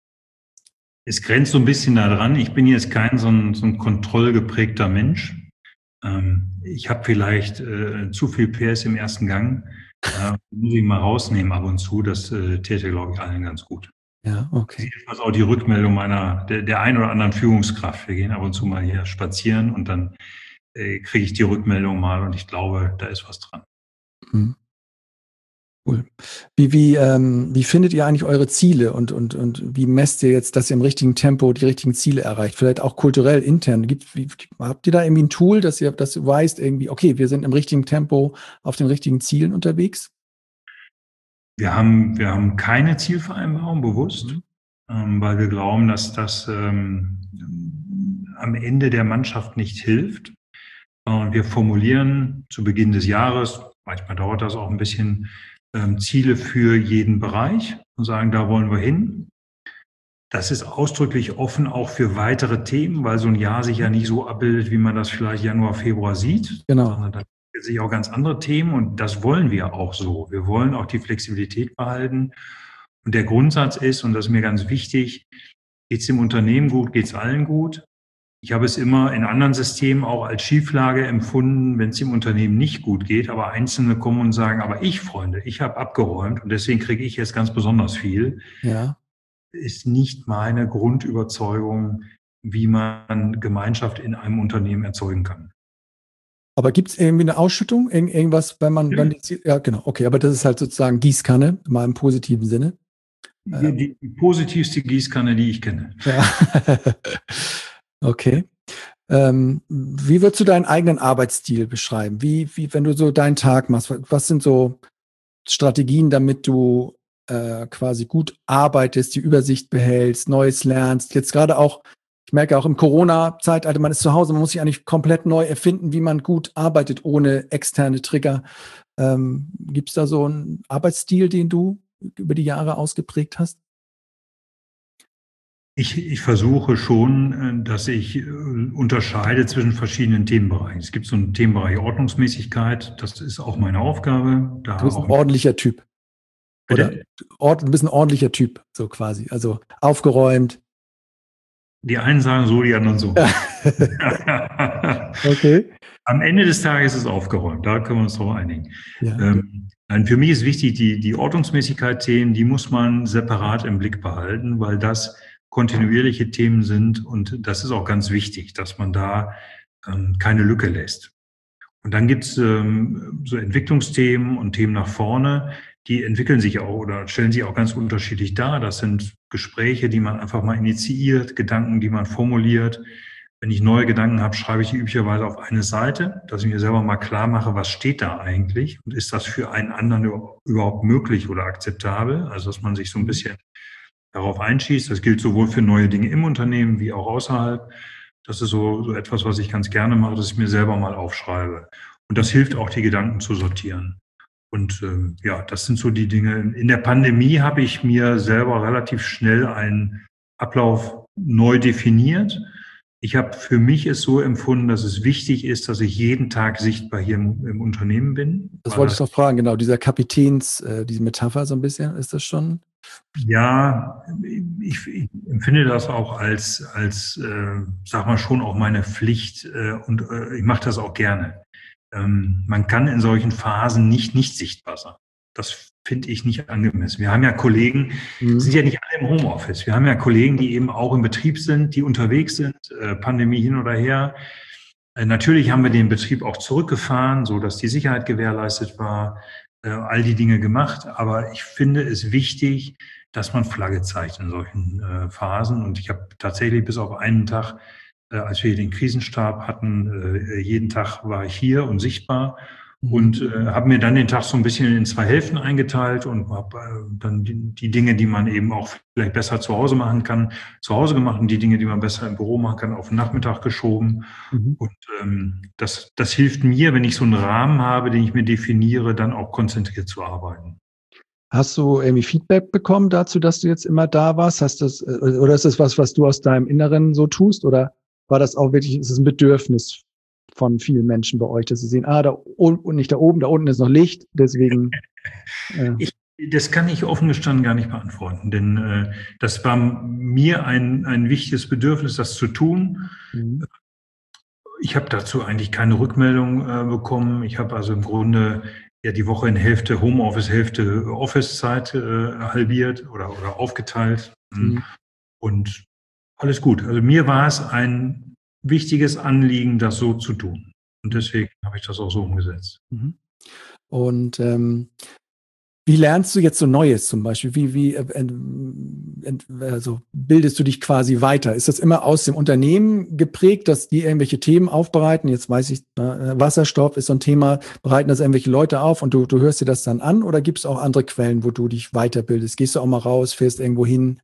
Es grenzt so ein bisschen da dran. Ich bin jetzt kein so ein, so ein kontrollgeprägter Mensch. Ähm, ich habe vielleicht äh, zu viel P S im ersten Gang. Äh, muss ich mal rausnehmen ab und zu. Das äh, täte, glaube ich, allen ganz gut. Ja, Das ist okay. jedenfalls auch die Rückmeldung meiner, der, der ein oder anderen Führungskraft. Wir gehen ab und zu mal hier spazieren und dann äh, kriege ich die Rückmeldung mal und ich glaube, da ist was dran. Mhm. Cool. Wie, wie, ähm, wie findet ihr eigentlich eure Ziele und, und, und wie messt ihr jetzt, dass ihr im richtigen Tempo die richtigen Ziele erreicht? Vielleicht auch kulturell, intern. Gibt, wie, habt ihr da irgendwie ein Tool, dass ihr, dass du weißt, irgendwie, okay, wir sind im richtigen Tempo auf den richtigen Zielen unterwegs? Wir haben, wir haben keine Zielvereinbarung bewusst, Mhm. ähm, weil wir glauben, dass das ähm, am Ende der Mannschaft nicht hilft. Und wir formulieren zu Beginn des Jahres, manchmal dauert das auch ein bisschen, ähm, Ziele für jeden Bereich und sagen, da wollen wir hin. Das ist ausdrücklich offen auch für weitere Themen, weil so ein Jahr sich ja nicht so abbildet, wie man das vielleicht Januar, Februar sieht, Genau. sondern da bilden sich auch ganz andere Themen und das wollen wir auch so. Wir wollen auch die Flexibilität behalten. Und der Grundsatz ist, und das ist mir ganz wichtig, geht es dem Unternehmen gut, geht es allen gut. Ich habe es immer in anderen Systemen auch als Schieflage empfunden, wenn es dem Unternehmen nicht gut geht, aber Einzelne kommen und sagen, aber ich, Freunde, ich habe abgeräumt und deswegen kriege ich jetzt ganz besonders viel. Ja. Ist nicht meine Grundüberzeugung, wie man Gemeinschaft in einem Unternehmen erzeugen kann. Aber gibt es irgendwie eine Ausschüttung? Irgend, irgendwas, wenn man Ja. dann die Ziel, ja, genau, okay, aber das ist halt sozusagen Gießkanne, mal im positiven Sinne. Die, Ähm, die, die positivste Gießkanne, die ich kenne. ja. Okay. Ähm, wie würdest du deinen eigenen Arbeitsstil beschreiben? Wie, wie, wenn du so deinen Tag machst, was, was sind so Strategien, damit du äh, quasi gut arbeitest, die Übersicht behältst, Neues lernst? Jetzt gerade auch, ich merke auch im Corona-Zeitalter, man ist zu Hause, man muss sich eigentlich komplett neu erfinden, wie man gut arbeitet, ohne externe Trigger. Ähm, Gibt es da so einen Arbeitsstil, den du über die Jahre ausgeprägt hast? Ich, ich versuche schon, äh, dass ich äh, unterscheide zwischen verschiedenen Themenbereichen. Es gibt so einen Themenbereich Ordnungsmäßigkeit, das ist auch meine Aufgabe. Du Da bist ein auch, ordentlicher Typ, oder? bitte? Ord, du bist ein ordentlicher Typ, so quasi. Also aufgeräumt. Die einen sagen so, die anderen so. Okay. Am Ende des Tages ist es aufgeräumt, da können wir uns drauf einigen. Ja. Ähm, nein, für mich ist wichtig, die, die Ordnungsmäßigkeit-Themen, die muss man separat im Blick behalten, weil das kontinuierliche Themen sind und das ist auch ganz wichtig, dass man da ähm, keine Lücke lässt. Und dann gibt's ähm, so Entwicklungsthemen und Themen nach vorne, die entwickeln sich auch oder stellen sich auch ganz unterschiedlich dar. Das sind Gespräche, die man einfach mal initiiert, Gedanken, die man formuliert. Wenn ich neue Gedanken habe, schreibe ich die üblicherweise auf eine Seite, dass ich mir selber mal klar mache, was steht da eigentlich und ist das für einen anderen überhaupt möglich oder akzeptabel? Also dass man sich so ein bisschen darauf einschießt. Das gilt sowohl für neue Dinge im Unternehmen wie auch außerhalb. Das ist so, so etwas, was ich ganz gerne mache, dass ich mir selber mal aufschreibe. Und das hilft auch, die Gedanken zu sortieren. Und ähm, ja, das sind so die Dinge. In der Pandemie habe ich mir selber relativ schnell einen Ablauf neu definiert. Ich habe für mich es so empfunden, dass es wichtig ist, dass ich jeden Tag sichtbar hier im, im Unternehmen bin. Das Weil wollte ich das, noch fragen, genau, dieser Kapitäns, äh, diese Metapher so ein bisschen, ist das schon? ja, ich, ich empfinde das auch als, als äh, sag mal, schon auch meine Pflicht äh, und äh, ich mache das auch gerne. ähm, man kann in solchen Phasen nicht nicht sichtbar sein. Das finde ich nicht angemessen. Wir haben ja Kollegen, Mhm. sind ja nicht alle im Homeoffice. Wir haben ja Kollegen, die eben auch im Betrieb sind, die unterwegs sind, äh, Pandemie hin oder her. Äh, natürlich haben wir den Betrieb auch zurückgefahren, so dass die Sicherheit gewährleistet war, äh, all die Dinge gemacht. Aber ich finde es wichtig, dass man Flagge zeigt in solchen äh, Phasen. Und ich habe tatsächlich bis auf einen Tag, äh, als wir den Krisenstab hatten, äh, jeden Tag war ich hier und sichtbar. Und äh, habe mir dann den Tag so ein bisschen in zwei Hälften eingeteilt und habe äh, dann die, die Dinge, die man eben auch vielleicht besser zu Hause machen kann, zu Hause gemacht und die Dinge, die man besser im Büro machen kann, auf den Nachmittag geschoben. Mhm. Und ähm, das, das hilft mir, wenn ich so einen Rahmen habe, den ich mir definiere, dann auch konzentriert zu arbeiten. Hast du irgendwie Feedback bekommen dazu, dass du jetzt immer da warst? Hast das, oder ist das was, was du aus deinem Inneren so tust? Oder war das auch wirklich, ist es ein Bedürfnis von vielen Menschen bei euch, dass sie sehen, ah, da und nicht da oben, da unten ist noch Licht, deswegen. Äh. Ich, das kann ich offen gestanden gar nicht beantworten, denn äh, das war mir ein, ein wichtiges Bedürfnis, das zu tun. Mhm. Ich habe dazu eigentlich keine Rückmeldung äh, bekommen. Ich habe also im Grunde ja die Woche in Hälfte Homeoffice, Hälfte Office-Zeit äh, halbiert oder, oder aufgeteilt. Mhm. Und alles gut. Also mir war es ein wichtiges Anliegen, das so zu tun. Und deswegen habe ich das auch so umgesetzt. Mhm. Und ähm, wie lernst du jetzt so Neues zum Beispiel? Wie, wie äh, ent, also bildest du dich quasi weiter? Ist das immer aus dem Unternehmen geprägt, dass die irgendwelche Themen aufbereiten? Jetzt weiß ich, äh, Wasserstoff ist so ein Thema, bereiten das irgendwelche Leute auf und du, du hörst dir das dann an oder gibt es auch andere Quellen, wo du dich weiterbildest? Gehst du auch mal raus, fährst irgendwo hin,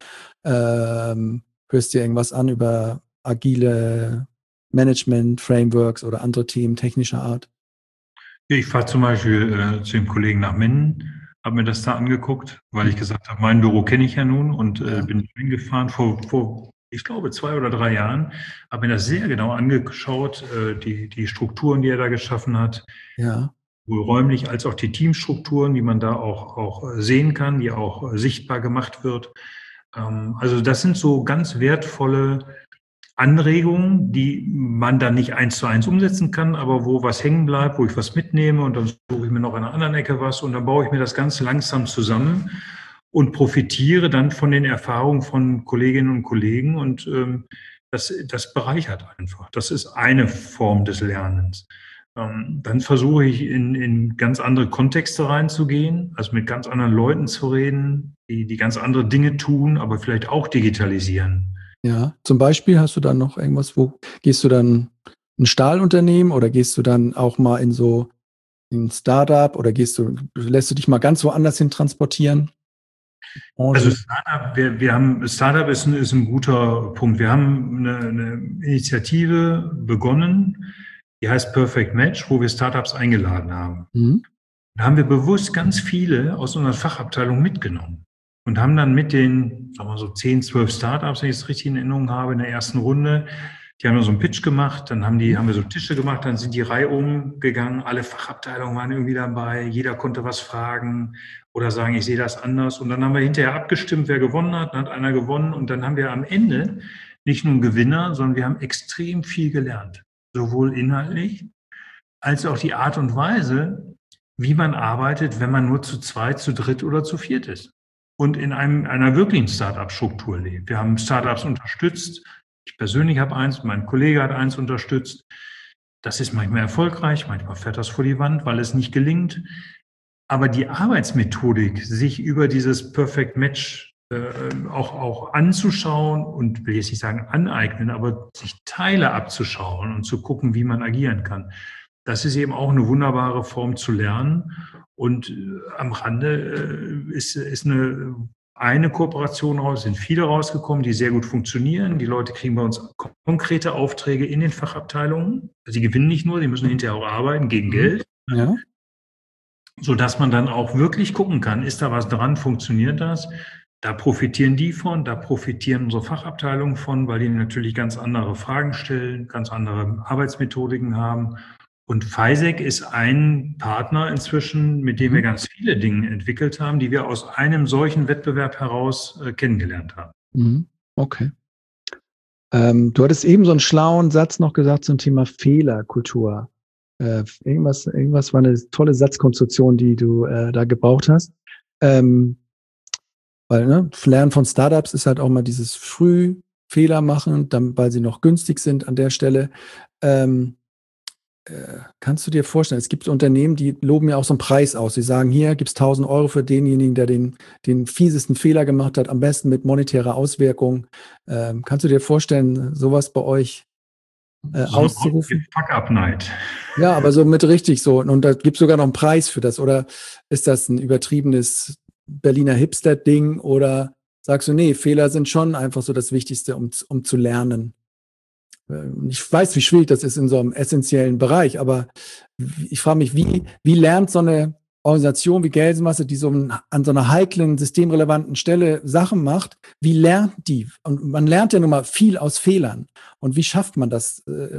ähm, hörst dir irgendwas an über agile Management, Frameworks oder andere Themen technischer Art? Ich fahre zum Beispiel äh, zu dem Kollegen nach Minden, habe mir das da angeguckt, weil ich gesagt habe, mein Büro kenne ich ja nun und äh, Ja. bin hingefahren vor, vor, ich glaube, zwei oder drei Jahren, habe mir das sehr genau angeschaut, äh, die, die Strukturen, die er da geschaffen hat, Ja. sowohl räumlich als auch die Teamstrukturen, die man da auch, auch sehen kann, die auch äh, sichtbar gemacht wird. Ähm, also das sind so ganz wertvolle Anregungen, die man dann nicht eins zu eins umsetzen kann, aber wo was hängen bleibt, wo ich was mitnehme und dann suche ich mir noch an einer anderen Ecke was und dann baue ich mir das Ganze langsam zusammen und profitiere dann von den Erfahrungen von Kolleginnen und Kollegen und ähm, das, das bereichert einfach. Das ist eine Form des Lernens. Ähm, dann versuche ich in, in ganz andere Kontexte reinzugehen, also mit ganz anderen Leuten zu reden, die, die ganz andere Dinge tun, aber vielleicht auch digitalisieren. Ja, zum Beispiel hast du dann noch irgendwas, wo gehst du dann ein Stahlunternehmen oder gehst du dann auch mal in so ein Startup oder gehst du, lässt du dich mal ganz woanders hin transportieren? Also Branche? Startup, wir, wir haben, Startup ist ein, ist ein guter Punkt. Wir haben eine, eine Initiative begonnen, die heißt Perfect Match, wo wir Startups eingeladen haben. Mhm. Da haben wir bewusst ganz viele aus unserer Fachabteilung mitgenommen und haben dann mit den, sagen wir mal so zehn, zwölf Startups, wenn ich es richtig in Erinnerung habe, in der ersten Runde, die haben so einen Pitch gemacht, dann haben die, haben wir so Tische gemacht, dann sind die Reihe umgegangen, alle Fachabteilungen waren irgendwie dabei, jeder konnte was fragen oder sagen, ich sehe das anders. Und dann haben wir hinterher abgestimmt, wer gewonnen hat, dann hat einer gewonnen und dann haben wir am Ende nicht nur einen Gewinner, sondern wir haben extrem viel gelernt, sowohl inhaltlich als auch die Art und Weise, wie man arbeitet, wenn man nur zu zweit, zu dritt oder zu viert ist und in einem, einer wirklichen Start-up-Struktur lebt. Wir haben Startups unterstützt. Ich persönlich habe eins, mein Kollege hat eins unterstützt. Das ist manchmal erfolgreich, manchmal fährt das vor die Wand, weil es nicht gelingt. Aber die Arbeitsmethodik, sich über dieses Perfect Match äh, auch, auch anzuschauen und will jetzt nicht sagen aneignen, aber sich Teile abzuschauen und zu gucken, wie man agieren kann, das ist eben auch eine wunderbare Form zu lernen. Und äh, am Rande äh, ist, ist eine eine Kooperation raus, sind viele rausgekommen, die sehr gut funktionieren. Die Leute kriegen bei uns konkrete Aufträge in den Fachabteilungen. Sie gewinnen nicht nur, die müssen hinterher auch arbeiten gegen Geld. Ja. Sodass man dann auch wirklich gucken kann, ist da was dran, funktioniert das? Da profitieren die von, da profitieren unsere Fachabteilungen von, weil die natürlich ganz andere Fragen stellen, ganz andere Arbeitsmethodiken haben. Und FISEC ist ein Partner inzwischen, mit dem wir ganz viele Dinge entwickelt haben, die wir aus einem solchen Wettbewerb heraus äh, kennengelernt haben. Mhm. Okay. Ähm, du hattest eben so einen schlauen Satz noch gesagt zum Thema Fehlerkultur. Äh, irgendwas, irgendwas war eine tolle Satzkonstruktion, die du äh, da gebraucht hast. Ähm, weil, ne, Lernen von Startups ist halt auch mal dieses früh Fehler machen, dann, weil sie noch günstig sind an der Stelle. Ähm, äh, kannst du dir vorstellen, es gibt Unternehmen, die loben ja auch so einen Preis aus. Sie sagen, hier gibt es tausend Euro für denjenigen, der den, den fiesesten Fehler gemacht hat, am besten mit monetärer Auswirkung. Ähm, kannst du dir vorstellen, sowas bei euch äh, So eine auszurufen? Fuck-up-Night. Ja, aber so mit richtig so. Und da gibt es sogar noch einen Preis für das. Oder ist das ein übertriebenes Berliner Hipster-Ding? Oder sagst du, nee, Fehler sind schon einfach so das Wichtigste, um, um zu lernen? Ich weiß, wie schwierig das ist in so einem essentiellen Bereich, aber ich frage mich, wie, wie lernt so eine Organisation wie Gelsenwasser, die so ein, an so einer heiklen, systemrelevanten Stelle Sachen macht, wie lernt die? Und man lernt ja nun mal viel aus Fehlern. Und wie schafft man das, äh,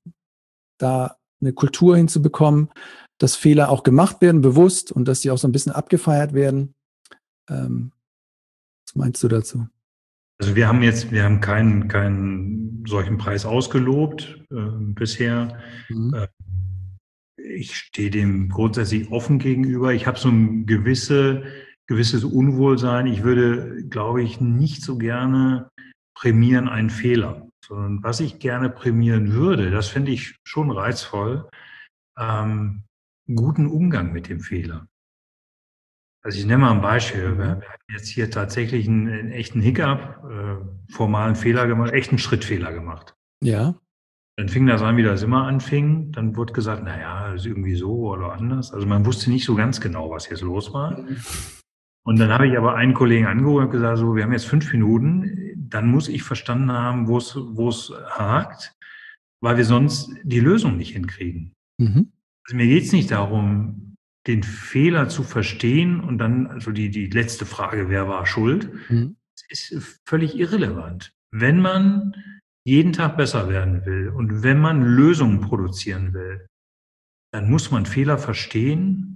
da eine Kultur hinzubekommen, dass Fehler auch gemacht werden, bewusst, und dass die auch so ein bisschen abgefeiert werden? Ähm, was meinst du dazu? Also wir haben jetzt, wir haben keinen, keinen solchen Preis ausgelobt äh, bisher. Mhm. Äh, ich stehe dem grundsätzlich offen gegenüber. Ich habe so ein gewisse, gewisses Unwohlsein. Ich würde, glaube ich, nicht so gerne prämieren einen Fehler, sondern was ich gerne prämieren würde, das finde ich schon reizvoll, ähm, guten Umgang mit dem Fehler. Also ich nenne mal ein Beispiel. Wir Mhm. haben jetzt hier tatsächlich einen, einen echten Hiccup, äh, formalen Fehler gemacht, echten Schrittfehler gemacht. Ja. Dann fing das an, wie das immer anfing. Dann wurde gesagt, naja, ist irgendwie so oder anders. Also man wusste nicht so ganz genau, was jetzt los war. Mhm. Und dann habe ich aber einen Kollegen angerufen und gesagt, so, wir haben jetzt fünf Minuten. Dann muss ich verstanden haben, wo es, wo es hakt, weil wir sonst die Lösung nicht hinkriegen. Mhm. Also mir geht es nicht darum, den Fehler zu verstehen und dann, also die, die letzte Frage, wer war schuld, Mhm. ist völlig irrelevant. Wenn man jeden Tag besser werden will und wenn man Lösungen produzieren will, dann muss man Fehler verstehen,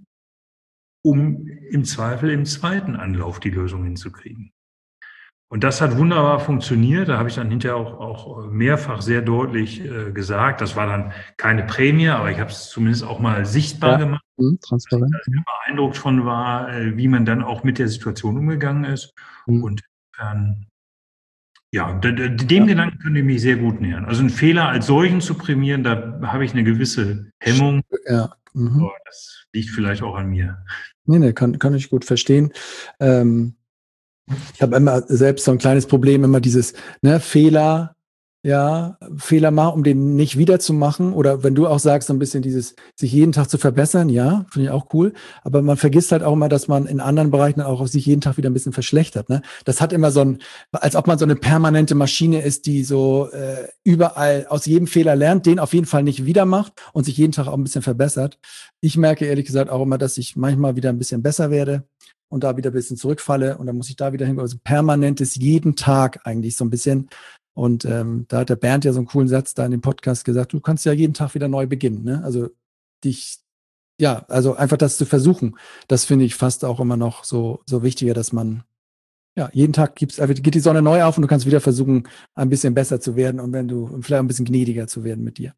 um im Zweifel im zweiten Anlauf die Lösung hinzukriegen. Und das hat wunderbar funktioniert. Da habe ich dann hinterher auch, auch mehrfach sehr deutlich äh, gesagt. Das war dann keine Prämie, aber ich habe es zumindest auch mal sichtbar Ja. gemacht, Mhm. dass ich Transparent. da sehr beeindruckt von war, äh, wie man dann auch mit der Situation umgegangen ist. Mhm. Und ähm, ja, d- d- dem Ja. Gedanken könnte ich mich sehr gut nähern. Also einen Fehler als solchen zu prämieren, da habe ich eine gewisse Hemmung. Ja. Mhm. Aber das liegt vielleicht auch an mir. Nee, nee, kann, kann ich gut verstehen. Ähm, ich habe immer selbst so ein kleines Problem, immer dieses, ne, Fehler, ja, Fehler machen, um den nicht wiederzumachen. Oder wenn du auch sagst, so ein bisschen dieses, sich jeden Tag zu verbessern, ja, finde ich auch cool. Aber man vergisst halt auch immer, dass man in anderen Bereichen auch auf sich jeden Tag wieder ein bisschen verschlechtert. Ne? Das hat immer so ein, als ob man so eine permanente Maschine ist, die so äh, überall aus jedem Fehler lernt, den auf jeden Fall nicht wieder macht und sich jeden Tag auch ein bisschen verbessert. Ich merke ehrlich gesagt auch immer, dass ich manchmal wieder ein bisschen besser werde und da wieder ein bisschen zurückfalle und dann muss ich da wieder hin. Also permanentes jeden Tag eigentlich so ein bisschen. Und ähm, da hat der Bernd ja so einen coolen Satz da in dem Podcast gesagt, du kannst ja jeden Tag wieder neu beginnen. Ne? Also dich, ja, also einfach das zu versuchen, das finde ich fast auch immer noch so, so wichtiger, dass man, ja, jeden Tag gibt's, also geht die Sonne neu auf und du kannst wieder versuchen, ein bisschen besser zu werden und wenn du, vielleicht ein bisschen gnädiger zu werden mit dir.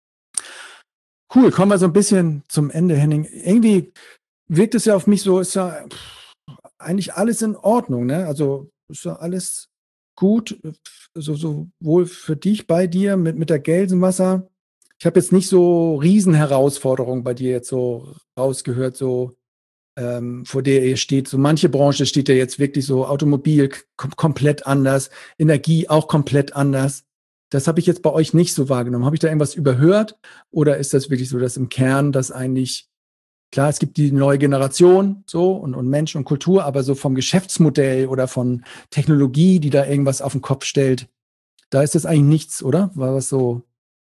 Cool, kommen wir so ein bisschen zum Ende, Henning. Irgendwie wirkt es ja auf mich so, ist ja pff, eigentlich alles in Ordnung, ne? Also ist ja alles gut, so, sowohl für dich bei dir mit, mit der Gelsenwasser. Ich habe jetzt nicht so Riesenherausforderungen bei dir jetzt so rausgehört, so ähm, vor der ihr steht. So manche Branche steht ja jetzt wirklich so Automobil kom komplett anders, Energie auch komplett anders. Das habe ich jetzt bei euch nicht so wahrgenommen. Habe ich da irgendwas überhört? Oder ist das wirklich so, dass im Kern das eigentlich, klar, es gibt die neue Generation so und, und Mensch und Kultur, aber so vom Geschäftsmodell oder von Technologie, die da irgendwas auf den Kopf stellt, da ist das eigentlich nichts, oder? Weil was so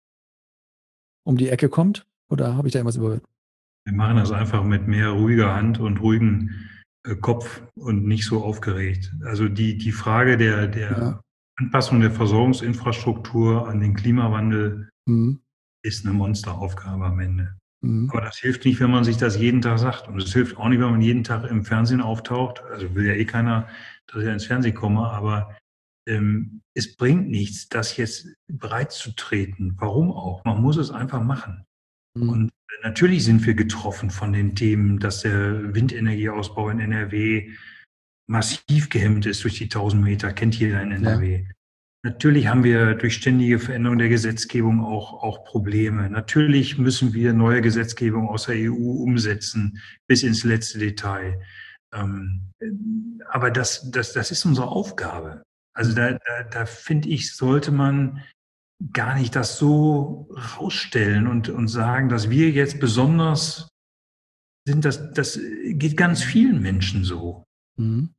um die Ecke kommt? Oder habe ich da irgendwas überhört? Wir machen das einfach mit mehr ruhiger Hand und ruhigem äh, Kopf und nicht so aufgeregt. Also die, die Frage der, Ja. der Anpassung der Versorgungsinfrastruktur an den Klimawandel Mhm. ist eine Monsteraufgabe am Ende. Mhm. Aber das hilft nicht, wenn man sich das jeden Tag sagt. Und es hilft auch nicht, wenn man jeden Tag im Fernsehen auftaucht. Also will ja eh keiner, dass ich ins Fernsehen komme, aber ähm, es bringt nichts, das jetzt breit zu treten. Warum auch? Man muss es einfach machen. Mhm. Und natürlich sind wir getroffen von den Themen, dass der Windenergieausbau in N R W massiv gehemmt ist durch die tausend Meter, kennt jeder in Ja. N R W. Natürlich haben wir durch ständige Veränderung der Gesetzgebung auch, auch Probleme. Natürlich müssen wir neue Gesetzgebung aus der E U umsetzen, bis ins letzte Detail. Ähm, aber das, das, das ist unsere Aufgabe. Also da, da, da finde ich, sollte man gar nicht das so rausstellen und, und sagen, dass wir jetzt besonders sind. Das, das geht ganz vielen Menschen so. Mhm.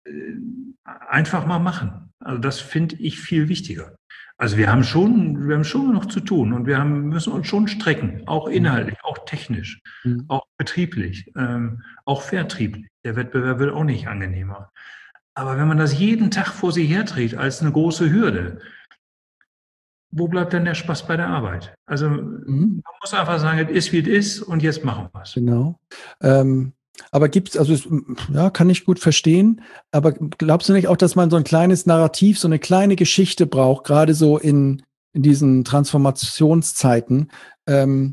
Einfach mal machen. Also das finde ich viel wichtiger. Also wir haben schon, wir haben schon noch zu tun und wir haben, müssen uns schon strecken, auch inhaltlich, auch technisch, Mhm. auch betrieblich, ähm, auch vertrieblich. Der Wettbewerb wird auch nicht angenehmer. Aber wenn man das jeden Tag vor sich herträgt als eine große Hürde, wo bleibt dann der Spaß bei der Arbeit? Also Mhm. man muss einfach sagen, es ist, wie es ist und jetzt machen wir es. Genau. Ähm, aber gibt's, also es, ja, kann ich gut verstehen, aber glaubst du nicht auch, dass man so ein kleines Narrativ, so eine kleine Geschichte braucht, gerade so in, in diesen Transformationszeiten, ähm,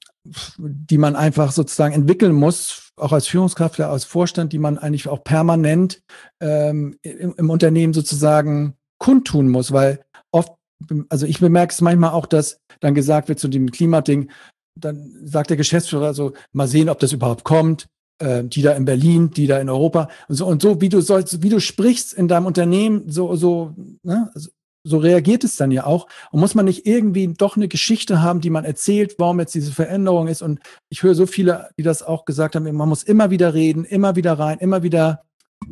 die man einfach sozusagen entwickeln muss, auch als Führungskraft, als Vorstand, die man eigentlich auch permanent ähm, im, im Unternehmen sozusagen kundtun muss, weil oft, also ich bemerke es manchmal auch, dass dann gesagt wird zu dem Klimading, dann sagt der Geschäftsführer so, mal sehen, ob das überhaupt kommt, äh, die da in Berlin, die da in Europa und so, und so wie du sollst, wie du sprichst in deinem Unternehmen, so, so, ne, also, so reagiert es dann ja auch. Und muss man nicht irgendwie doch eine Geschichte haben, die man erzählt, warum jetzt diese Veränderung ist? Und ich höre so viele, die das auch gesagt haben, man muss immer wieder reden, immer wieder rein, immer wieder.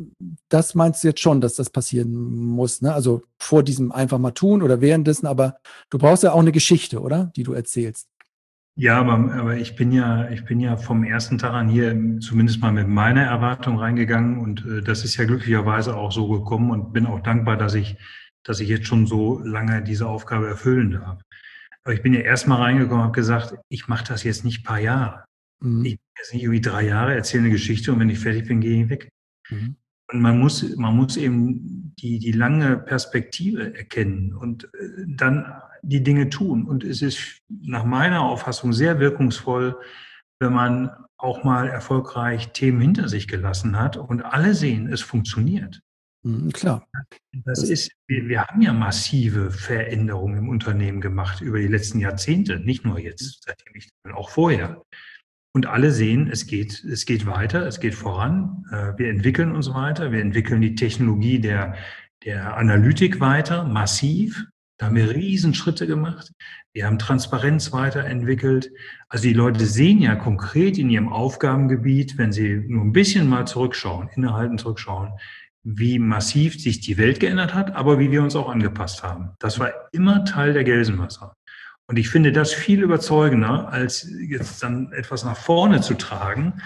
Das meinst du jetzt schon, dass das passieren muss, ne? Also vor diesem einfach mal tun oder währenddessen, aber du brauchst ja auch eine Geschichte, oder? Die du erzählst. Ja, aber, aber ich bin ja, ich bin ja vom ersten Tag an hier zumindest mal mit meiner Erwartung reingegangen und äh, das ist ja glücklicherweise auch so gekommen und bin auch dankbar, dass ich, dass ich jetzt schon so lange diese Aufgabe erfüllen darf. Aber ich bin ja erst mal reingekommen und habe gesagt, ich mache das jetzt nicht ein paar Jahre. Mhm. Ich mache jetzt nicht irgendwie drei Jahre, erzähle eine Geschichte und wenn ich fertig bin, gehe ich weg. Mhm. Und man muss, man muss eben die, die lange Perspektive erkennen und äh, dann die Dinge tun. Und es ist nach meiner Auffassung sehr wirkungsvoll, wenn man auch mal erfolgreich Themen hinter sich gelassen hat und alle sehen, es funktioniert. Mhm, klar. Das Das, ist, wir, wir haben ja massive Veränderungen im Unternehmen gemacht über die letzten Jahrzehnte, nicht nur jetzt, seitdem ich, auch vorher. Und alle sehen, es geht, es geht weiter, es geht voran. Wir entwickeln uns weiter. Wir entwickeln die Technologie der, der Analytik weiter, massiv. Da haben wir Riesenschritte gemacht. Wir haben Transparenz weiterentwickelt. Also die Leute sehen ja konkret in ihrem Aufgabengebiet, wenn sie nur ein bisschen mal zurückschauen, innehalten zurückschauen, wie massiv sich die Welt geändert hat, aber wie wir uns auch angepasst haben. Das war immer Teil der Gelsenwasser. Und ich finde das viel überzeugender, als jetzt dann etwas nach vorne zu tragen,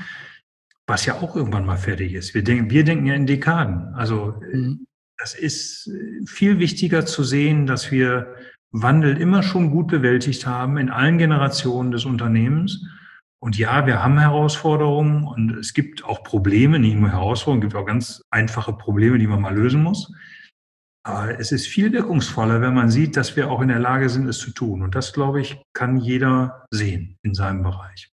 was ja auch irgendwann mal fertig ist. Wir denken, wir denken ja in Dekaden. Also mhm. das ist viel wichtiger zu sehen, dass wir Wandel immer schon gut bewältigt haben in allen Generationen des Unternehmens. Und ja, wir haben Herausforderungen und es gibt auch Probleme, nicht nur Herausforderungen, es gibt auch ganz einfache Probleme, die man mal lösen muss. Aber es ist viel wirkungsvoller, wenn man sieht, dass wir auch in der Lage sind, es zu tun. Und das, glaube ich, kann jeder sehen in seinem Bereich.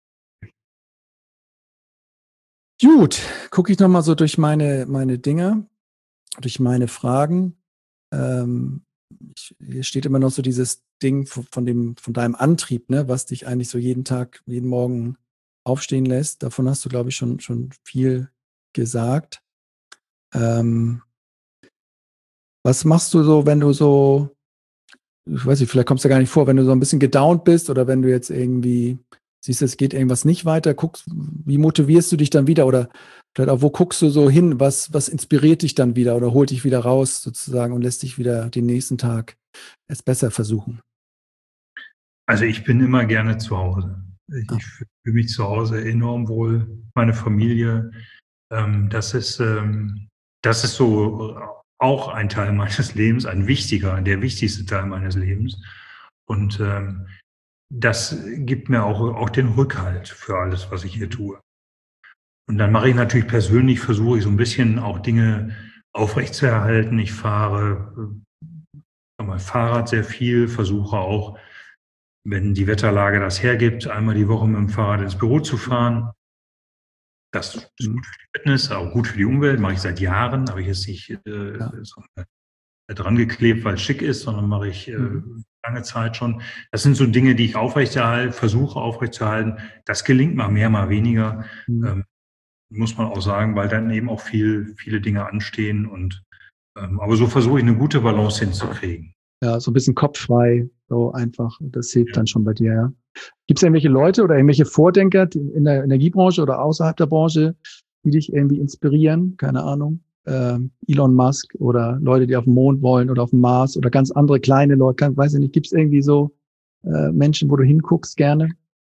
Gut, gucke ich nochmal so durch meine, meine Dinge, durch meine Fragen. Ähm, ich, hier steht immer noch so dieses Ding von, von, dem, von deinem Antrieb, ne, was dich eigentlich so jeden Tag, jeden Morgen aufstehen lässt. Davon hast du, glaube ich, schon, schon viel gesagt. Ähm, was machst du so, wenn du so, ich weiß nicht, vielleicht kommst du gar nicht vor, wenn du so ein bisschen gedownt bist oder wenn du jetzt irgendwie siehst, es geht irgendwas nicht weiter, guckst, wie motivierst du dich dann wieder oder vielleicht auch, wo guckst du so hin, was, was inspiriert dich dann wieder oder holt dich wieder raus sozusagen und lässt dich wieder den nächsten Tag es besser versuchen? Also ich bin immer gerne zu Hause. Ich, Ah. ich fühle mich zu Hause enorm wohl, meine Familie. Ähm, das ist, ähm, das ist so auch ein Teil meines Lebens, ein wichtiger, der wichtigste Teil meines Lebens. Und ähm, das gibt mir auch, auch den Rückhalt für alles, was ich hier tue. Und dann mache ich natürlich persönlich, versuche ich so ein bisschen auch Dinge aufrechtzuerhalten. Ich fahre äh, sag mal, Fahrrad sehr viel, versuche auch wenn die Wetterlage das hergibt, einmal die Woche mit dem Fahrrad ins Büro zu fahren. Das ist gut für die Fitness, auch gut für die Umwelt, mache ich seit Jahren, habe ich jetzt nicht äh, Ja. so dran geklebt, weil es schick ist, sondern mache ich äh, Mhm. lange Zeit schon. Das sind so Dinge, die ich aufrechterhalte, versuche aufrechtzuerhalten. Das gelingt mal mehr, mal weniger, Mhm. ähm, muss man auch sagen, weil dann eben auch viel, viele Dinge anstehen. Und ähm, aber so versuche ich eine gute Balance hinzukriegen. Ja, so ein bisschen kopffrei, so einfach. Das hilft Ja. dann schon bei dir, ja. Gibt es irgendwelche Leute oder irgendwelche Vordenker in der Energiebranche oder außerhalb der Branche, die dich irgendwie inspirieren? Keine Ahnung. Ähm, Elon Musk oder Leute, die auf den Mond wollen oder auf den Mars oder ganz andere kleine Leute. Kann, weiß ich nicht, gibt es irgendwie so äh, Menschen, wo du hinguckst gerne?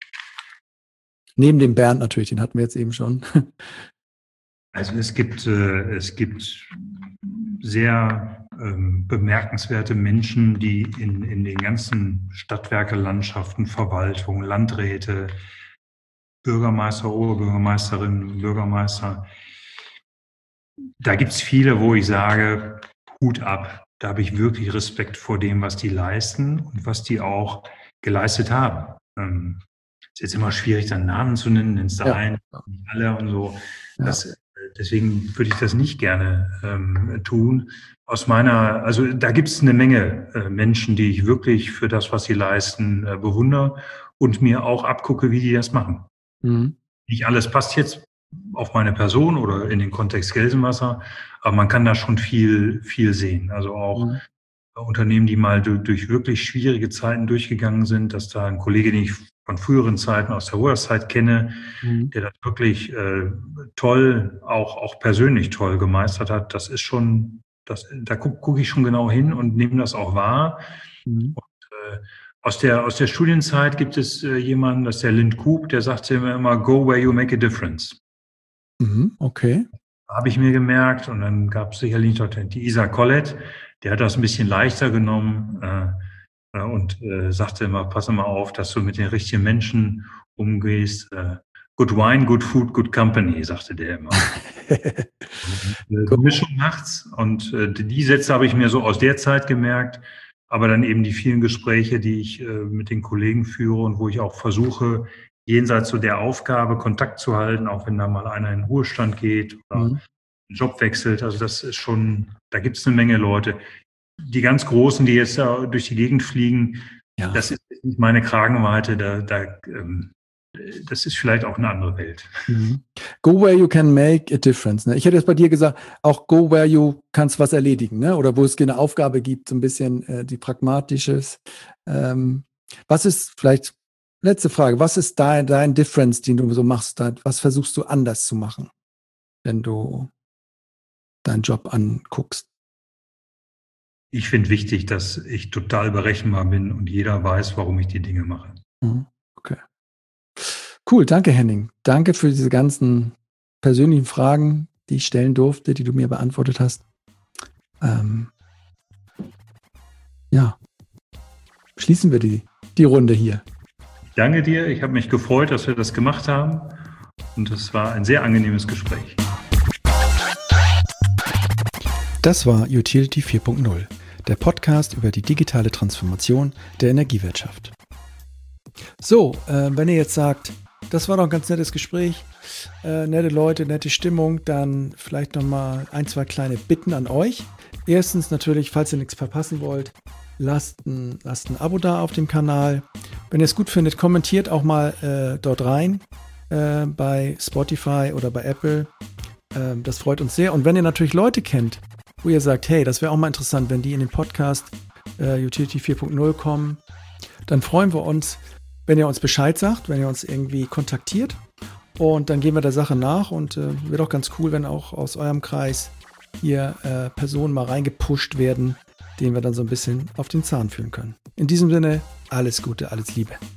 Neben dem Bernd natürlich, den hatten wir jetzt eben schon. Also es gibt, äh, es gibt sehr ähm, bemerkenswerte Menschen, die in, in den ganzen Stadtwerke, Landschaften, Verwaltung, Landräte, Bürgermeister, Oberbürgermeisterinnen, Bürgermeister. Da gibt es viele, wo ich sage, Hut ab. Da habe ich wirklich Respekt vor dem, was die leisten und was die auch geleistet haben. Ähm, ist jetzt immer schwierig, dann Namen zu nennen, nennst du Ja. einen, nicht alle und so. Ja. Das, deswegen würde ich das nicht gerne ähm, tun. Aus meiner, also da gibt es eine Menge äh, Menschen, die ich wirklich für das, was sie leisten, äh, bewundere und mir auch abgucke, wie die das machen. Mhm. Nicht alles passt jetzt auf meine Person oder in den Kontext Gelsenwasser, aber man kann da schon viel, viel sehen. Also auch Mhm. Unternehmen, die mal durch, durch wirklich schwierige Zeiten durchgegangen sind, dass da ein Kollege, den ich von früheren Zeiten aus der Ruhrzeit kenne, Mhm. der das wirklich äh, toll, auch, auch persönlich toll gemeistert hat, das ist schon, das, da gucke guck ich schon genau hin und nehme das auch wahr. Mhm. Und, äh, aus der, aus der Studienzeit gibt es äh, jemanden, das ist der Lind Coop, der sagte mir immer, go where you make a difference. Mhm. Okay. Habe ich mir gemerkt. Und dann gab es sicherlich noch die Isa Collett, der hat das ein bisschen leichter genommen äh, und äh, sagte immer, pass mal auf, dass du mit den richtigen Menschen umgehst. Äh, good wine, good food, good company, sagte der immer. Und, äh, die Mischung macht's. Und äh, die Sätze habe ich mir so aus der Zeit gemerkt. Aber dann eben die vielen Gespräche, die ich äh, mit den Kollegen führe und wo ich auch versuche, jenseits so der Aufgabe Kontakt zu halten, auch wenn da mal einer in den Ruhestand geht oder Mhm. einen Job wechselt. Also das ist schon, da gibt es eine Menge Leute. Die ganz Großen, die jetzt da durch die Gegend fliegen, Ja. das ist nicht meine Kragenweite. Da, da, ähm, das ist vielleicht auch eine andere Welt. Mhm. Go where you can make a difference. Ne? Ich hätte jetzt bei dir gesagt, auch go where you kannst was erledigen, ne? Oder wo es eine Aufgabe gibt, so ein bisschen äh, die pragmatisches. Ähm, was ist vielleicht, letzte Frage, was ist dein, dein Difference, den du so machst? Was versuchst du anders zu machen, wenn du deinen Job anguckst? Ich finde wichtig, dass ich total berechenbar bin und jeder weiß, warum ich die Dinge mache. Mhm. Okay. Cool, danke Henning. Danke für diese ganzen persönlichen Fragen, die ich stellen durfte, die du mir beantwortet hast. Ähm, ja, schließen wir die, die Runde hier. Ich danke dir. Ich habe mich gefreut, dass wir das gemacht haben. Und es war ein sehr angenehmes Gespräch. Das war Utility vier Punkt null, der Podcast über die digitale Transformation der Energiewirtschaft. So, äh, wenn ihr jetzt sagt, das war doch ein ganz nettes Gespräch, äh, nette Leute, nette Stimmung, dann vielleicht nochmal ein, zwei kleine Bitten an euch. Erstens natürlich, falls ihr nichts verpassen wollt, lasst ein, lasst ein Abo da auf dem Kanal. Wenn ihr es gut findet, kommentiert auch mal äh, dort rein äh, bei Spotify oder bei Apple. Äh, das freut uns sehr. Und wenn ihr natürlich Leute kennt, wo ihr sagt, hey, das wäre auch mal interessant, wenn die in den Podcast äh, Utility vier Punkt null kommen, dann freuen wir uns, wenn ihr uns Bescheid sagt, wenn ihr uns irgendwie kontaktiert. Und dann gehen wir der Sache nach und äh, wäre doch ganz cool, wenn auch aus eurem Kreis hier äh, Personen mal reingepusht werden, denen wir dann so ein bisschen auf den Zahn fühlen können. In diesem Sinne, alles Gute, alles Liebe.